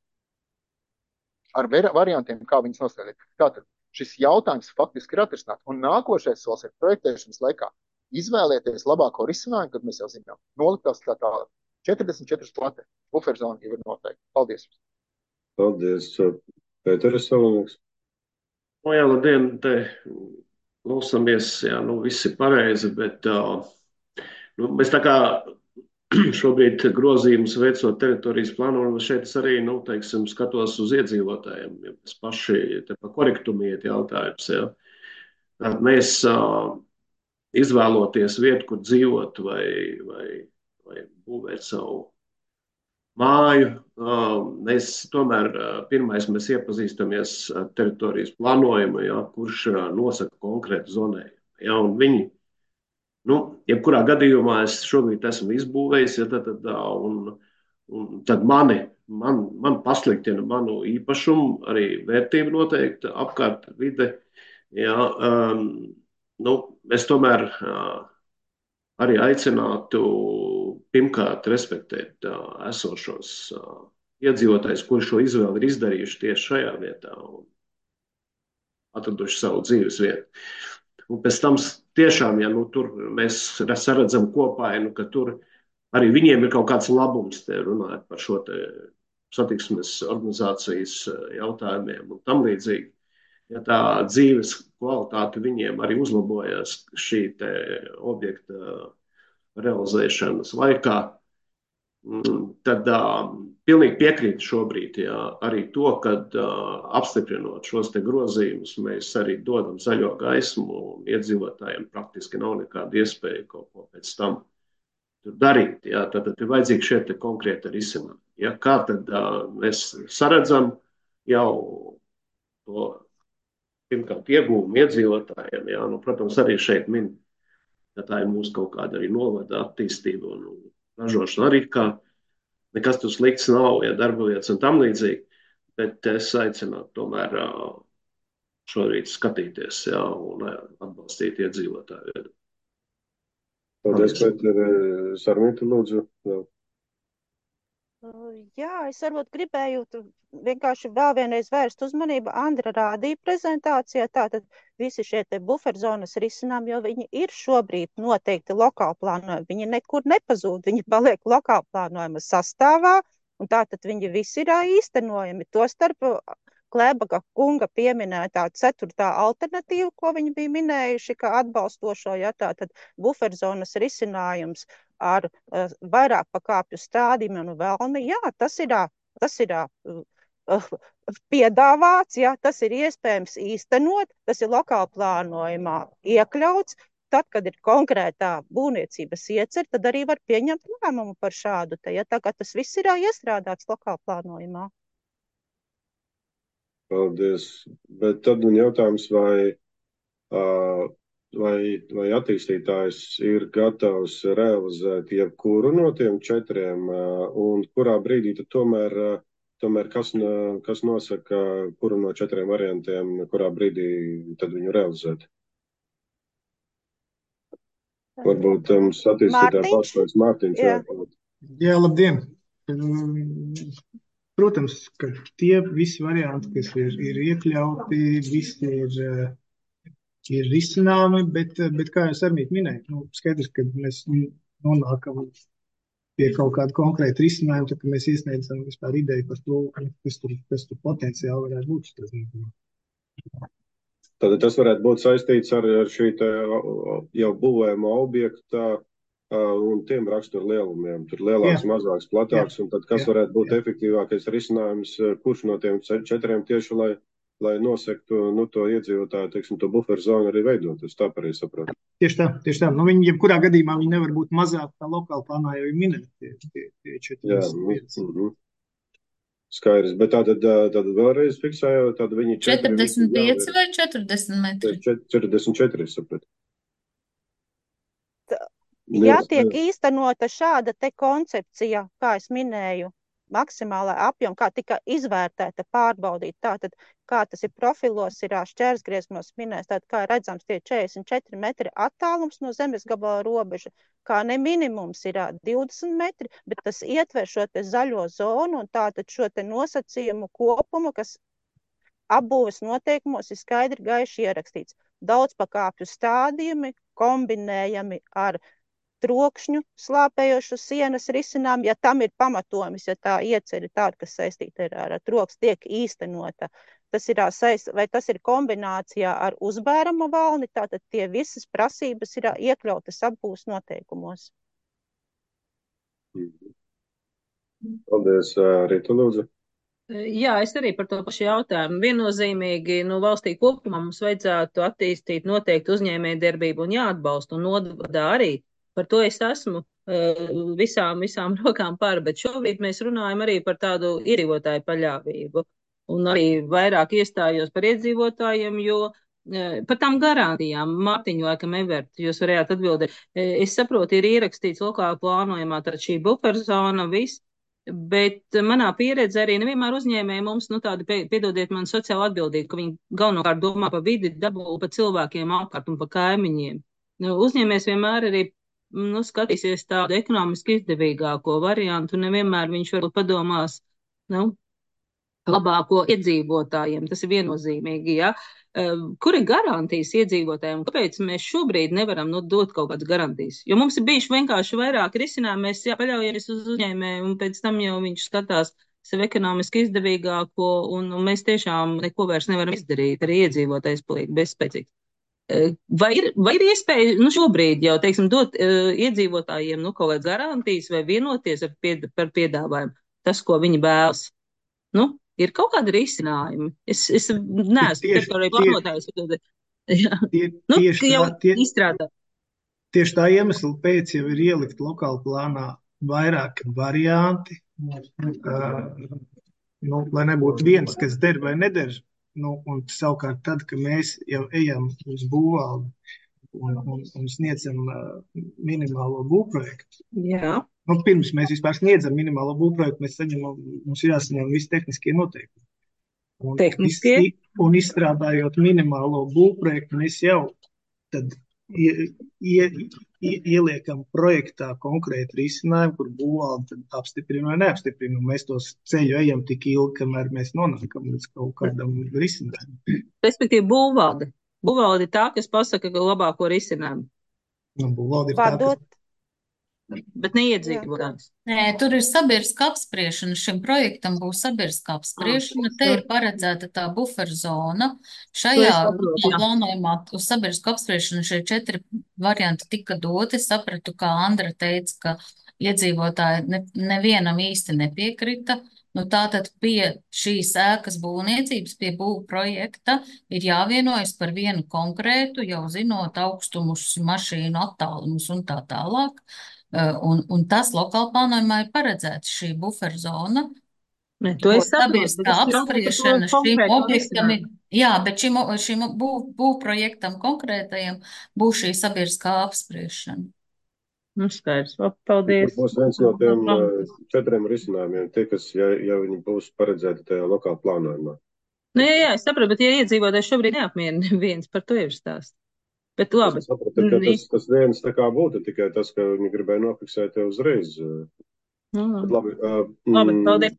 ar variantiem, kā viņas nosēdīt. Tātad šis jautājums faktiski ir atrisināts. Un nākošais solis ir projektēšanas laikā izvēlēties labāko risinājumu, kad mēs jau zinām, Noliktavas tā tālāk. četrdesmit četras plata buferzona jau ir noteikta. Paldies. Paldies. Pēteris Salonieks. O jā, labdien, te klausamies, jā, nu viss ir pareizi, bet uh, nu, mēs tā kā šobrīd grozījumus veicot teritorijas plānojumu, šeit es arī, nu, teiksim, skatos uz iedzīvotājiem, ja tas paši te pa korektumu iet jautājums, ja. Tad mēs uh, izvēloties vietu, kur dzīvot vai, vai, vai būvēt savu māju, uh, mēs tomēr uh, pirmais mēs iepazīstamies ar teritorijas plānojumu, ja, kurš uh, nosaka konkrētu zonējumu, ja, un viņi Nu, jebkurā gadījumā es šobrīd esmu izbūvējis, ja, tad, tad, un, un tad mani, man, man pasliktina manu īpašumu, arī vērtību noteikti apkārt vide. Ja, um, nu, es tomēr uh, arī aicinātu pirmkārt respektēt uh, esošos uh, iedzīvotājus, kuri šo izvēli ir izdarījuši tieši šajā vietā un atraduši savu dzīves vietu. Un pēc tam tiešām, ja nu, tur mēs saredzam kopā, nu, ka tur arī viņiem ir kaut kāds labums, te runājot par šo te satiksmes organizācijas jautājumiem un tam līdzīgi. Ja tā dzīves kvalitāte viņiem arī uzlabojas šī te objekta realizēšanas laikā, tad uh, pilnīgi piekrītu šobrīd, jā, arī to, kad uh, apstiprinot šos te grozījumus, mēs arī dodam zaļo gaismu un iedzīvotājiem praktiski nav nekāda iespēja kaut ko pēc tam tur darīt. Jā, tad, tad ir vajadzīgi šie te konkrēti risinājumi. Ja, kā tad uh, mēs saredzam jau to pirmkārt iegūmu iedzīvotājiem, jā, nu, protams, arī šeit min, ka tā ir mūsu kaut kāda arī novada attīstība un ražošana arī, kā nekas tur slikts nav, ja darba vietas un tam līdzīgi, bet es aicinātu tomēr šorīt skatīties, jā, un atbalstīt iedzīvotāju viedu. Paldies, Pēter. Sarmīta, lūdzu. Jā. Jā, es varbūt gribēju vienkārši vēl vienreiz vērst uzmanību. Andra rādīja prezentācijā, tātad visi šie te buferzonas risinājumi, jo viņi ir šobrīd noteikti lokāli plānojumi. Viņi nekur nepazūd, viņi paliek lokāli plānojuma sastāvā, un tātad viņi visi ir īstenojami. Tostarp Klēbaga kunga pieminētā ceturtā alternatīva, ko viņi bija minējuši, ka atbalstošo, ja tātad buferzonas risinājums ar uh, vairāk pakāpju stādījumiem un vēlni, jā, tas ir, tas ir uh, piedāvāts, jā, tas ir iespējams īstenot, tas ir lokāli plānojumā iekļauts. Tad, kad ir konkrētā būvniecības iecer, tad arī var pieņemt lēmumu par šādu te, ja, tā kā tas viss ir iestrādāts lokāli plānojumā. Paldies. Bet tad man jautājums, vai, vai, vai attīstītājs ir gatavs realizēt jebkuru no tiem četriem, un kurā brīdī tad tomēr, tomēr kas, kas nosaka, kuru no četriem variantiem, kurā brīdī tad viņu realizēt? Varbūt mums attīstītāja pārstāvis Mārtiņš. Jā. Jā, labdien. Protams, ka tie visi varianti, kas ir, ir iekļauti, visi ir, ir risināmi, bet, bet kā jūs arī minējat, nu, skaidrs, ka mēs nonākam pie kaut kāda konkrēta risinājuma, tad, ka mēs iesniedzam vispār ideju par to, kas tur, kas tur potenciāli varētu būt. Tad tas varētu būt saistīts ar, ar šī te jau būvējuma objekta un tiem raksturu lielumiem. Tur Jā, lielāks, mazāks, jā, platāks, un tad kas jā, varētu būt jā. efektīvākais risinājums, kurš no tiem ce- četriem tieši, lai, lai nosektu, nu, to iedzīvotāju, teiksim, to buferu zonu arī veidot. Es tā pareizi saprotu. Tieši tā, tieši tā. Nu, viņi, jebkurā gadījumā viņi nevar būt mazāk kā lokāli plānā, jo ir minēti tie, tie, tie Jā, četrdesmit mm, viens. mhm. Skaidrs, bet tātad, tātad vēlreiz fiksēju, tad viņi četri visi četrdesmit jau pieci ir vai četrdesmit metri? čet- četrdesmit četri, es sapratu. Ja Liels, tiek liels. īstenota šāda te koncepcija, kā es minēju, maksimālā apjoma, kā tika izvērtēta, pārbaudīta, tātad kā tas ir profilos, ir ā, šķērsgriezmos minēts, tātad kā redzams tie četrdesmit četri metri attālums no zemes gabala robeža, kā ne minimums ir ā, divdesmit metri, bet tas ietver šo te zaļo zonu un tātad šo te nosacījumu kopumu, kas apbūves noteikumos ir skaidri gaiši ierakstīts. Daudzpakāpju stādījumi kombinējami ar trokšņu slāpējošu sienas risinām, ja tam ir pamatojums, ja tā ieceļa tāda, kas saistīta ar, ar troks, tiek īstenota. Tas ir, ā, saist, vai tas ir kombinācijā ar uzbērama valni, tātad tie visas prasības ir ā, iekļautas apbūves noteikumos. Paldies, Rita, lūdzu. Jā, es arī par to pašu jautājumu. Viennozīmīgi, nu, valstī kopumā mums vajadzētu attīstīt noteikti uzņēmējdarbību un jāatbalsta, un novadā arī. Par to es esmu uh, visām, visām rokām par, bet šobrīd mēs runājam arī par tādu iedzīvotāju paļāvību. Un arī vairāk iestājos par iedzīvotājiem, jo uh, par tām garantijām, Mārtiņu laikam Evert, jūs varējāt atbildēt. Uh, es saprotu, ir ierakstīts lokāli plānojumā, tad šī buferzona, viss. Bet manā pieredze arī nevienmēr uzņēmēji mums, nu tādi, piedodiet man, sociāli atbildīgi, ka viņi galvenokārt domā par vidi, dabu, par cilvēkiem apkārt un par kaimiņiem. Nu, uzņēmējs vienmēr arī, nu, skatīsies tādu ekonomiski izdevīgāko variantu, nevienmēr viņš varbūt padomās, nu, labāko iedzīvotājiem, tas ir viennozīmīgi, ja. Kur ir garantijas iedzīvotājiem? Kāpēc mēs šobrīd nevaram nu, dot kaut kādas garantijas? Jo mums ir bijuši vienkārši vairāk risinājumi, mēs jā, paļaujamies uz uzņēmēju, un pēc tam jau viņš skatās sev ekonomiski izdevīgāko, un, un mēs tiešām neko vairs nevaram izdarīt, arī iedzīvotājs paliek bezspēcīgs. Vai ir, vai ir iespēja, nu šobrīd jau, teiksim, dot uh, iedzīvotājiem, nu, kaut kādas garantijas vai vienoties ar pied, par piedāvājumu, tas, ko viņi vēlas? Nu, ir kaut kādi risinājumi. Es, es neesmu teritorija plānotājs. Jā. Tie, nu, tieši, jau tā, tie, izstrādā. tieši tā iemesla pēc jau ir ielikt lokāli plānā vairāki varianti, uh, nu, lai nebūtu viens, kas der vai neder. Nu, un savukārt tad, kad mēs jau ejam uz būvvaldi un, un, un sniedzam uh, minimālo būvprojektu. Jā. Nu, pirms mēs vispār sniedzam minimālo būvprojektu, mēs saņemam, mums ir jāsaņem visi tehniskie noteikumi. Un, tehniskie? Iz, un izstrādājot minimālo būvprojektu, mēs jau tad ie, ie, ie, ieliekam projektā konkrētu risinājumu, kur būvvalde apstiprina vai neapstiprina. Mēs tos ceļu ejam tik ilgi, kamēr mēs nonākam līdz kaut kādam risinājumam. Respektīvi būvvalde. Būvvalde ir tā, kas pasaka labāko risinājumu. Nu, būvvalde ir tā, kas... Bet neiedzīvotājs. Nē, tur ir sabiedriska apspriešana. Šim projektam būs sabiedriska apspriešana. Te ir paredzēta tā buferzona. Šajā plānojumā uz sabiedrisku apspriešanu šie četri varianti tika doti. Sapratu, kā Andra teica, ka iedzīvotāji ne, nevienam īsti nepiekrita. Nu, tātad pie šīs ēkas būvniecības, pie būvu projekta ir jāvienojas par vienu konkrētu, jau zinot augstumus, mašīnu attālumus un tā tālāk. Un, un tas lokāli plānojumā ir paredzēts šī buferzona. Ne, to es saprotu. Tā apspriešana šim objektam ir, jā, bet šim, šim būv, būv projektam konkrētajam būs šī sabiedriskā apspriešana. Nu, skaidrs. Paldies. Būs viens no tiem četriem risinājumiem, tie, kas, ja, ja viņi būs paredzēti tajā lokāli plānojumā. Nu, jā, jā, es saprotu, bet ja iedzīvotājs šobrīd neapmierina viens, par to ir stāsts. Bet labi. Es sapratu, ka tas, tas viens tā kā būtu tikai tas, ka viņi gribēja nofiksēt jau uzreiz. Mm. Bet labi. Uh, labi, paldies.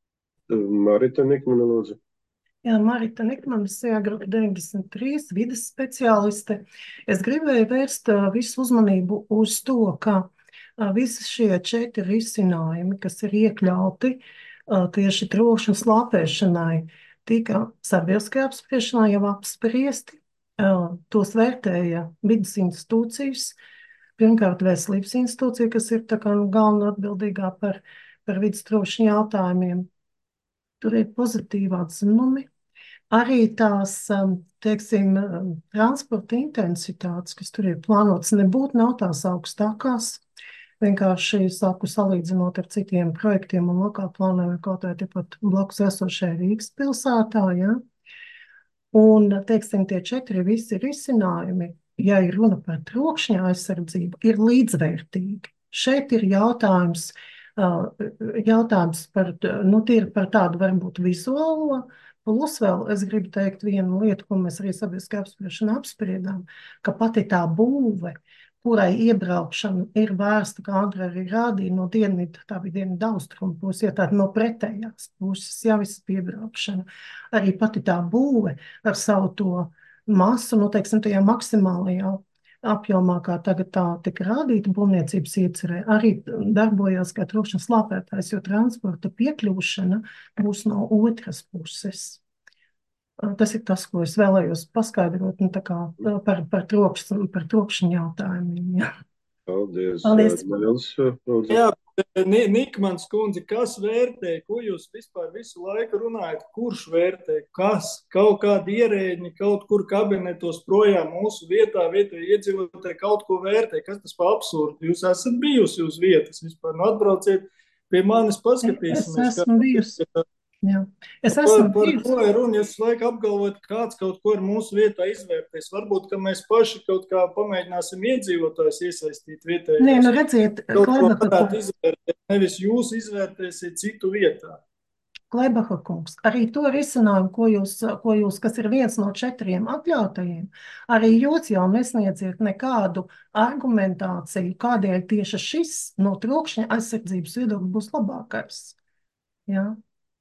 Marita Nikmana, lūdzu. Jā, Marita Nikmana, S E A grupa deviņdesmit trīs, vides speciāliste. Es gribēju vērst uh, visu uzmanību uz to, ka uh, visi šie četri risinājumi, kas ir iekļauti uh, tieši trokšņa slāpēšanai, tika sabiedriskajā apspriešanā jau apspriesti. Uh, tos vērtēja vidas institūcijas, Pirmkārt, veselības institūcija, kas ir tā kā nu, galvenā atbildīgā par, par vidas drošības jautājumiem. Tur ir pozitīvi atzinumi. Arī tās, teiksim, transporta intensitātes, kas tur ir plānotas, nebūtu nav tās augstākās. Vienkārši saku salīdzinot ar citiem projektiem un lokālu plānojumu, kaut vai tepat blakus esošajā Rīgas pilsētā, ja. Un, teiksim, tie četri visi risinājumi, ja ir runa par trokšņa aizsardzību, ir līdzvērtīgi. Šeit ir jautājums, jautājums par, nu, tie ir par tādu varbūt vizuālo, plus vēl es gribu teikt vienu lietu, ko mēs arī sabiedriskajā apspriešanā apspriedām, ka pati tā būve, kurai iebraukšana ir vērsta, kā Andra arī rādīja, no dienvidu, tā bija dienvidu austrumu puses, ja tāda no pretējās puses, jau viss piebraukšana. Arī pati tā būve ar savu to masu, nu, teiksim, tajā maksimālajā apjomā, kā tagad tā tika rādīta būvniecības iecerē, arī darbojās kā trokšņa slāpētājs, jo transporta piekļūšana būs no otras puses. Tas ir tas, ko es vēlējos paskaidrot, nu, tā kā par, par, trokš, par trokšņa jautājumiem. Jā. Paldies. Paldies. Jā, Nikmans kundze, kas vērtē, ko jūs vispār visu laiku runājat, kurš vērtē, kas, kaut kādi ierēģi, kaut kur kabinetos projām mūsu vietā, vietēji iedzīvotāji kaut ko vērtē, kas tas pa absurdu? Jūs esat bijusi uz vietas vispār, nu atbrauciet pie manis, paskatīsimies. Es esmu bijusi. Jā. Es Par, esmu par bijusi. ko ir runa, jūs laiku apgalvojat, kāds kaut ko ir mūsu vietā izvērtēs. Varbūt, ka mēs paši kaut kā pamēģināsim iedzīvotājus iesaistīt vietējos. Nē, nu redziet, Kaut ko Klebaha varētu kungs, izvērtēt, nevis jūs izvērtēsiet citu vietā. Klebaha kungs, arī to risinājumu, ko jūs, ko jūs, kas ir viens no četriem atļautajiem, arī jūs jau nesniedziet nekādu argumentāciju, kādēļ tieši šis no trokšņa aizsardzības viedokļa būs labākais. Jā.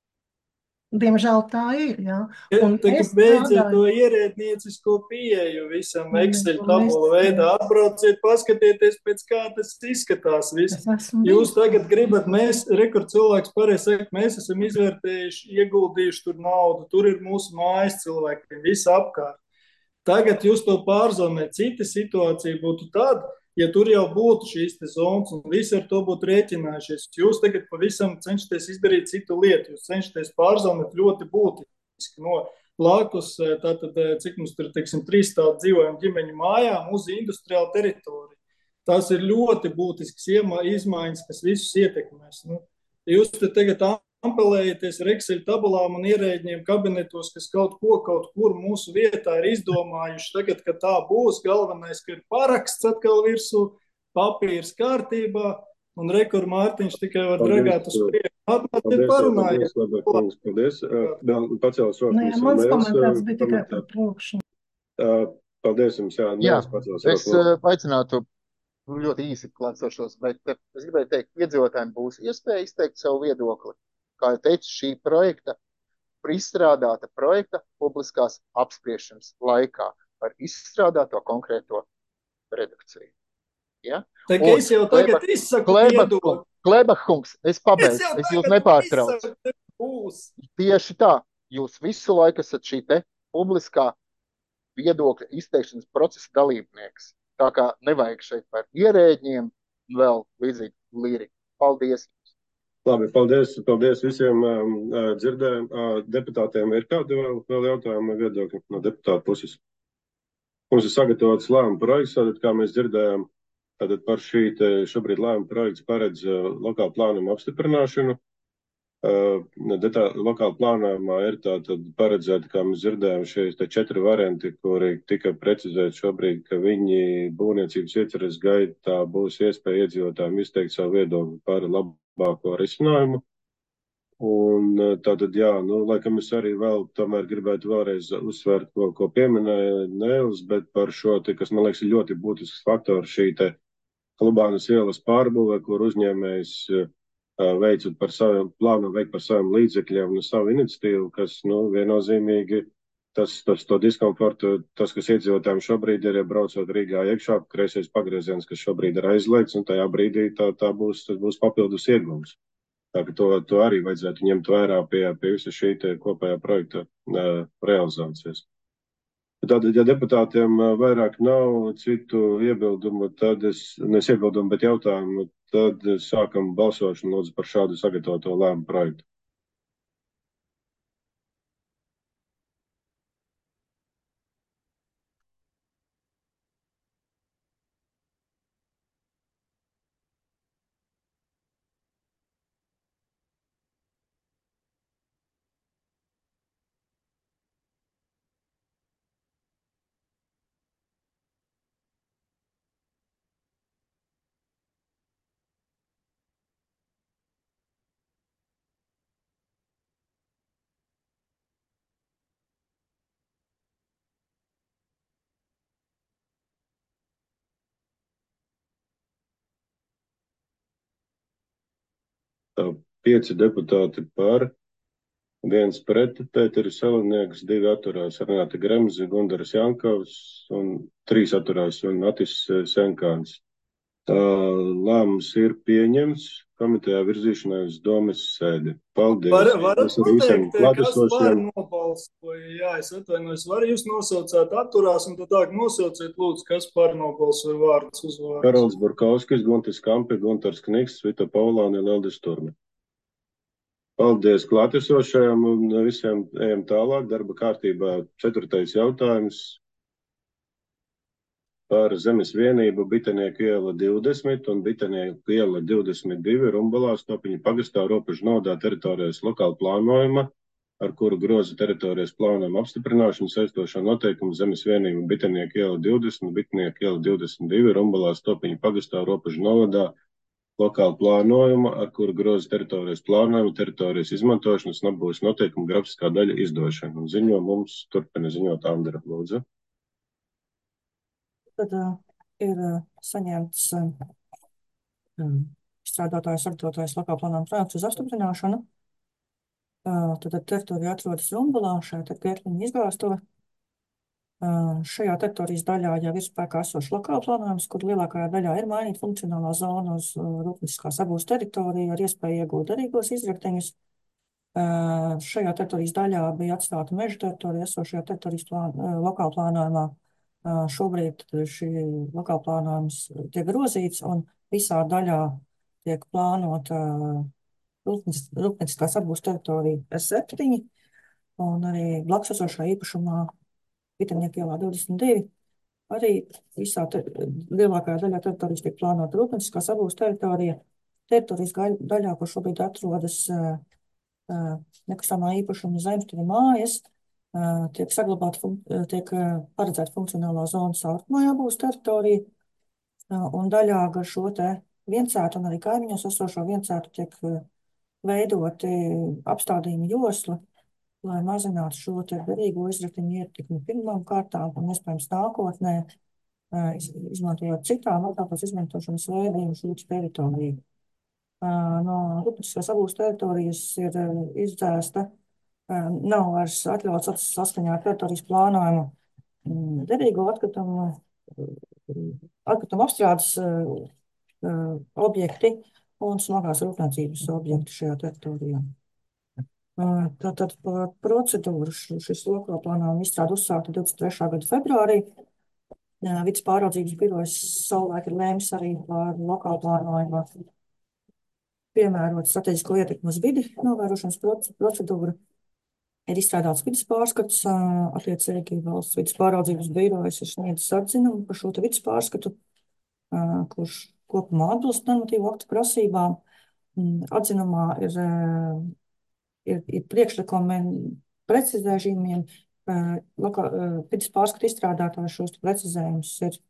Diemžēl tā ir, jā. Un Tagad es beidziet to strādāju, ierēdniecisko pieeju visam Nē, Excel un tabulu es, veidā. Atbrauciet, paskatieties, pēc kā tas izskatās. Viss. es esmu Jūs bijusi. tagad gribat, mēs, rekord cilvēks pareizi saka, mēs esam izvērtējuši, ieguldījuši tur naudu, tur ir mūsu mājas cilvēki, visi apkārt. Tagad jūs to pārzonēt. Cita situācija būtu tāda, ja tur jau būtu šīs te zonas un visi ar to būtu rēķinājušies. Jūs tagad pavisam cenšaties izdarīt citu lietu. Jūs cenšaties pārzonēt ļoti būtiski no blakus, tātad, cik mums tur, teiksim, trīs tādu dzīvojumu ģimeņu mājām uz industriālu teritoriju. Tas ir ļoti būtisks iema- izmaiņas, kas visus ietekmēs. Nu, jūs te tagad ampelējaties ar Excel tabulām un ierēģiem kabinetos, kas kaut ko, kaut kur mūsu vietā ir izdomājuši. Tagad, kad tā būs, galvenais, ka ir paraksts atkal virsū, papīrs kārtībā, un rekord Mārtiņš tikai var dragāt uz priekšu. Atnāciet parunājiet. Paldies, paldies, paldies. Vēl pacēlas Nu, jā, rokas. mans Mēls, komentārs bija tikai komentēt. par trokšņu. Paldies jums, jā. Jā, Mēls pacēlas es rokas. uh, aicinātu ļoti īsi klātsošos, bet uh, es gribēju teikt, iedzīvotājiem būs iespēja izteikt savu viedokli. Kā jau teicu, šī projekta, izstrādāta projekta publiskās apspriešanas laikā par izstrādāto konkrēto redakciju. Ja? Tā Un es jau tagad Kleba- izsaku Kleba- viedokli. Klebahungs, es Es pabeidzu, jau es jūs tagad nepārtraucu. izsaku, te būs. Tieši tā, jūs visu laiku esat šī te publiskā viedokļa izteikšanas procesa dalībnieks. Tā kā nevajag šeit par ierēģiem vēl līdzīgi liriku. Paldies! Labi, paldies, paldies visiem um, uh, dzirdējiem. Uh, deputātiem ir kādi vēl, vēl jautājumi viedokļi no deputāta puses? Mums ir sagatavots lēmuma projekts, tātad, kā mēs dzirdējām, tātad par šī te šobrīd lēmuma projekts paredz uh, lokālu plānumu apstiprināšanu. Uh, detā, lokāla plānojumā ir tātad paredzēta, kā mēs dzirdējām, šie te četri varianti, kuri tika precizēti šobrīd, ka viņi būvniecības ieceres gaitā būs iespēja iedzīvotājiem izteikt savu viedokli par labāko risinājumu. Un uh, tātad, jā, nu, laikam es arī vēl tomēr gribētu vēlreiz uzsvērt, ko, ko pieminēja Nēls, bet par šo, te, kas man liekas ir ļoti būtisks faktors, šī te Klubānas ielas pārbūve, kur uzņēmējs uh, veicot par saviem plānu, veikt par saviem līdzekļiem un savu iniciatīvu, kas, nu, viennozīmīgi tas, tas to diskomfortu, tas, kas iedzīvotājiem šobrīd ir, ja braucot Rīgā iekšā, kreisais pagrieziens, kas šobrīd ir aizliegts, un tajā brīdī tā, tā būs, tas būs papildus iegums. Tā ka to, to arī vajadzētu ņemt vērā pie, pie visa šī te kopējā projekta uh, realizācijas. Tātad, ja deputātiem vairāk nav citu iebildumu, tad es, nes iebildumu, bet jautājumu, tad sākam balsošanu lūdzu par šādu sagatavoto lēmumu projektu. Tā, pieci deputāti par, viens pret, Pēteris Salinieks, divi atturās, Renāta Gremze, Gundaras Jankovs un trīs atturās un Atis Senkāns. Tā, lēmums ir pieņemts komitejā virzīšanai uz domes sēdi. Paldies. Var, varat Es arī visiem pateikt, kas par klātesošiem. nobalsoja? Jā, es atvainojos. Var jūs nosaucāt atturās un tad tā nosauciet lūdzu, kas par nobalsoja vārds uzvārds. Karolds Burkovskis, Guntis Kampi, Guntars Kniks, Vita Paulāne, Leldis Turme. Paldies klātesošajiem un visiem ejam tālāk. Darba kārtībā ceturtais jautājums par Zemes vienību Bitenieku iela divdesmit un Bitenieku iela divdesmit divi Rumbalā Stopiņa pagastā robežu nodā teritorijas lokāla plānojuma, ar kuru groza teritorijas plānojuma apstiprināšanu saistošā noteikuma Zemes vienību Bitenieku iela divdesmit, Bitenieku iela divdesmit divi Rumbalā Stopiņa pagastā robežu nodā lokāla plānojuma, ar kuru groza teritorijas plānojuma, teritorijas izmantošanas un apbūves noteikuma grafiskā daļa izdošana. Un ziņo mums, turpina ziņot Andra, lūdzu. Tad uh, ir uh, saņemts uh, um, izstrādātājs, sagatavotājs lokāla plānojuma projekts uz apstiprināšanu. Uh, tad teritorija atrodas Rumbalā, šeit ir Gērtliņa izgāstuve. Uh, šajā teritorijas daļā jau ir spēkā esošs lokāla plānojums, kur lielākajā daļā ir mainīta funkcionālā zona uz uh, rūpnieciskās apgūves teritoriju ar iespēju iegūt derīgos izrakteņus. Uh, šajā teritorijas daļā bija atstāta meža teritorija esošajā teritorijas plān, uh, lokāla plānojumā. Uh, šobrīd šī lokāla plānojums tiek grozīts un visā daļā tiek plānota uh, rūpnieciskās apgūves teritorija S septiņi un arī blakus esošā īpašumā Bitenieku ielā divdesmit divi. Arī visā te, lielākajā daļā teritorijas tiek plānota rūpnieciskās apgūves teritorija. Teritorijas daļā, kur šobrīd atrodas uh, uh, nekustamā īpašuma zemes, tur ir mājas, Uh, tiek saglabāta, uh, tiek uh, paredzēta funkcionālā zona saukumā jābūs teritorija, uh, un daļā gar šo te viencētu un arī kaimiņos esošo viencētu tiek uh, veidoti apstādījuma josla, lai mazinātu šo te derīgo izrakteņu ietekmi pirmām kārtām un iespējams nākotnē, uh, iz, izmantojot citām attālās izmantošanas veidiem šo teritoriju. Uh, no rūpnieciskās apgūves teritorijas ir uh, izdzēsta nav vairs atļauts saskaņā ar teritorijas plānojumu derīgo atkritumu, atkritumu apstrādes objekti un smagās rūpniecības objekti šajā teritorijā. Tātad par procedūru šis lokāla plānojuma izstrāde uzsākta divdesmit trešā gada februārī. Vides pāraudzības birojas savulaik ir lēmis arī par lokāla plānojuma piemērot strateģisko ietekmi uz vidi novērošanas procedūru. Ir izstrādāts vides pārskats, attiecīgi valsts vides pāraudzības birojas ir sniedzis atzinumu par šo te vides pārskatu, kurš kopumā atbilst normatīvu aktu prasībām. Atzinumā ir, ir, ir priekšlikumi precizējumiem, vides pārskatu izstrādātāji šos precizējumus ir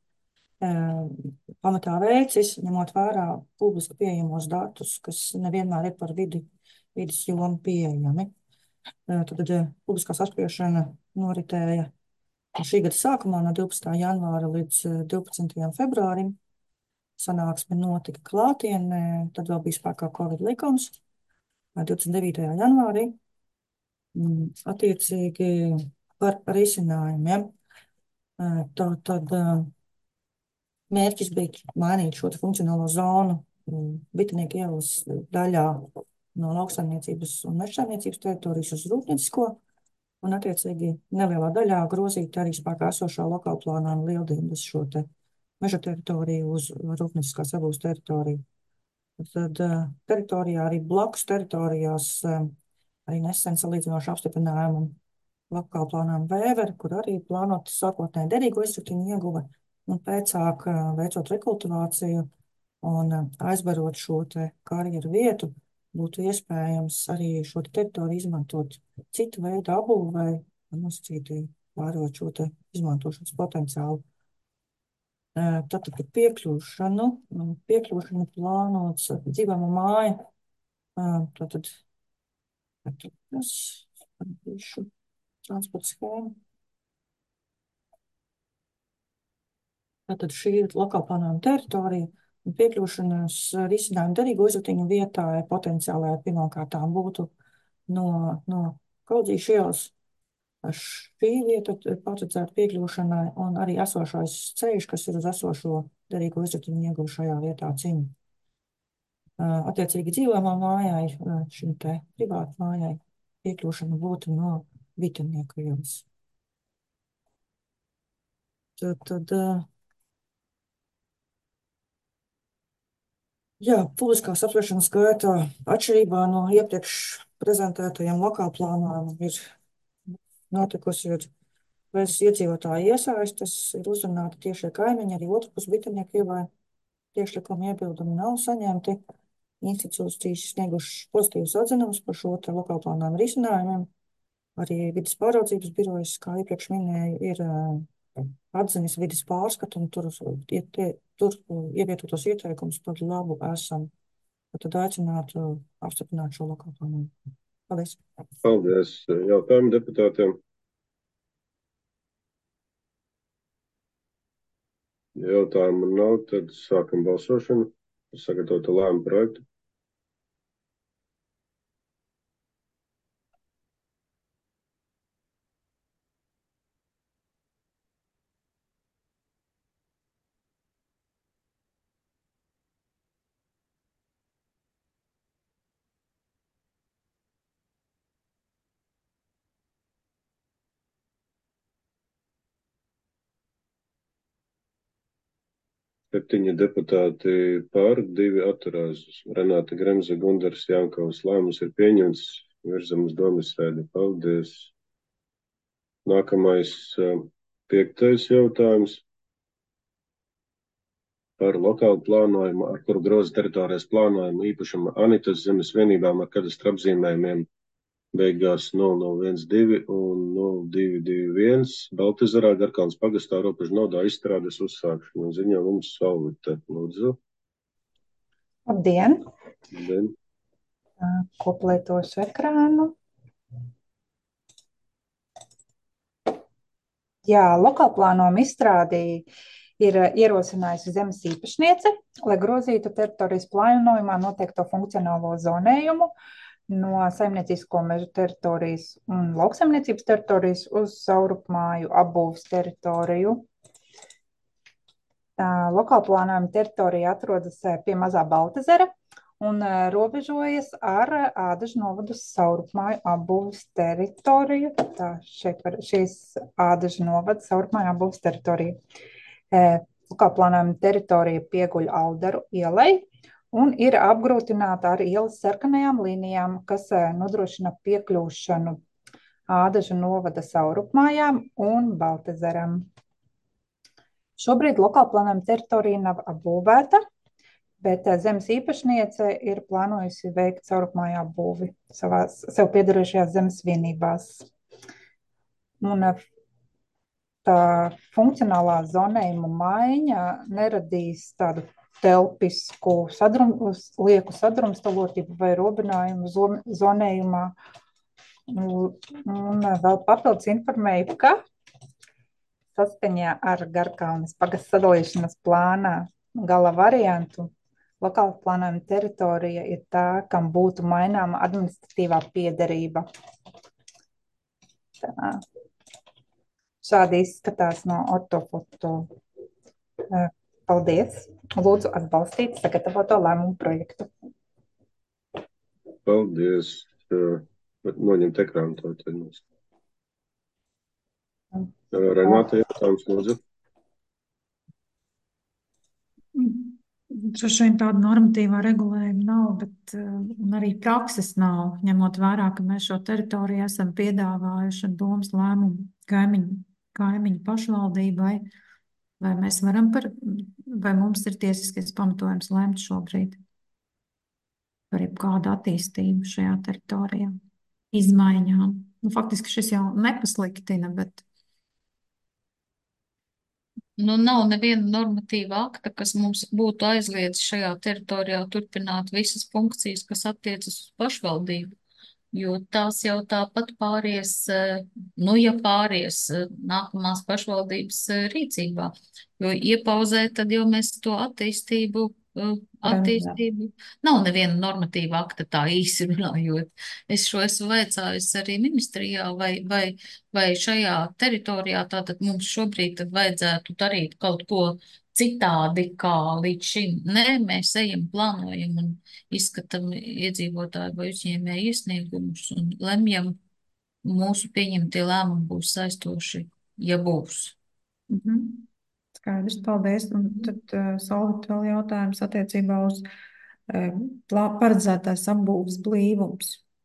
pamatā veicis, ņemot vērā publiski pieejamos datus, kas nevienmēr ir par vidi, vides jomu pieejami. Tad, tad publiskā apspriešana noritēja šī gada sākumā no divpadsmitā janvāra līdz divpadsmitajam februārim. Sanāksme notika klātienē, tad vēl bija spēkā Covid likums divdesmit devītajā janvārī. Attiecīgi par risinājumiem. Tad, tad mērķis bija mainīt šo funkcionālo zonu Bitenieku ielas daļā no lauksaimniecības un mežsaimniecības teritorijas uz rūpniecisko un, attiecīgi, nelielā daļā grozīt arī spēkā esošā lokāla plānojuma Lieldiendas šo te meža teritoriju uz rūpnieciskās apbūves teritoriju. Tad teritorijā arī blakus teritorijās arī nesen salīdzinoši apstiprinājumu lokāla plānojuma Vēveri, kur arī plānot sākotnēji derīgo izraktiņu ieguve, un pēcāk veicot rekultivāciju un aizbarot šo te karjeru vietu, būtu iespējams arī šo teritoriju izmantot citu veidu apbūvei un nosacīti vērot šo te izmantošanas potenciālu. Tātad par piekļūšanu. Piekļūšanu plānots dzīvojamo māju. Tātad tas bišu transporta schēma. Tātad šī ir lokāla plānojuma teritorija un piekļūšanas risinājumu derīgo izraktiņu vietā potenciālai pirmkārtām būtu no, no Kaudzīšu ielas. Šī vieta ir paredzēta piekļūšanai un arī esošais ceļš, kas ir uz esošo derīgo izraktiņu ieguvu šajā vietā ciņu. Attiecīgi dzīvojamā mājai, šim te privātu mājai, piekļūšana būtu no Vitenieku ielas. Tad, tad, jā, publiskās apspriešanas gaitā atšķirībā no iepriekš prezentētajiem lokāla plānojumiem ir notikusi ir bez iedzīvotāju iesaistes, ir uzrunāti tiešie kaimiņi, arī otrpus Vitenieku ielai priekšlikumi iebildumi nav saņemti. Institūcijas sniegušas pozitīvus atzinumus par šo te lokāla plānojuma risinājumiem. Arī vides pāraudzības birojas, kā iepriekš minēju, ir atzinis vides pārskatu un tur, tur ievietotos ieteikumus par labu esam. Tad aicinātu apstiprināt šo lokāla plānojumu. Paldies. Paldies. Jautājumu deputātiem. Jautājumu nav, tad sākam balsošanu. Sagatavotu lēmumu projektu. Septiņi deputāti par, divi atturās. Renāta Gremze, Gundars Jankovs. Lēmums ir pieņemts. Virzam uz domas sēdi. Paldies. Nākamais piektais jautājums par lokālu plānojumu, ar kuru groza teritorijas plānojumu īpašuma Anitas zemes vienībām ar kadastra apzīmējumiem beigās nulle nulle viens divi un nulle divi divi viens. Baltezerā Garkalnes pagastā robežu nodā izstrādes uzsākšanu. Ziņo mums Salvite. Lūdzu. Labdien. Labdien. Koplietošu ekrānu. Jā, lokālplānojuma izstrādi ir ierosinājusi zemes īpašniece, lai grozītu teritorijas plānojumā noteikto funkcionālo zonējumu no saimniecisko meža teritorijas un lauksaimniecības teritorijas uz saurupmāju apbūves teritoriju. Lokālplānojuma teritorija atrodas pie Mazā Baltezera un robežojas ar Ādažu novada saurupmāju apbūves teritoriju. Tā šeit var šīs Ādažu novada saurupmāju apbūves teritorija. Lokālplānojuma teritorija pieguļ Aldaru ielai un ir apgrūtināta ar ielas sarkanajām līnijām, kas nodrošina piekļūšanu Ādažu novada saurupmājām un Baltezeram. Šobrīd lokālplānojuma teritorija nav apbūvēta, bet zemes īpašniece ir plānojusi veikt saurupmāju apbūvi savās sev piederošajās zemes vienībās. Un tā funkcionālā zonējuma maiņa neradīs tādu telpisku sadrum, lieku sadrumstalotību vai robinājumu zonējumā. Un vēl papildus informēju, ka saskaņā ar Garkalnes pagasta sadalīšanas plānā gala variantu lokāla plānojuma teritorija ir tā, kam būtu maināma administratīvā piederība. Tā. Šādi izskatās no ortofoto. Paldies. Lūdzu atbalstīt sagatavoto lēmumu projektu. Paldies. Bet noņemt ekrānu to tad mums. Renāte, jautājums, lūdzu. Droši vien tāda normatīvā regulējuma nav, bet uh, arī prakses nav, ņemot vērā, ka mēs šo teritoriju esam piedāvājuši ar domas lēmumu kaimiņu, kaimiņu pašvaldībai, vai mēs varam par, vai mums ir tiesiskais pamatojums lēmt šobrīd par jebkādu attīstību šajā teritorijā, izmaiņām. Nu, faktiski šis jau nepasliktina, bet Nu, nav neviena normatīva akta, kas mums būtu aizliedz šajā teritorijā turpināt visas funkcijas, kas attiecas uz pašvaldību, jo tās jau tāpat pāries, nu, ja pāries nākamās pašvaldības rīcībā, jo iepauzē tad jau mēs to attīstību, attīstību, nav neviena normatīva akta tā īsi runājot. Es šo esmu vaicājusi arī ministrijā, vai, vai, vai šajā teritorijā tātad mums šobrīd tad vajadzētu darīt kaut ko citādi kā līdz šim. Nē, mēs ejam, plānojam un izskatām iedzīvotāju vai uzņēmēju iesniegumus un lemjam, mūsu pieņemtie lēmumi būs saistoši, ja būs. Mhm. Skaidrs, paldies. Un tad uh, Solvit vēl jautājums attiecībā uz uh, paredzētās apbūves blīvums.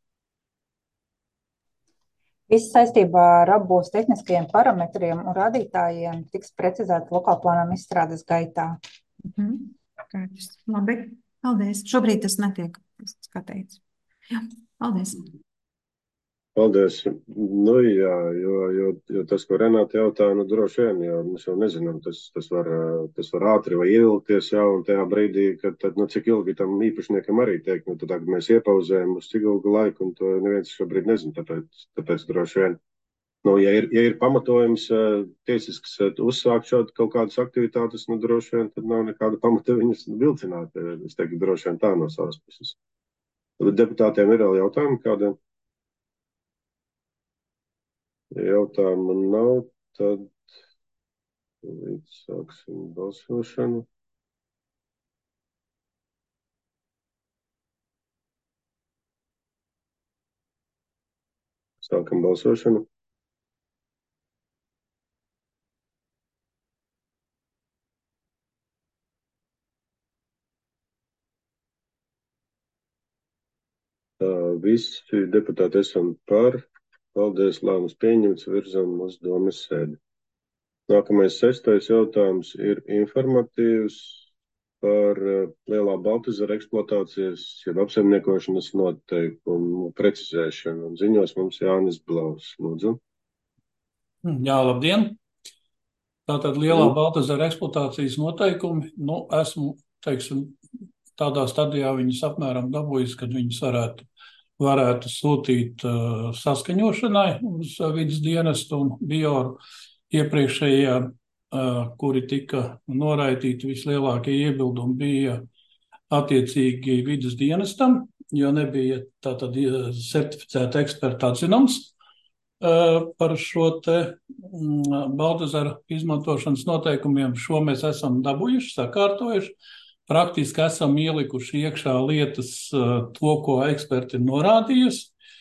Viss saistībā ar apbūves tehniskajiem parametriem un rādītājiem tiks precizēti lokālplānojuma izstrādes gaitā. Mhm. Skaidrs. Labi, paldies. Šobrīd tas netiek skatīts. Jā, paldies. Paldies. Nu, jā, jo, jo, jo tas, ko Renāte jautā, nu, droši vien, jo mēs jau nezinām, tas, tas, var, tas var ātri vai ievilkties jau, un tajā brīdī, kad, tad, nu, cik ilgi tam īpašniekam arī teikt, nu, tad, kad mēs iepauzējam uz cik ilgu laiku, un to neviens šobrīd nezin, tāpēc, tāpēc droši vien, nu, ja ir, ja ir pamatojums tiesisks uzsākt šādu kaut kādas aktivitātes, nu, droši vien, tad nav nekāda pamata viņas vilcināt, es teiktu, droši vien tā no savas puses. Tad deputātiem ir vēl jautājumi kādiem? Jautājumu nav, tad līdz sāksim balsošanu. Sākam balsošanu. Tā, visi deputāti esam par. Paldies, lēmums pieņemts, virzam uz domas sēdi. Nākamais sestais jautājums ir informatīvs par Lielā Baltezera eksploatācijas, jeb apsaimniekošanas noteikumu precizēšanu. Un ziņos mums Jānis Blaus. Lūdzu. Jā, labdien! Tātad Lielā Baltezera eksploatācijas noteikumi, nu, esmu, teiksim, tādā stadijā viņas apmēram dabūjis, kad viņas varētu varētu sūtīt uh, saskaņošanai uz uh, vidas dienestu un bioru iepriekšējā, uh, kuri tika noraidīti, vislielākie iebildumi bija attiecīgi vidas dienestam, jo nebija tātad certificēta eksperta atzinums uh, par šo te um, Baltezera izmantošanas noteikumiem. Šo mēs esam dabūjuši, sakārtojuši. Praktiski esam ielikuši iekšā lietas to, ko eksperti ir norādījusi.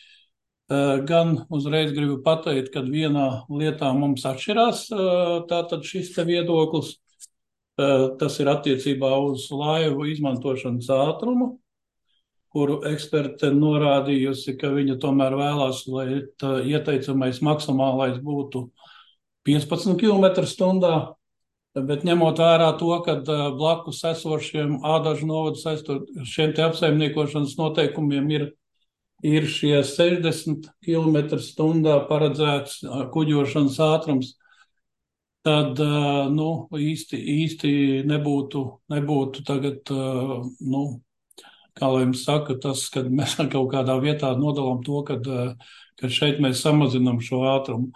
Gan uzreiz gribu pateikt, ka vienā lietā mums atšķirās tātad šis te viedoklis. Tas ir attiecībā uz laivu izmantošanas ātrumu, kuru eksperte norādījusi, ka viņa tomēr vēlās, lai ieteicamais maksimālais būtu piecpadsmit kilometri stundā. Bet ņemot vērā to, ka blakus esošiem Ādažu novadu saistot šiem te apsaimniekošanas noteikumiem ir, ir šie sešdesmit kilometri stundā paredzēts kuģošanas ātrums, tad nu, īsti, īsti nebūtu, nebūtu tagad, nu, kā lai jums saka, tas, kad mēs kaut kādā vietā nodalām to, kad, kad šeit mēs samazinām šo ātrumu.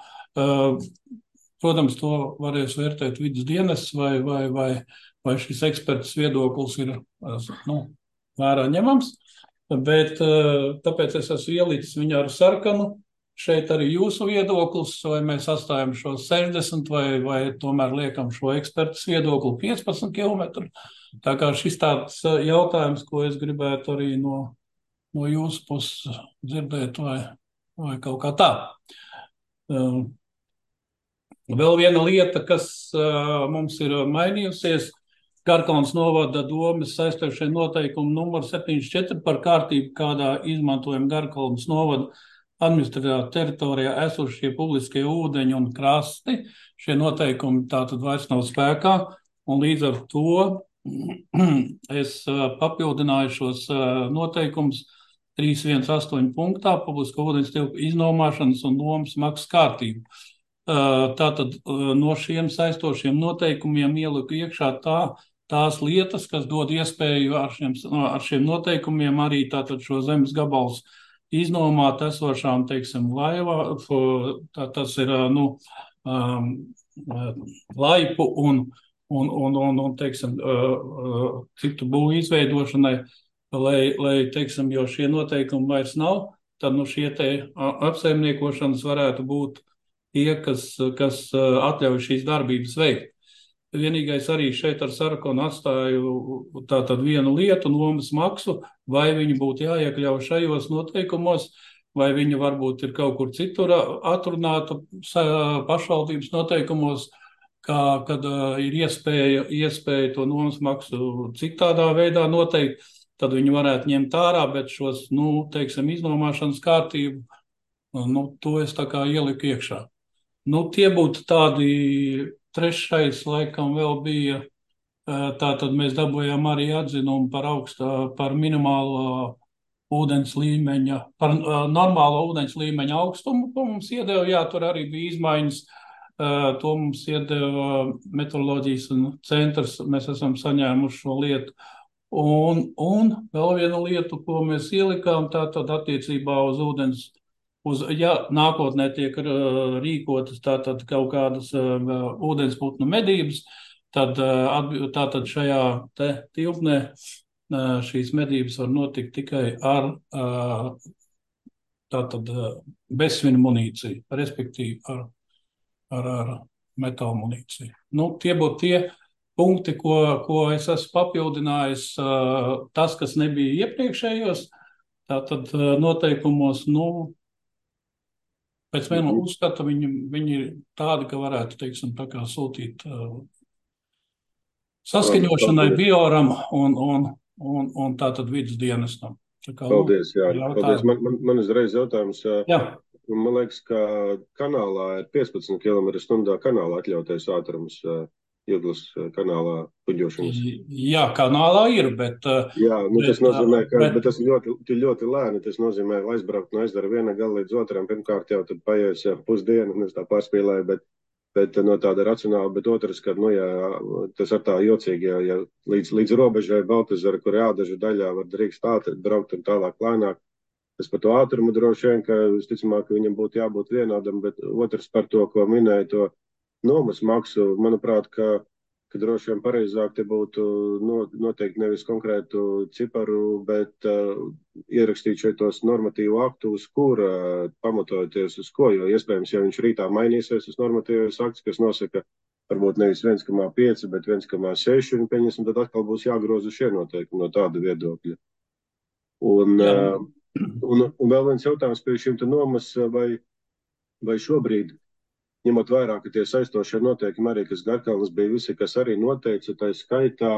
Protams, to varēs vērtēt vidas dienests, vai, vai, vai, vai šis eksperts viedoklis ir nu, vērā ņemams, bet tāpēc es esmu ielicis viņu ar sarkanu. Šeit arī jūsu viedoklis, vai mēs atstājam šo sešdesmit, vai, vai tomēr liekam šo ekspertas viedokli piecpadsmit kilometru. Tā kā šis tāds jautājums, ko es gribētu arī no, no jūsu puses dzirdēt, vai, vai kaut kā tā. Vēl viena lieta, kas uh, mums ir mainījusies, Garkalnes novada domes saistošie noteikumi numur septiņdesmit četri par kārtību, kādā izmantojam Garkalnes novada administratīvā teritorijā esošie publiskie ūdeņi un krasti. Šie noteikumi tātad vairs nav spēkā, un līdz ar to es papildināju šos noteikumus trīs viens astoņi punktā publisko ūdens tilpu iznomāšanas un nomas maksas kārtību. Tātad no šiem saistošiem noteikumiem ieliku iekšā tā, tās lietas, kas dod iespēju ar šiem, ar šiem noteikumiem arī tātad šo zemes gabals iznomāt esošām, teiksim, laivā, tā, tas ir, nu, um, laipu un, un, un, un, un teiksim, uh, citu būvu izveidošanai, lai, lai, teiksim, jo šie noteikumi vairs nav, tad, nu, šie te apsaimniekošanas varētu būt tie, kas, kas atļauj šīs darbības veikt. Vienīgais arī šeit ar Sarakonu atstāju tātad vienu lietu, nomas maksu, vai viņi būtu jāiekļauj šajos noteikumos, vai viņi varbūt ir kaut kur citur atrunāta pašvaldības noteikumos, kā, kad uh, ir iespēja, iespēja to nomas maksu citādā veidā noteikt, tad viņi varētu ņemt ārā, bet šos, nu, teiksim, iznomāšanas kārtību, nu, to es tā kā ieliku iekšā. Nu, tie būtu tādi. Trešais, laikam, vēl bija, tātad mēs dabūjām arī atzinumu par augstā, par minimālo ūdens līmeņa, par normālo ūdens līmeņa augstumu, ko mums iedeva, jā, tur arī bija izmaiņas, to mums iedeva meteoroloģijas centrs, mēs esam saņēmuši šo lietu. Un, un vēl viena lieta, ko mēs ielikām, tātad attiecībā uz ūdens Uz, ja nākotnē tiek uh, rīkotas tātad kaut kādas uh, ūdensputnu medības, tad uh, tātad šajā te tilpnē uh, šīs medības var notikt tikai ar uh, tātad uh, bezsvinu munīciju, respektīvi ar, ar, ar metālu munīciju. Nu, tie būtu tie punkti, ko, ko es esmu papildinājis, uh, tas, kas nebija iepriekšējos, tātad uh, noteikumos, nu, pēc viena uzskata viņi, viņi ir tādi, ka varētu, teiksim, tā kā sūtīt uh, saskaņošanai bioram un, un, un, un tātad vidas dienestam. Tā kā, paldies, jā. jā Paldies. Man, man, man uzreiz jautājums. Jā. Man liekas, ka kanālā ir piecpadsmit kilometru stundā kanālā atļautais ātrums. Jūglas kanālā kuģošanas. Jā, kanālā ir, bet... Jā, nu tas bet, nozīmē, ka bet, bet tas ļoti, ļoti lēni. Tas nozīmē, lai aizbraukt no ezdara viena gala līdz otram. Pirmkārt jau tad paies jā, pusdienu, un es tā pārspīlēju, bet, bet no tāda racionāla, bet otrs, kad, nu jā, tas ar tā jocīgi, jā, ja līdz, līdz robežai Baltazara, kur jādažu daļā var drīkst ātri braukt un tālāk lēnāk. Tas par to ātrumu droši vien, ka visticamāk, ka viņam būtu jābūt vienādam, bet otrs par to, ko minēja, to nomas maksu, manuprāt, ka, ka droši vien pareizāk te būtu no, noteikti nevis konkrētu ciparu, bet uh, ierakstīt šeit tos normatīvu aktu, uz kur uh, pamatojoties uz ko, jo iespējams, ja viņš rītā mainīsies uz normatīvais akts, kas nosaka varbūt nevis viens komā pieci, bet viens komā seši, un pieņemsim, tad atkal būs jāgroza šie noteikumi no tāda viedokļa. Un, uh, un, un vēl viens jautājums pie šim te nomas, vai, vai šobrīd ņemot vērā, ka tie saistošie noteikumi arī, kas Garkalnes bija visi, kas arī noteica, tā skaitā,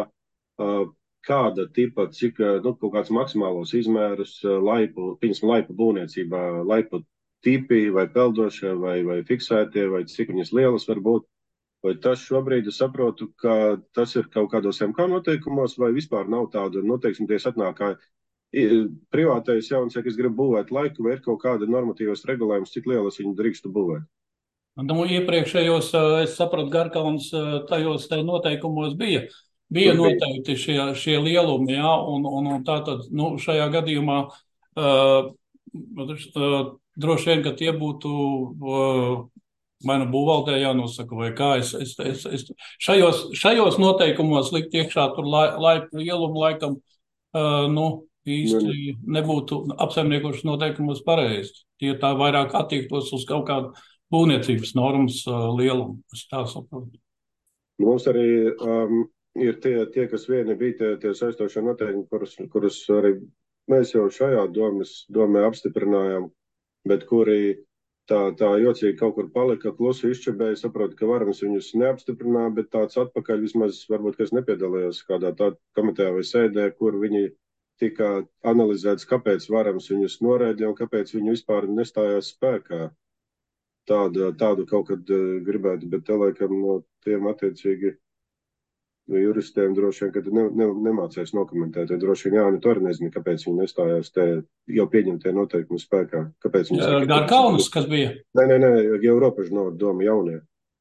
kāda tipa, cik, nu, kaut kāds maksimālos izmērus laipu, piņas laipu būvniecībā, laipu tipi vai peldošie vai, vai fiksētie, vai cik viņas lielas var būt. Vai tas šobrīd es saprotu, ka tas ir kaut kādos M K noteikumos, vai vispār nav tāda, nu, teiksim, tie atnāk kā privātais jauns, ja kas grib būvēt laiku, vai ir kaut kāda normatīvas regulējums, cik lielas viņi drīkstu būvēt? Nu, iepriekšējos, es sapratu, Garkalnes tajos te noteikumos bija, bija noteikti šie, šie lielumi, jā, un, un, un tātad, nu, šajā gadījumā uh, uh, droši vien, ka tie būtu uh, vai nu būvvaldē jānosaka, vai kā es, es, es, es šajos, šajos noteikumos likt iekšā tur lai, laipu lielumu laikam, uh, nu, īsti nebūtu apsaimniekošanas noteikumos pareizi. Tie tā vairāk attiektos uz kaut kādu būvniecības normas uh, lielumu. Es tā saprotu. Mums arī um, ir tie, tie, kas vieni bija tie, tie saistošie noteikumi, kurus, kurus arī mēs jau šajā domas, domē apstiprinājām, bet kuri tā, tā jocīgi kaut kur palika, klusi izčabēja, saprotu, ka varams viņus neapstiprināja, bet tāds atpakaļ vismaz varbūt, kas nepiedalījās kādā tā komitejā vai sēdē, kur viņi tika analizēts, kāpēc varams viņus noraidīja un kāpēc viņi vispār nestājās spēkā. Tādu, tādu kaut kad uh, gribētu, bet te laikam no tiem attiecīgi no juristiem droši vien, kad ne, ne, nemācēs nokomentēt, ja droši vien Jāni, tu arī nezini, kāpēc viņi nestājās te jau pieņemtie noteikumi spēkā. Kāpēc viņi saka, Garkalnis, kas bija? Nē, nē, nē, jau robežu novada doma jaunie.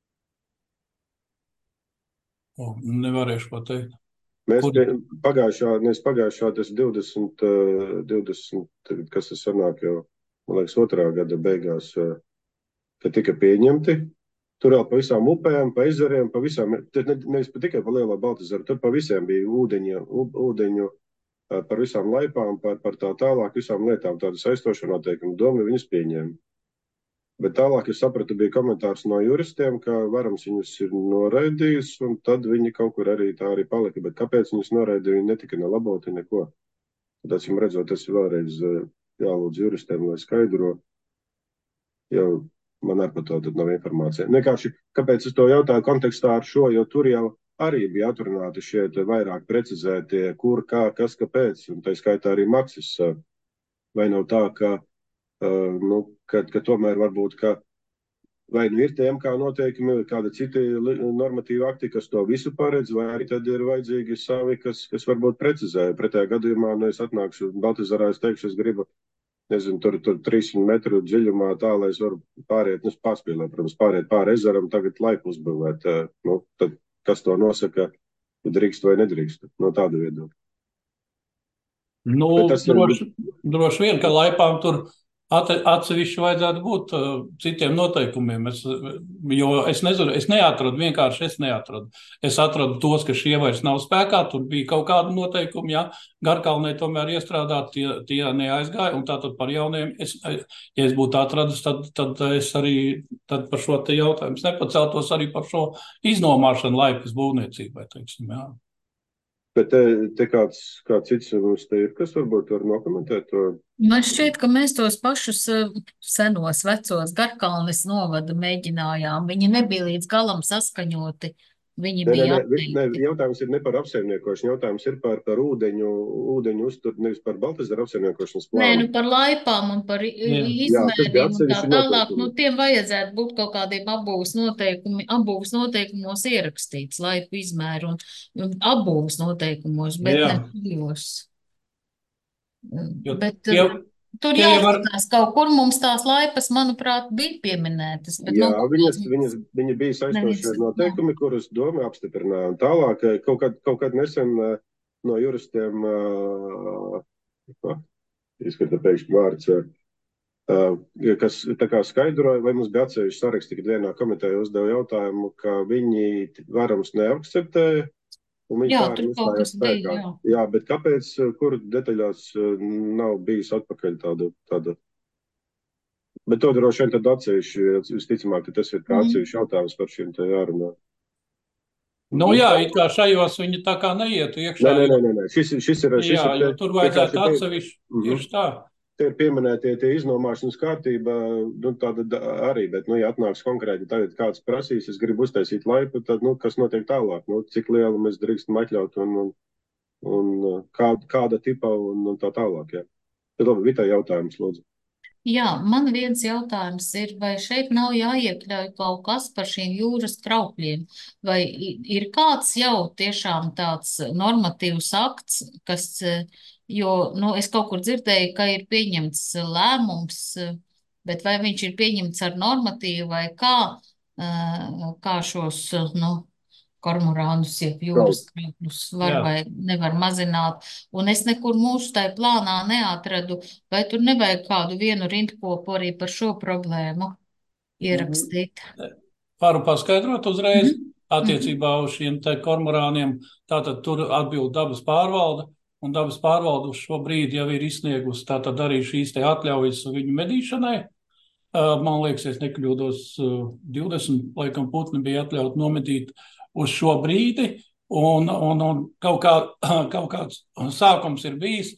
O, nevarēšu pateikt. Mēs Kur? pie, pagājušā, nes pagājušā tas divdesmit, divdesmit, kas tas sanāk jau, man liekas, otrā gada beigās, kad tika pieņemti, tur vēl pa visām upēm, pa ezeriem, pa visām, ne, nevis tikai pa Lielā Baltazaru, tur pa visiem bija ūdeņu, ūdeņu par visām laipām, par, par tā tālāk visām lietām, tādu saistošu noteikumu domu viņus pieņēma. Bet tālāk es sapratu, bija komentārs no juristiem, ka varams viņus ir noraidījis, un tad viņi kaut kur arī tā arī palika. Bet kāpēc viņus noraidīja, viņi netika nelaboti neko. Tad, acīm redzot, tas ir vēlreiz jālūdz juristiem, lai skaidro. Jau man ar par to tad nav informācija. Nekāši, kāpēc es to jautāju kontekstā ar šo, jo tur jau arī bija atrunāti šie vairāk precizētie, kur, kā, kas, kāpēc, un tā skaitā arī maksas. Vai nav tā, ka Uh, nu, ka, ka tomēr varbūt, ka vai nu ir tiem kā noteikumi, vai kāda citi normatīva akti, kas to visu paredz, vai arī tad ir vajadzīgi savi, kas, kas varbūt precizē. Pretējā gadījumā, nu, es atnākšu Baltazarā, es teikšu, es gribu, nezinu, tur, tur trīssimt metru dziļumā tā, lai es varu pāriet, nu, pārspīlēt, protams, pāriet pāri ezeram, tagad laipu uzbūvēt. Uh, nu, tad kas to nosaka, drīkst vai nedrīkst, no tāda viedokļa. Nu, droši, ir... droši vien, ka laipām tur atsevišķi vajadzētu būt uh, citiem noteikumiem. Es, jo es nezinu, es neatradu, vienkārši es neatradu. Es atradu tos, ka šie vairs nav spēkā, tur bija kaut kādi noteikumi, jā, Garkalnē tomēr iestrādāt, tie, tie neaizgāja, un tātad par jauniem, es, ja es būtu atradis, tad, tad es arī tad par šo te jautājumu nepaceltos arī par šo iznomāšanu laipas būvniecībai, teiksim, jā. Bet te, te kāds, kāds cits mums te ir, kas varbūt var nokomentēt to? Man šķiet, ka mēs tos pašus senos, vecos Garkalnes novada mēģinājām. Viņi nebija līdz galam saskaņoti. Viņi ne, bija ne, ne, ne, jautājums ir ne par apsaimniekošanu, jautājums ir par, par ūdeņu, ūdeņu uztur, nevis par Baltazaru apsaimniekošanas plānu. Nē, nu par laipām un par izmēriem un tā tālāk. Nu, tiem vajadzētu būt kaut kādiem apbūves noteikumi, apbūves noteikumos ierakstīts laipu izmēru un, un apbūves noteikumos, bet jā. Ne tajos. Bet tie, tur jāskatās, var... kaut kur mums tās laipas, manuprāt, bija pieminētas. Bet jā, no viņas, viņas, viņa bija saistošie noteikumi, kurus doma apstiprināja. Un tālāk, kaut kad, kaut kad nesen no juristiem, uh, izskata pēkšņi vārds, uh, kas tā kā skaidroja, vai mums bija atsevišķi saraksti, kad vienā komitejā uzdeva jautājumu, ka viņi varams neakceptēja. Jā, tur kaut kas bija, jā. Jā, bet kāpēc, kur detaļās nav bijis atpakaļ tāda, tāda? Bet to droši vien tad atsevišķi, visticamāk, ka tas ir kā atsevišķi jautājums par šiem te jārunā. Nu jā, it kā šajos viņi tā kā neietu iekšā. Nē, nē, nē, nē. Šis, šis ir... Šis jā, ir te, jo tur vajadzētu atsevišķi, tieši tā. Te ir pieminētie tie iznomāšanas kārtība, nu tāda arī, bet, nu, ja atnāks konkrēti tagad kāds prasīs, es gribu uztaisīt laipu, tad, nu, kas notiek tālāk, nu, cik lielu mēs drīkstam atļaut un, un, un kā, kāda tipa un, un tā tālāk, jā. Tad labi, Vitai jautājums, lūdzu. Jā, man viens jautājums ir, vai šeit nav jāiekļauj kaut kas par šīm jūras kraupļiem, vai ir kāds jau tiešām tāds normatīvs akts, kas... Jo, nu, es kaut kur dzirdēju, ka ir pieņemts lēmums, bet vai viņš ir pieņemts ar normatīvu vai kā, kā šos, nu, kormorānus, jeb jūras kraupļus var vai nevar mazināt. Un es nekur mūsu tai plānā neatradu, vai tur nevajag kādu vienu rindkopu arī par šo problēmu ierakstīt. Varu paskaidrot uzreiz mm-hmm. attiecībā uz šiem te kormorāniem, tātad tur atbild dabas pārvalde. Un dabas pārvalde uz šo brīdi jau ir izsniegusi tātad arī šīs te atļaujas viņu medīšanai. Man liekas, es nekļūdos, divdesmit, laikam, putni bija atļaut nomedīt uz šo brīdi. Un, un, un kaut, kā, kaut kāds sākums ir bijis,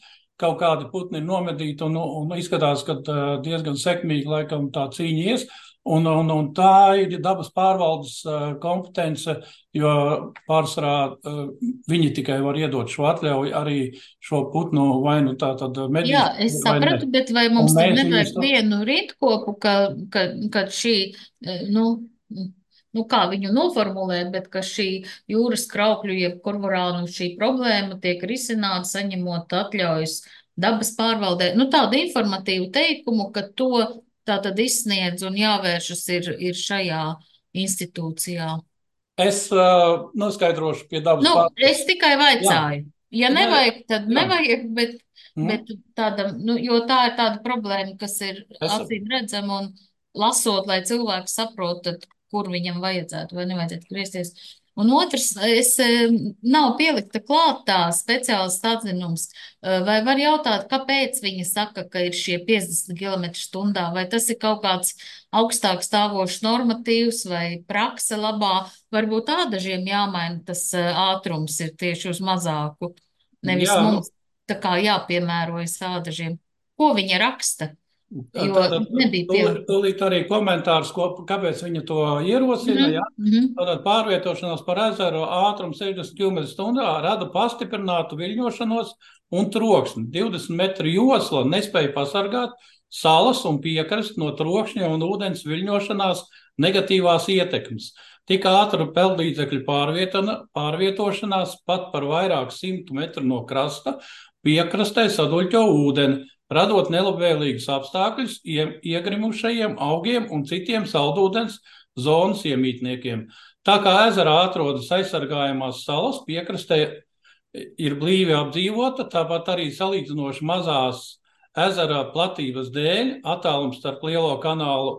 kaut kādi putni ir nomedīti un, un izskatās, ka diezgan sekmīgi laikam tā cīņa ies. Un, un, un tā ir dabas pārvaldes uh, kompetence, jo pārsvarā uh, viņi tikai var iedot šo atļauju arī šo putnu vai nu tā tad medīs. Jā, es sapratu, bet vai mums tad nevajag viņus... vienu rindkopu, ka, ka, ka šī, nu, nu, kā viņu noformulēt, bet ka šī jūras kraukļu, jeb kormorānu šī problēma tiek risināta, saņemot atļaujas dabas pārvaldē. Nu, tādu informatīvu teikumu, ka to tā tad izsniedz un jāvēršas ir, ir šajā institūcijā. Es uh, noskaidrošu pie dabas nu, pārvaldes. Es tikai vaicāju. Jā. Ja nevajag, tad jā. nevajag, bet, mm. bet tāda, nu, jo tā ir tāda problēma, kas ir es... acīm redzama un lasot, lai cilvēks saprot, tad, kur viņam vajadzētu vai nevajadzētu griezties. Un otrs, es nav pielikta klātā speciālists atzinums, vai var jautāt, kāpēc viņi saka, ka ir šie piecdesmit kilometri stundā, vai tas ir kaut kāds augstāk stāvošs normatīvs vai prakse labā, varbūt ādažiem jāmaina tas ātrums ir tieši uz mazāku, nevis Jā. mums tā kā jāpiemērojas ādažiem. Ko viņa raksta? Jo tātad, nebija pielikta. Tūlīt arī komentārs, ko, kāpēc viņa to ierosina. Mm-hmm. Ja? Tātad pārvietošanās par ezeru ātrumu sešdesmit kilometru stundā rada pastiprinātu viļņošanos un troksni. divdesmit metru josla nespēja pasargāt salas un piekrasti no trokšņa un ūdens viļņošanās negatīvās ietekmes. Tik ātra peldlīdzekļu pārvietošanās pat par vairāk simtu metru no krasta piekrastē saduļķo ūdeni, radot nelabvēlīgus apstākļus iegrimušajiem augiem un citiem saldūdens zonas iemītniekiem. Tā kā ezerā atrodas aizsargājamās salas, piekrastē ir blīvi apdzīvota, tāpat arī salīdzinoši mazās ezera platības dēļ attālums starp Lielo kanālu,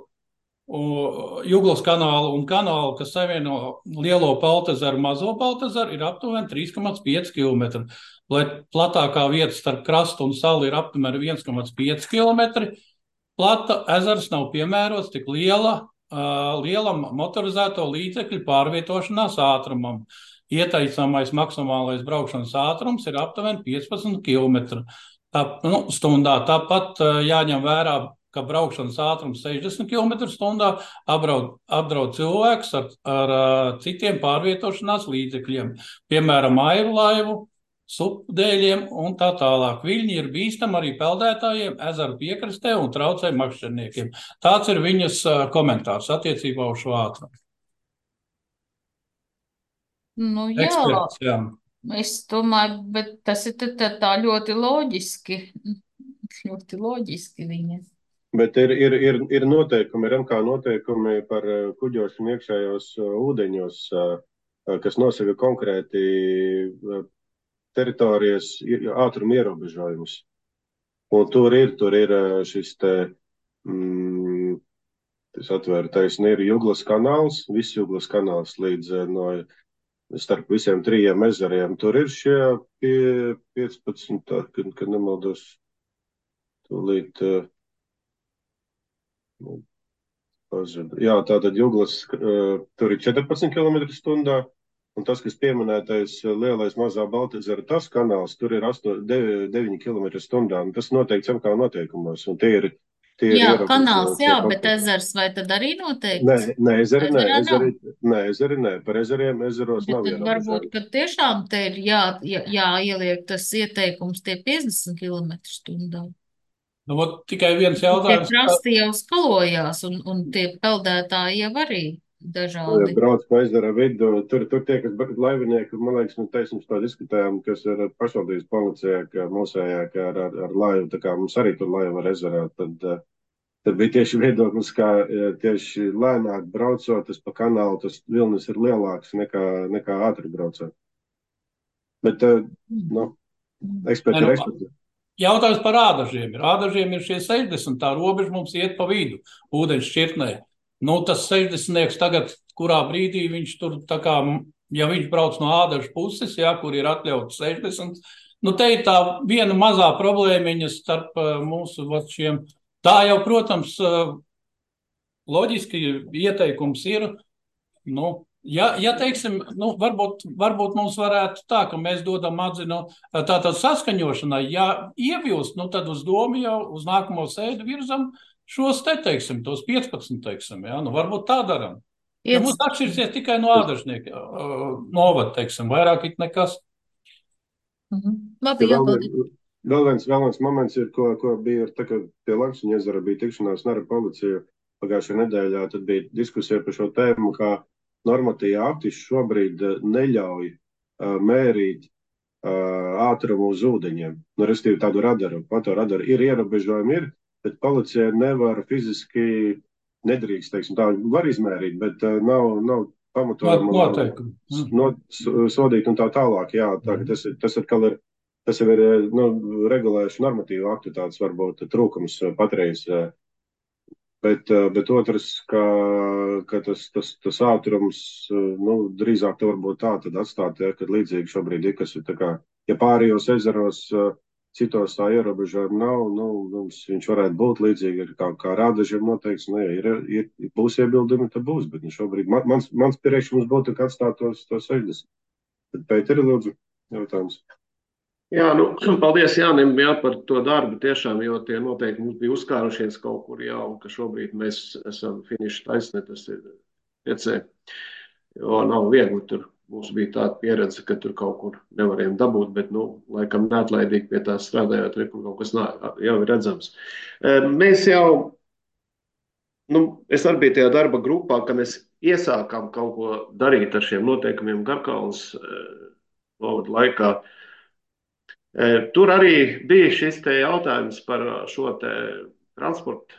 Juglas kanālu un kanālu, kas savieno Lielo Paltezaru, Mazo Paltezaru, ir aptuveni trīs komats pieci kilometri. Lai platākā vieta starp krastu un salu ir aptuveni viens komats pieci kilometri, plata ezers nav piemērots tik liela, uh, lielam motorizēto līdzekļu pārvietošanās ātrumam. Ieteicamais maksimālais braukšanas ātrums ir aptuveni piecpadsmit kilometri Tā, nu, stundā. Tāpat uh, jāņem vērā, ka braukšanas ātrums sešdesmit kilometru stundā apdraud, apdraud cilvēkus ar, ar, ar citiem pārvietošanās līdzekļiem, piemēram, airu laivu, supdēļiem un tā tālāk. Viļņi ir bīstami arī peldētājiem, ezeru piekrastē un traucē makšķerniekiem. Tāds ir viņas komentārs attiecībā uz šo ātrumu. Nu, jā, Eksperts, jā. Es domāju, bet tas ir tā, tā ļoti loģiski. Ļoti loģiski viņa. Bet ir, ir, ir, ir noteikumi, ir M K noteikumi par kuģošanu iekšējos ūdeņos, kas nosaka konkrēti teritorijas ātruma ierobežojumus. Un tur ir, tur ir šis te, mm, es atvēru taisni, ir Juglas kanāls, viss Juglas kanāls līdz no, starp visiem trījiem ezeriem. Tur ir šie pie, piecpadsmit, tā, kad, kad nemaldos, tūlīt, nu, pazuda. Jā, tātad Juglas, tur ir četrpadsmit kilometri stundā. Un tas, kas pieminētais lielais Mazā Baltezera, tas kanāls, tur ir deviņi kilometri stundā. Un tas noteikts M K noteikumos. Un tie ir, tie ir jā, kanāls, jā, bet ezers vai tad arī noteikts? Nē, ne, ezeri, nē, ezeri, nē, ezeri, nē, par ezeriem ezeros bet nav ierobežojumi. Varbūt, ka tiešām te ir jā, jā, jāieliek tas ieteikums tie piecdesmit kilometri stundā. Nu, tikai viens jautājums. Tie krasti jau skalojās un, un tie peldētāji jau arī. Dažādi. Ja brauc pa ezera vidu, tur, tur tie, kas laivinieki, man liekas, nu, taisnums tā diskutējām, kas ir pašvaldības policijā, ka mūsējā, ka ar, ar, ar laivu, tā kā mums arī tur laiva ar ezerā, tad, tad bija tieši viedoklis, kā tieši lēnāk braucot, tas pa kanālu, tas vilnis ir lielāks nekā, nekā ātri braucot. Bet, nu, eksperti ir eksperti. Jautājums par ādažiem ir. Ādažiem ir šie sešdesmit, tā robeža mums iet pa vidu, ūdeņš šķirtnē. Nu, tas sešdesmitnieks tagad, kurā brīdī viņš tur, tā kā, ja viņš brauc no ādažu puses, jā, kur ir atļauts sešdesmit, nu, te ir tā viena mazā problēmiņa starp mūsu šiem. Tā jau, protams, loģiski ieteikums ir, nu, Ja, ja teiksim, nu, varbūt, varbūt mums varētu tā, ka mēs dodam atzinu tātad saskaņošanai, ja iebilst, nu tad uz domu jau uz nākamo sēdi virzam šos te, teiksim, tos piecpadsmit, teiksim, ja, nu varbūt tā daram. Ja mums atšķirsies tikai no ādažnieka novada, teiksim, vairāk it nekas. Mhm. Labi, jā, paldies. Vēl viens, vēl viens moments ir, ko, ko bija, tā kā pie Lakšņa ezera bija tikšanās ar policiju pagājušajā nedēļā, tad bija diskusija par šo tēmu, kā normatīvi akti šobrīd neļauj uh, mērīt uh, ātrumu uz ūdeņiem. Nu, restīvi tādu radaru, fotoradaru ir ierobežojumi ir, bet policija nevar fiziski, nedrīkst, teiksim, tā var izmērīt, bet uh, nav, nav pamatojuma no, sodīt un tā tālāk. Jā, tā, ka tas, tas atkal ir, tas jau ir, nu, regulējuši normatīvu aktu tāds varbūt trūkums patreiz. Bet, bet otrs, ka, ka tas, tas, tas ātrums, nu, drīzāk te varbūt tā tad atstāt, ja, kad līdzīgi šobrīd ir, kas ir tā kā, ja pārējos ezeros citos tā ierobežojumi nav, nu, mums viņš varētu būt līdzīgi, ir kā, kā rādažiem noteikts, nu, ja ir, ir, būs iebildumi, tad būs, bet nu, šobrīd man, mans, mans priekšlikums būtu, ka atstāt tos, tos sešdesmit. Tad Pēteri, lūdzu, jautājums. Jā, nu, paldies Jānim, jā, par to darbu tiešām, jo tie noteikti mums bija uzkārušies kaut kur, jā, un ka šobrīd mēs esam finiša taisnē, tas ir piecē, jo nav viegli tur. Mums bija tāda pieredze, ka tur kaut kur nevarējām dabūt, bet, nu, laikam neatlaidīgi pie tā strādājot, re, kur kaut kas nā, jau ir redzams. Mēs jau, nu, es arī biju tajā darba grupā, ka mēs iesākām kaut ko darīt ar šiem noteikumiem Garkalnas novada laikā. Tur arī bija šis te jautājums par šo te transportu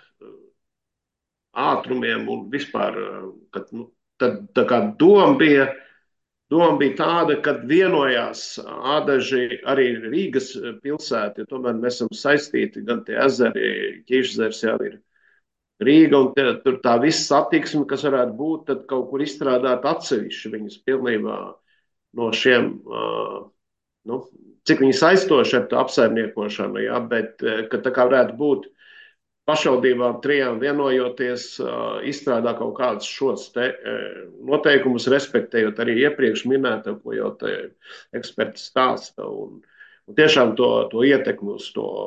ātrumiem un vispār, kad, nu, tad tā kā doma bija, doma bija tāda, kad vienojās ādaži arī Rīgas pilsēti, jo tomēr mēs esam saistīti, gan tie ezeri, Ķīšzers jau ir Rīga, un tie, tur tā viss satiksme, kas varētu būt, tad kaut kur izstrādāt atsevišķi viņus pilnībā no šiem, uh, nu, cik viņi saistoši ar to apsaimniekošanu, ja, bet ka tā kā varētu būt pašvaldībām trijām vienojoties, izstrādā kaut kādus šos te noteikumus, respektējot arī iepriekš minēto, ko jau te eksperti stāsta, un, un tiešām to, to ietekmi uz to,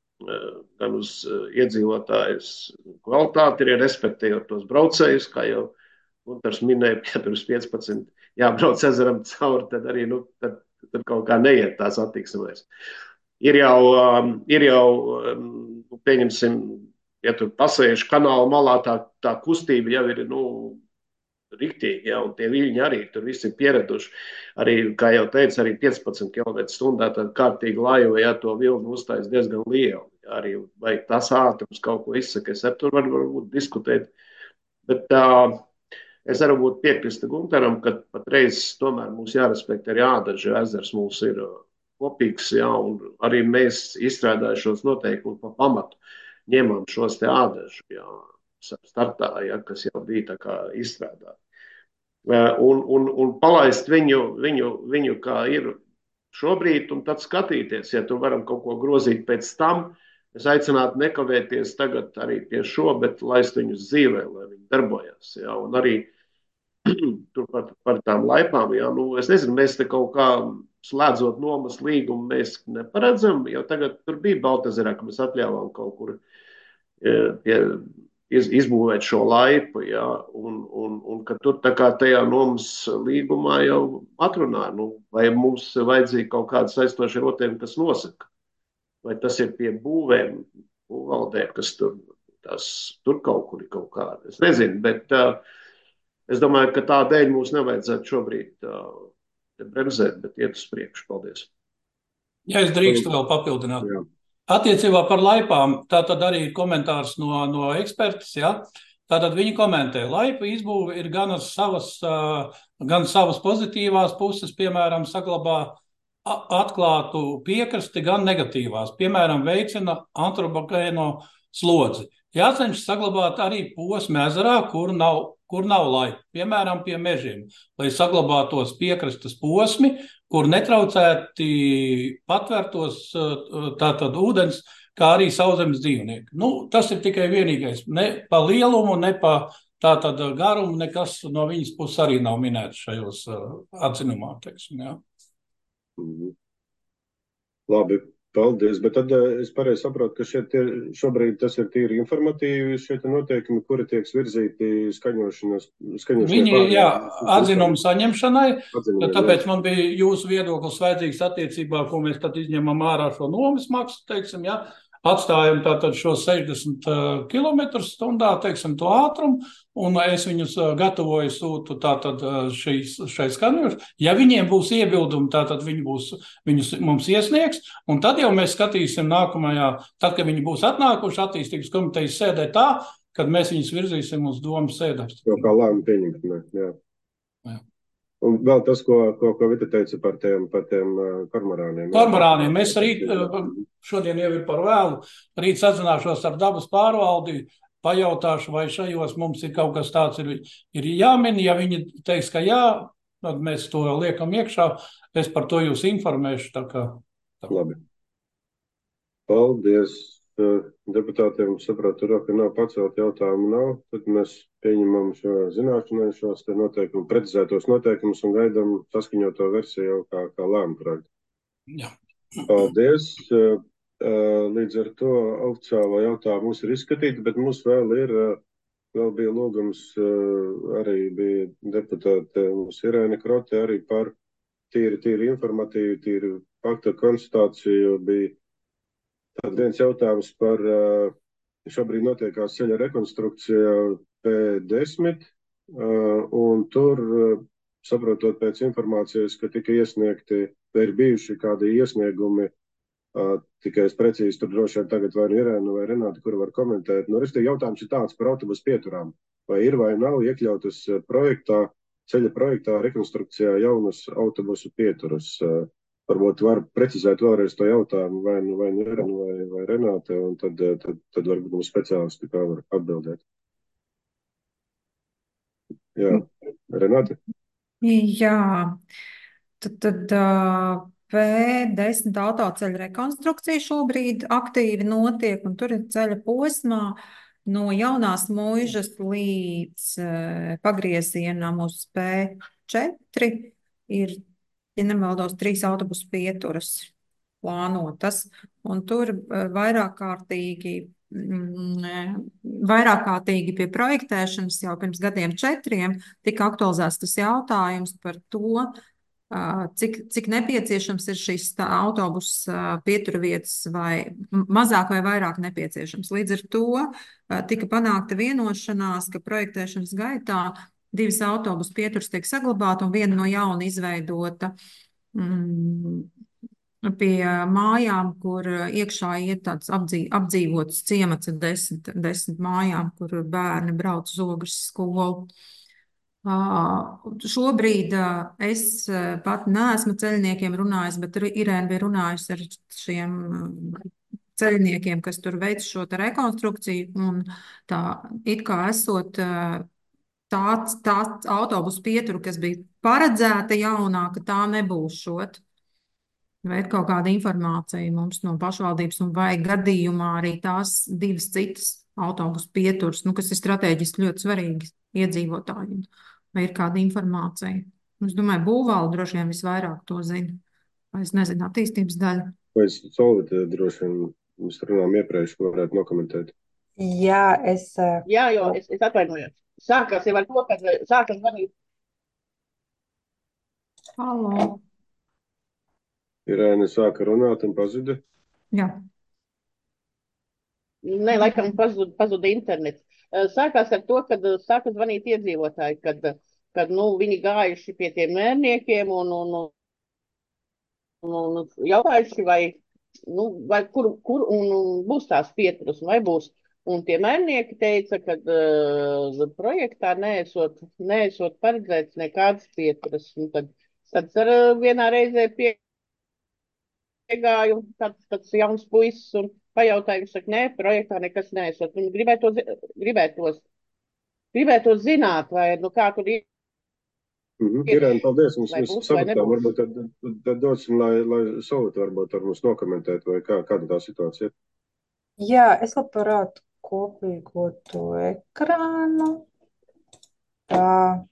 gan uz iedzīvotājus kvalitāti, arī respektējot tos braucējus, kā jau Guntars minēja, ja tur uz piecpadsmit jābrauc ezeram cauri, tad arī, nu, tad tad kaut kā neiet tās attīksmēs. Ir jau, um, ir jau um, pieņemsim, ja tur pasējuši kanāla malā, tā, tā kustība jau ir, nu, riktīgi, ja, un tie viļņi arī, tur visi ir pieraduši. Arī, kā jau teicu, arī piecpadsmit kilometru stundā tad kārtīgi laiva, ja to vilnu uztais diezgan lielu. Ja, arī, vai tas ātrums kaut ko izsaka, es ar tur var, varbūt diskutēt. Bet tā, uh, es arī būtu piekrista Guntaram, ka patreiz tomēr mums jārespektē arī ādaži ezers mums ir kopīgs, jā, un arī mēs izstrādājušos noteikumu pa pamatu ņemam šos te ādažu, jā, startā, jā, kas jau bija tā kā izstrādāti. Un, un, un palaist viņu, viņu, viņu kā ir šobrīd un tad skatīties, ja tur varam kaut ko grozīt pēc tam, es aicinātu nekavēties tagad arī pie šo, bet laist viņus dzīvē, lai viņi darbojas. Jā, un arī tur par, par tām laipām, jā, nu, es nezinu, mēs te kaut kā slēdzot nomas līgumu, mēs neparedzam, jo tagad tur bija Baltezerā, ka mēs atļāvām kaut kur pie, iz, izbūvēt šo laipu, jā, un, un, un ka tur tā kā tajā nomas līgumā jau atrunā, nu, vai mums vajadzīgi kaut kādi saistošie noteikumi, kas nosaka. Vai tas ir pie būvēm, būvvaldēm, kas tur, tas, tur kaut kur ir kaut kāda. Es nezinu, bet uh, es domāju, ka tā dēļ mums nevajadzētu šobrīd uh, bremzēt, bet iet uz priekšu. Paldies. Ja es drīkstu vēl papildināt. Jā. Attiecībā par laipām, tā tad arī ir komentārs no, no ekspertas, ja? Tātad viņi komentē, laipa izbūve ir gan savas, uh, gan savas pozitīvās puses, piemēram, saglabā atklātu piekrasti, gan negatīvās, piemēram, veicina antropogēno slodzi. Jācenšas saglabāt arī posmi ezerā, kur nav, kur nav laipa, piemēram, pie mežiem, lai saglabātos piekrastes posmi, kur netraucēti patvērtos tātad ūdens, kā arī sauszemes dzīvnieki. Nu, tas ir tikai vienīgais, ne pa lielumu, ne pa Tātad garumu nekas no viņas puses arī nav minēts šajos atzinumā, teiksim, jā. Mhm. Labi, paldies. Bet tad es pareizi saprotu, ka šeit ir, šobrīd tas ir tīri informatīvi šie noteikumi, kuri tiek virzīti skaņošanas, skaņošanai Viņi, pārējām. jā, atzinumu saņemšanai, Atzinumu, tāpēc jā. man bija jūsu viedoklis vajadzīgs attiecībā, ko mēs tad izņemam ārā šo nomas maksu, teiksim, jā. Atstājam tātad šo sešdesmit kilometrus stundā, teiksim, to ātrumu, un es viņus gatavoju sūtu tātad šīs, šai skaņošanai. Ja viņiem būs iebildumi, tātad viņi būs, viņus mums iesniegs, un tad jau mēs skatīsim nākamajā, tad, kad viņi būs atnākuši attīstības komitejas sēdē tā, kad mēs viņus virzīsim uz domas sēdēs. Jau kā lēmumu pieņemt, ne, jā. Jā. Un vēl tas, ko, ko, ko Vita teica par tiem, par tiem kormorāniem. Kormorāniem. Mēs rīt, šodien jau ir par vēlu, rīt sazināšos ar dabas pārvaldi, pajautāšu, vai šajos mums ir kaut kas tāds ir, ir jāmin. Ja viņi teiks, ka jā, tad mēs to liekam iekšā. Es par to jūs informēšu. Tā kā, tā. Labi. Paldies. Deputātiem sapratu, ka nav pacelt jautājumu nav, tad mēs pieņemam šo zināšanai, šos te noteikumu, precizētos noteikumus un gaidām saskaņoto versiju jau kā, kā lēmu projektu. Jā. Paldies. Līdz ar to oficiālo jautājumu mums ir izskatīti, bet mums vēl ir, vēl bija lūgums, arī bija deputāte mums Irēna Krote arī par tīri, tīri informatīvu, tīri faktu konstatāciju bija. Tad viens jautājums par šobrīd notiekās ceļa rekonstrukcija P desmit, un tur, saprotot pēc informācijas, ka tika iesniegti, vai ir bijuši kādi iesniegumi, tikai es precīzi tur droši vien tagad vai Irēna vai Renāta, kuru var komentēt. Nu, restīgi jautājums ir tāds par autobusu pieturām. Vai ir vai nav iekļautas projektā, ceļa projektā rekonstrukcijā jaunas autobusu pieturas? Varbūt var precizēt vēlreiz to jautājumu, vai nu vai, vai, vai, vai Renāte, un tad, tad, tad varbūt mums speciālisti kā var atbildēt. Jā, Renāte? Jā, tad, tad uh, P desmit autoceļa rekonstrukcija šobrīd aktīvi notiek, un tur ir ceļa posmā no Jaunās Muižas līdz uh, pagriezienam uz P četri ir, ja nemaldos, trīs autobusu pieturas plānotas, un tur vairāk kārtīgi, mm, vairāk kārtīgi pie projektēšanas jau pirms gadiem četriem tika aktualizēts tas jautājums par to, cik, cik nepieciešams ir šīs autobusu pieturvietas vai mazāk vai vairāk nepieciešams. Līdz ar to tika panākta vienošanās, ka projektēšanas gaitā divas autobusu pieturas tiek saglabāta un viena no jauna izveidota mm, pie mājām, kur iekšā iet tāds apdzīv, apdzīvots ciemats ar desmit, desmit mājām, kur bērni brauc uz Ogres skolu. Uh, šobrīd uh, es pat neesmu ceļniekiem runājis, bet Irēna bija runājusi ar šiem ceļniekiem, kas tur veic šo te rekonstrukciju, un tā it kā esot uh, tāds, tāds autobusu pieturu, kas bija paredzēta jaunā, ka tā nebūs šot. Vai ir kaut kāda informācija mums no pašvaldības, un vai gadījumā arī tās divas citas autobusu pieturas, nu, kas ir strateģiski ļoti svarīgi iedzīvotājiem. Vai ir kāda informācija? Es domāju, būvvalde droši vien visvairāk to zina. Vai es nezinu, attīstības daļa. Vai es Solvita droši vien, mēs runājām iepriekš, varētu nokomentēt. Jā, es... Jā, jo es, es atvainojos. Sākās jau ar to, ka sākas zvanīt. Halo. Irēna sāka runāt un pazuda? Jā. Nē, laikam pazuda, pazuda internets. Sākās ar to, kad sāka zvanīt iedzīvotāji, kad, kad nu, viņi gājuši pie tiem mērniekiem un, un, un, un jautājuši, vai, nu, vai kur, kur un, un būs tās pieturas, vai būs. Un tie mērnieki teica, ka uh, projektā neesot, neesot paredzēts nekādas pieturas. Un tad, tad ar uh, vienā reizē pie, piegāju tāds, tāds jauns puisis un pajautāju, viņš saka, nē, projektā nekas neesot. Viņi gribētos, gribētos, gribētos zināt, vai nu kā tur ir. Mm-hmm. Irēna, paldies, mums mēs sapratām, varbūt tad, tad, tad dosim, lai, lai Solvita varbūt ar mums nokomentēt, vai kā, kāda tā situācija ir. Jā, es labprāt kopīgotu ekrānu. ka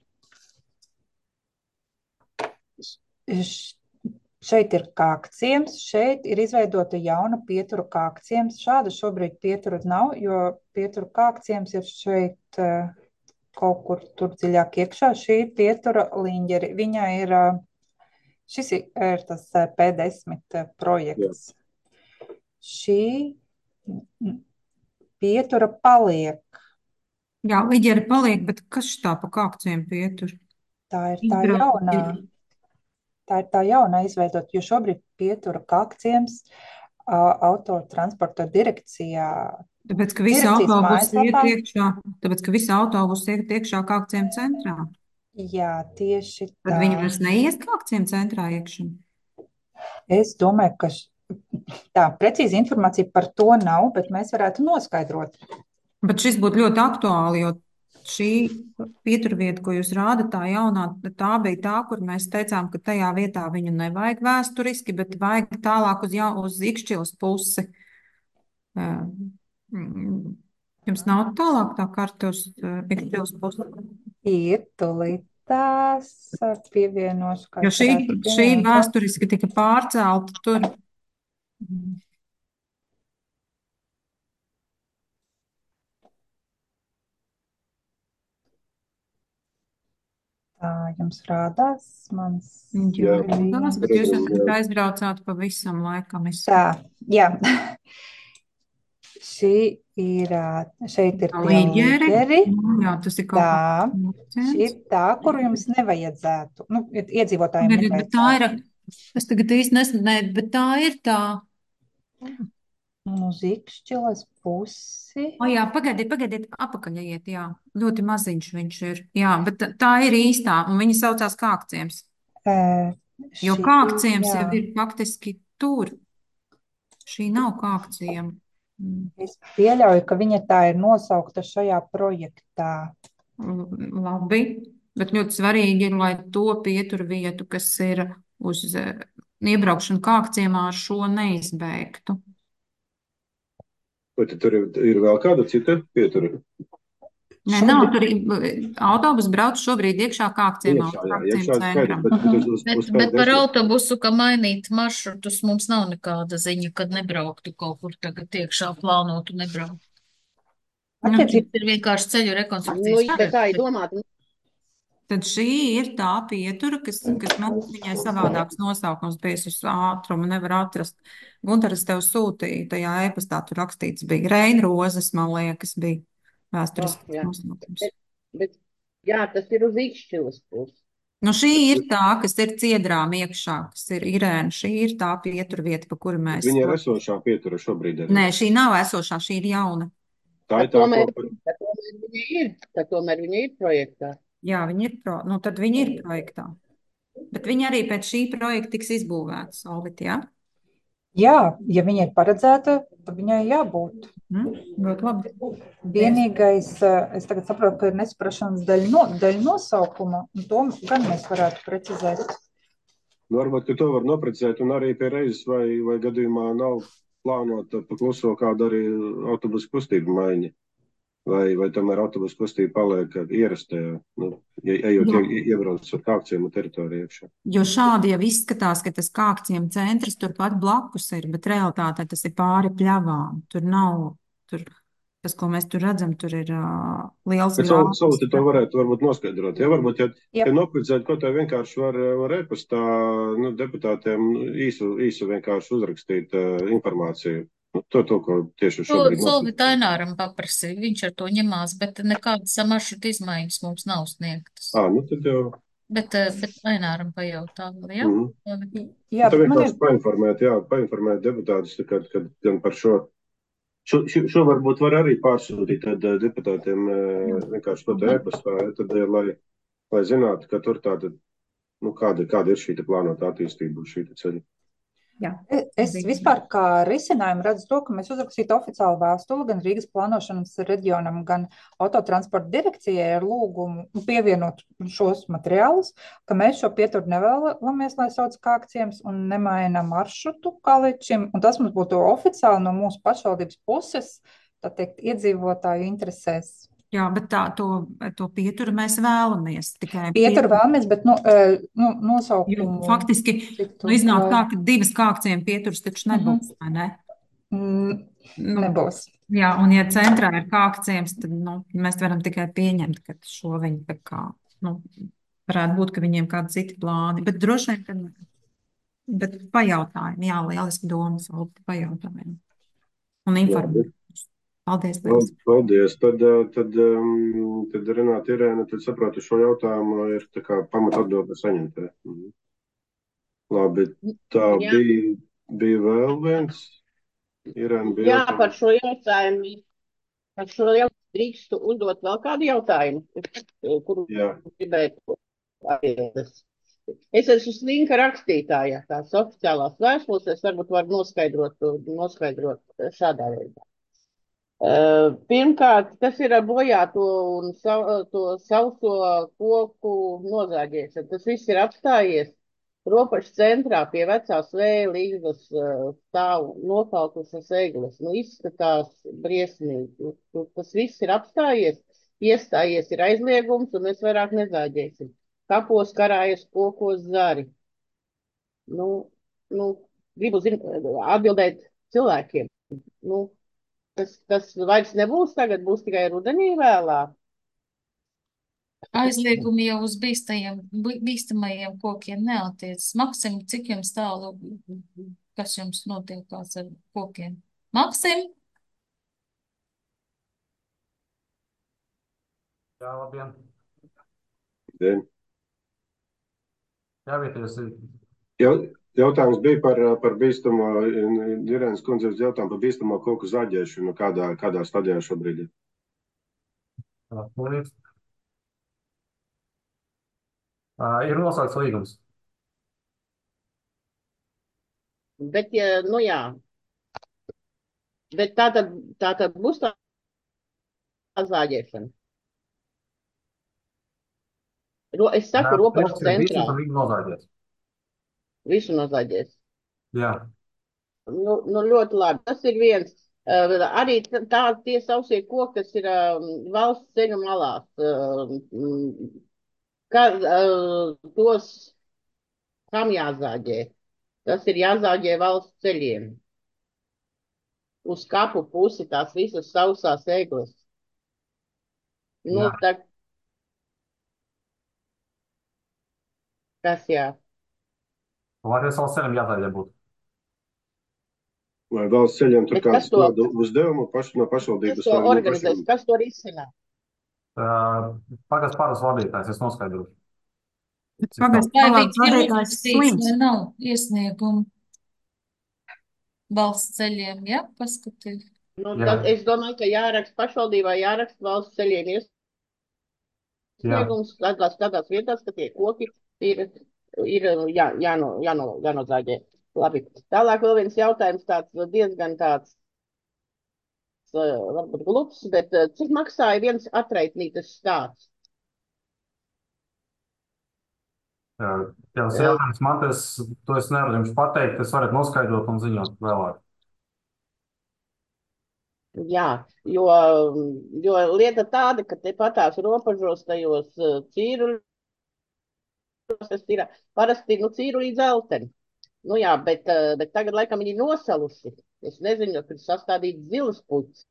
š- šeit ir kākciems, šeit ir izveidota jauna pieturu kākciems. Šāda šobrīd pietura nav, jo pieturu kākciems ir šeit eh, kaut kur tur dziļāk iekšā. Šī ir pietura liņģeri. Viņa ir, eh, šis ir ir tas eh, P desmit eh, Jā. projekts. Šī mm, pietura paliek. Jā, liģeri paliek, bet kas tā pa kākciem pietur? Tā ir tā Izbrauc- jaunā, tā ir tā jaunā izveidot, jo šobrīd pietura kākciems ā, autotransporta direkcijā. Tāpēc, ka visi Direkcijas autobusi iet mājaslapā. iekšā, tāpēc, ka visi autobusi iet iekšā kākciem centrā. Jā, tieši Tad tā. viņi vairs neies kākciem centrā iekšā. Es domāju, ka š- tā precīzi informācija par to nav, bet mēs varētu noskaidrot. Bet šis būtu ļoti aktuāli, jo šī pieturvieta, ko jūs rādat, tā jaunā, tā bija tā, kur mēs teicām, ka tajā vietā viņu nevajag vēsturiski, bet vajag tālāk uz, jau, uz Ikšķilas pusi. Eh, mm, Jums nav tālāk tā karta uz eh, Ikšķilas pusi? Ir tūlīt tās ā, pievienošu, kā Jo es šī, varētu šī pievienot. vēsturiski tika pārcelta tur. Tā jums rādās mans Jā, Jā, rādās, bet jūs redzam, jau jā. aizbraucāt pavisam laikam. Es... Tā, jā. Šī ir, ā, šeit ir tie Liģeri. liģeri. Jā, tas ir kaut Tā, kāds šī ir procents. tā, kuru jums nevajadzētu, nu, iedzīvotājiem Pagaidiet, bet tā ir, nevajadzētu. es tagad īsti nesaprotu, bet tā ir tā. Un uz Ikšķilas pusi. O, jā, pagaidiet, pagaidiet, apakaļ iet, jā. Ļoti maziņš viņš ir. Jā, bet tā- tā ir īstā, un viņa saucās kākciems. Ē, Jo šī, kākciems jā. jau ir faktiski tur. Šī nav kākciema. Mm. Es pieļauju, ka viņa tā ir nosaukta šajā projektā. L- Labi, bet ļoti svarīgi ir, lai to pietur vietu, kas ir uz eh, iebraukšanu kākciemā, ar šo neizbēgtu. Vai tad tur ir, ir vēl kāda cita pietura? Nē, nav tur autobus brauc šobrīd iekšā kākciemā, Iekšā, uz jā, kākciem iekšā skaidrs, centram. bet, bet uz, uz, Bet, uz bet par P desmit. autobusu, ka mainīt maršrutus, mums nav nekāda ziņa, kad nebrauktu kaut kur tagad iekšā plānotu nebraukt. Nu, Attiecībā Tas ir vienkārši ceļu Nu, rekonstrukcijas ja tā ir projekts. domāta, tad šī ir tā pietura, kas, kas nu, viņai savādāks nosaukums bijis uz ātrumu, nevar atrast. Guntaras tev sūtīja, tajā e-pastā tur rakstīts bija Reinrozes, man liekas, bija oh, vēsturisks jā. nosaukums. Bet, bet, jā, tas ir uz Ikšķilas pusi. Nu, šī ir tā, kas ir Ciedrām iekšā, kas ir Irēna. Šī ir tā pietura vieta, pa kuru mēs. Viņa ir esošā pietura šobrīd arī. Nē, šī nav esošā, šī ir jauna. Tā Tā ir tā, tomēr, ko, tā tomēr viņa ir, tā tomēr viņa ir projektā. Jā, viņi ir, pro, nu, tad viņi ir projektā. Bet viņi arī pēc šī projekta tiks izbūvēti, Solvit, jā? jā, ja viņa ir paredzēta, tad viņai jābūt. Mm, ļoti labi. Vienīgais, ā, es tagad saprotu, ka ir nesaprašanas dēļ, no, dēļ nosaukuma, un to gan mēs varētu precizēt. nu, varbūt, ka to var noprecēt, un arī pie reizes, vai, vai gadījumā nav plānota pa kluso kāda arī autobusu kustību maiņa. Vai, vai tomēr autobusu kustība paliek ierastajā, nu, ie- ejot, Jā. ie, iebrauc ar kākciemu teritoriju iekšā. Jo šādi jau izskatās, ka tas kākciem centrs turpat blakus ir, bet realitātē tas ir pāri pļavām. Tur nav, tur, tas, ko mēs tur redzam, tur ir uh, liels Bet savu, lauks. savu te to varētu varbūt noskaidrot. Ja, varbūt, ja, Jā. ja noprecēt, ko tā vienkārši var, var e-pastā nu, deputātiem īsu, īsu vienkārši uzrakstīt uh, informāciju. Nu, to, to, ko tieši To šobrīd Solvit noprecēt. Aināram paprasīja, viņš ar to ņemās, bet nekādas maršruta izmaiņas mums nav sniegtas. Ā, nu tad jau. Bet, eh, bet Aināram pajautā, jā? Mhm. Solvit? Jā, Nu, tad bet man vienkārši ir, painformēt, jā, painformēt deputātus, kad, kad gan par šo. Šo, šo, šo varbūt var arī pārsūtīt tad, eh, deputātiem eh, vienkārši to te e-pastā, ja, tad, eh, lai, lai zinātu, ka tur tāda, nu, kāda, kāda ir šī te plānota attīstība uz šī te ceļa. Jā. e- es vispār kā risinājumu redzu to, ka mēs uzrakstītu oficiālu vēstuli gan Rīgas plānošanas reģionam, gan autotransporta direkcijai ar lūgumu pievienot šos materiālus, ka mēs šo pieturu nevēlamies, lai sauc kākciems un nemaina maršrutu kā līdz šim, un tas mums būtu oficiāli no mūsu pašvaldības puses, tā teikt, iedzīvotāju interesēs Jā, bet tā, to, to pieturu mēs vēlamies. Tikai Pieturu pieturu. vēlamies, bet nu, eh, nu, Jo nosaukumu faktiski, citu, nu, iznāk vai... tā, ka divas kākciemu pieturas taču nebūs, vai ne? Mm, Nu, nebūs. jā, un ja centrā ir kākciems, tad, nu, mēs varam tikai pieņemt, ka šo viņi tā kā, nu, varētu būt, ka viņiem kādi citi plāni, bet droši vien, ka, bet pajautājumi, jā, lieliski domas, Olga, pajautājumi un Labi. informācijas. Paldies, Labi, liels. paldies. Tad, eh, tad, um, tad Renāta Irēna, tad saprotu, šo jautājumu ir tā kā pamat atbilde saņemtē. Mhm. Labi, tā Jā, bija, bija vēl viens. Irēna bija jā, par jautājums. šo jautājumu, par šo jautājumu drīkstu uzdot vēl kādu jautājumu, kuru Jā. gribētu atbildēt. Es esmu slinka rakstītāja, tās oficiālās vēstules, es varbūt varu noskaidrot, noskaidrot šādā veidā. Uh, pirmkārt, kas ir ar bojāto un sa to sauso koku nozāģēšanu? Tas viss ir apstājies ropašas centrā pie vecās vēja līgas uh, stāv nokautušas egles. Nu, izskatās briesmīgi. Tas viss ir apstājies, iestājies ir aizliegums un mēs vairāk nezāģēsim. Kapos karājas kokos zari. Nu, nu, gribu zin, atbildēt cilvēkiem. Nu, Tas, tas vairs nebūs tagad, būs tikai rudenī vēlāk. Aizliegumi jau uz bīstajiem, bī- bīstamajiem kokiem neatiecas. Maksim, cik jums tālu, kas jums notiekās ar kokiem? Maksim? Jā, labdien. Dien. Jā, vieties. Jau, jautājums bija par, par bīstamo, Irēnas kundzes jautājumu par bīstamo koku zaģēšanu, kādā, kādā stadijā šobrīd ir. Paldies. Uh, ir noslēgts līgums. Bet, ja, nu jā, bet tā tad, tā tad būs tā zāģēšana. Ro, es saku, Jā, ropašas koks ir centrā. bīstams un viņi nozāģēs. Visu nozāģēs. Jā. Nu, nu ļoti labi. Tas ir viens. Uh, arī t- tā tie sausie koki, kas ir um, valsts ceļu malās. Uh, kā, uh, tos kam jāzāģē? Tas ir jāzāģē valsts ceļiem. Uz kapu pusi tās visas sausās egles. Nu, Jā. tā, kas jā. Vai arī savs ceļam jāzāģē būtu? Vai valsts ceļiem tur Bet kas kādas to, kādu uzdevumu paši no kas pašvaldības to vai no organizēs? pašiem? Kas to risinās? Uh, Pagasts pāras vadītājs, es noskaidrošu. Cik tā? Pagasts Vai palātas viņš ir vadītājs uzrakstīts vai slims. nav iesniegumu valsts ceļiem, ja? Paskatīt. Nu, Jā. tad es domāju, ka jāraksta pašvaldībā, jāraksta valsts ceļiem Jā. iesniegums tādās, tādās vietās, ka tie koki ir, ir jā, jāno, jāno, jānozāģē. Labi. Tālāk vēl viens jautājums tāds diezgan tāds, uh, varbūt glups, bet uh, cik maksāja viens atraitnītas stāsts? Jā, ja tas Uh, jautājums man, tas, to es nevaru jums pateikt, es varat noskaidrot un ziņot vēlāk. Jā, jo, jo lieta tāda, ka te patās robežos tajos uh, cīruļos, tas ir parasti, nu, cīruļi dzelteni. Nu jā, bet, uh, bet tagad laikam viņi nosaluši. Es nezinu, kur sastādīt zilas puķis.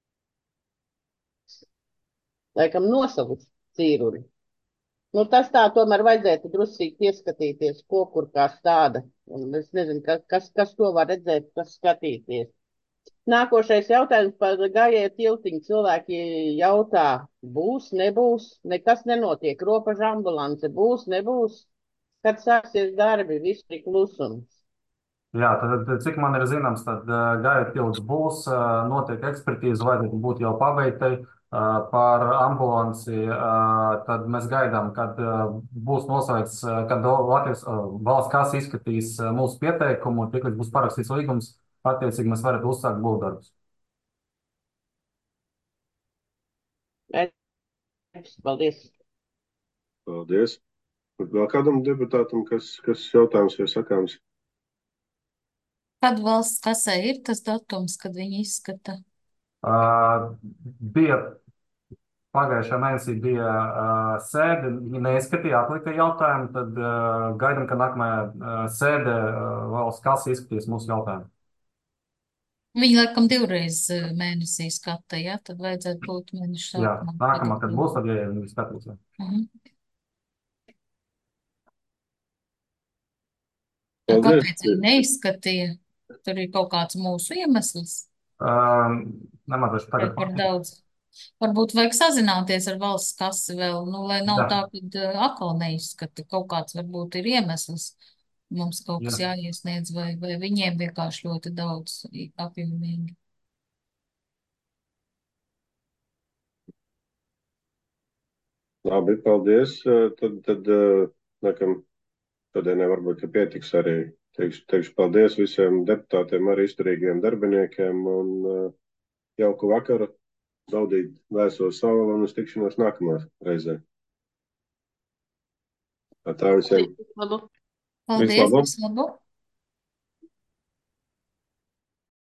Laikam nosaluši cīruļi. Nu, tas tā tomēr vajadzētu drusīgi pieskatīties, ko kur kā stāda. Un es nezinu, kas, kas, kas to var redzēt, kas skatīties. Nākošais jautājums par gājēju tiltiņu. Cilvēki jautā, būs, nebūs, nekas nenotiek. Robeža ambulance būs, nebūs. Kad sāksies darbi, viss ir klusums. Jā, tad, tad cik man ir zināms, tad uh, gājot tilts būs, uh, notiek ekspertīze, vajadzētu būt jau pabeigtai uh, par ambulanci. Uh, tad mēs gaidām, kad uh, būs noslēgts, uh, kad Latvijas uh, valsts kasa izskatīs uh, mūsu pieteikumu, un tiklīdz būs parakstīts līgums, attiecīgi mēs varētu uzsākt būvdarbus. Paldies. Paldies. Vēl kādam deputātam, kas, kas jautājums vai sakāms? Kad valsts kasē ir tas datums, kad viņi izskata? Uh, bija Pagājušajā mēnesī bija uh, sēde, ja neizskatīja atlika jautājumu, tad uh, gaidam, ka nākamajā uh, sēdē uh, valsts kasa izskatīs mūsu jautājumu. Viņi laikam divreiz eh, mēnesī skata, ja? Tad vajadzētu būt mēnešu Jā, sākumā. nākamā, kad Tagad, būs, tad ja viņi skatīs. jā. mhm. Paldies. Kāpēc viņi neizskatīja? Tur ir kaut kāds mūsu iemesls, Uh, Nemazliet vai tagad. par daudz. Varbūt vajag sazināties ar valsts kasi vēl, nu, lai nav Jā. tā, ka eh, atkal neizskata. Kaut kāds varbūt ir iemesls. Mums kaut kas Jā. jāiesniedz, vai, vai viņiem vienkārši ļoti daudz i- apjomīgi. Labi, paldies. Eh, Tad, tad eh, laikam, šodienai varbūt ka pietiks arī. Teikšu, teikšu paldies visiem deputātiem, arī izturīgiem darbiniekiem un eh, jauku vakaru. Baudīt vēso sauli un uz tikšanos nākamā reizē. Tā visiem. Labu. Visu Paldies, labu. visu labu!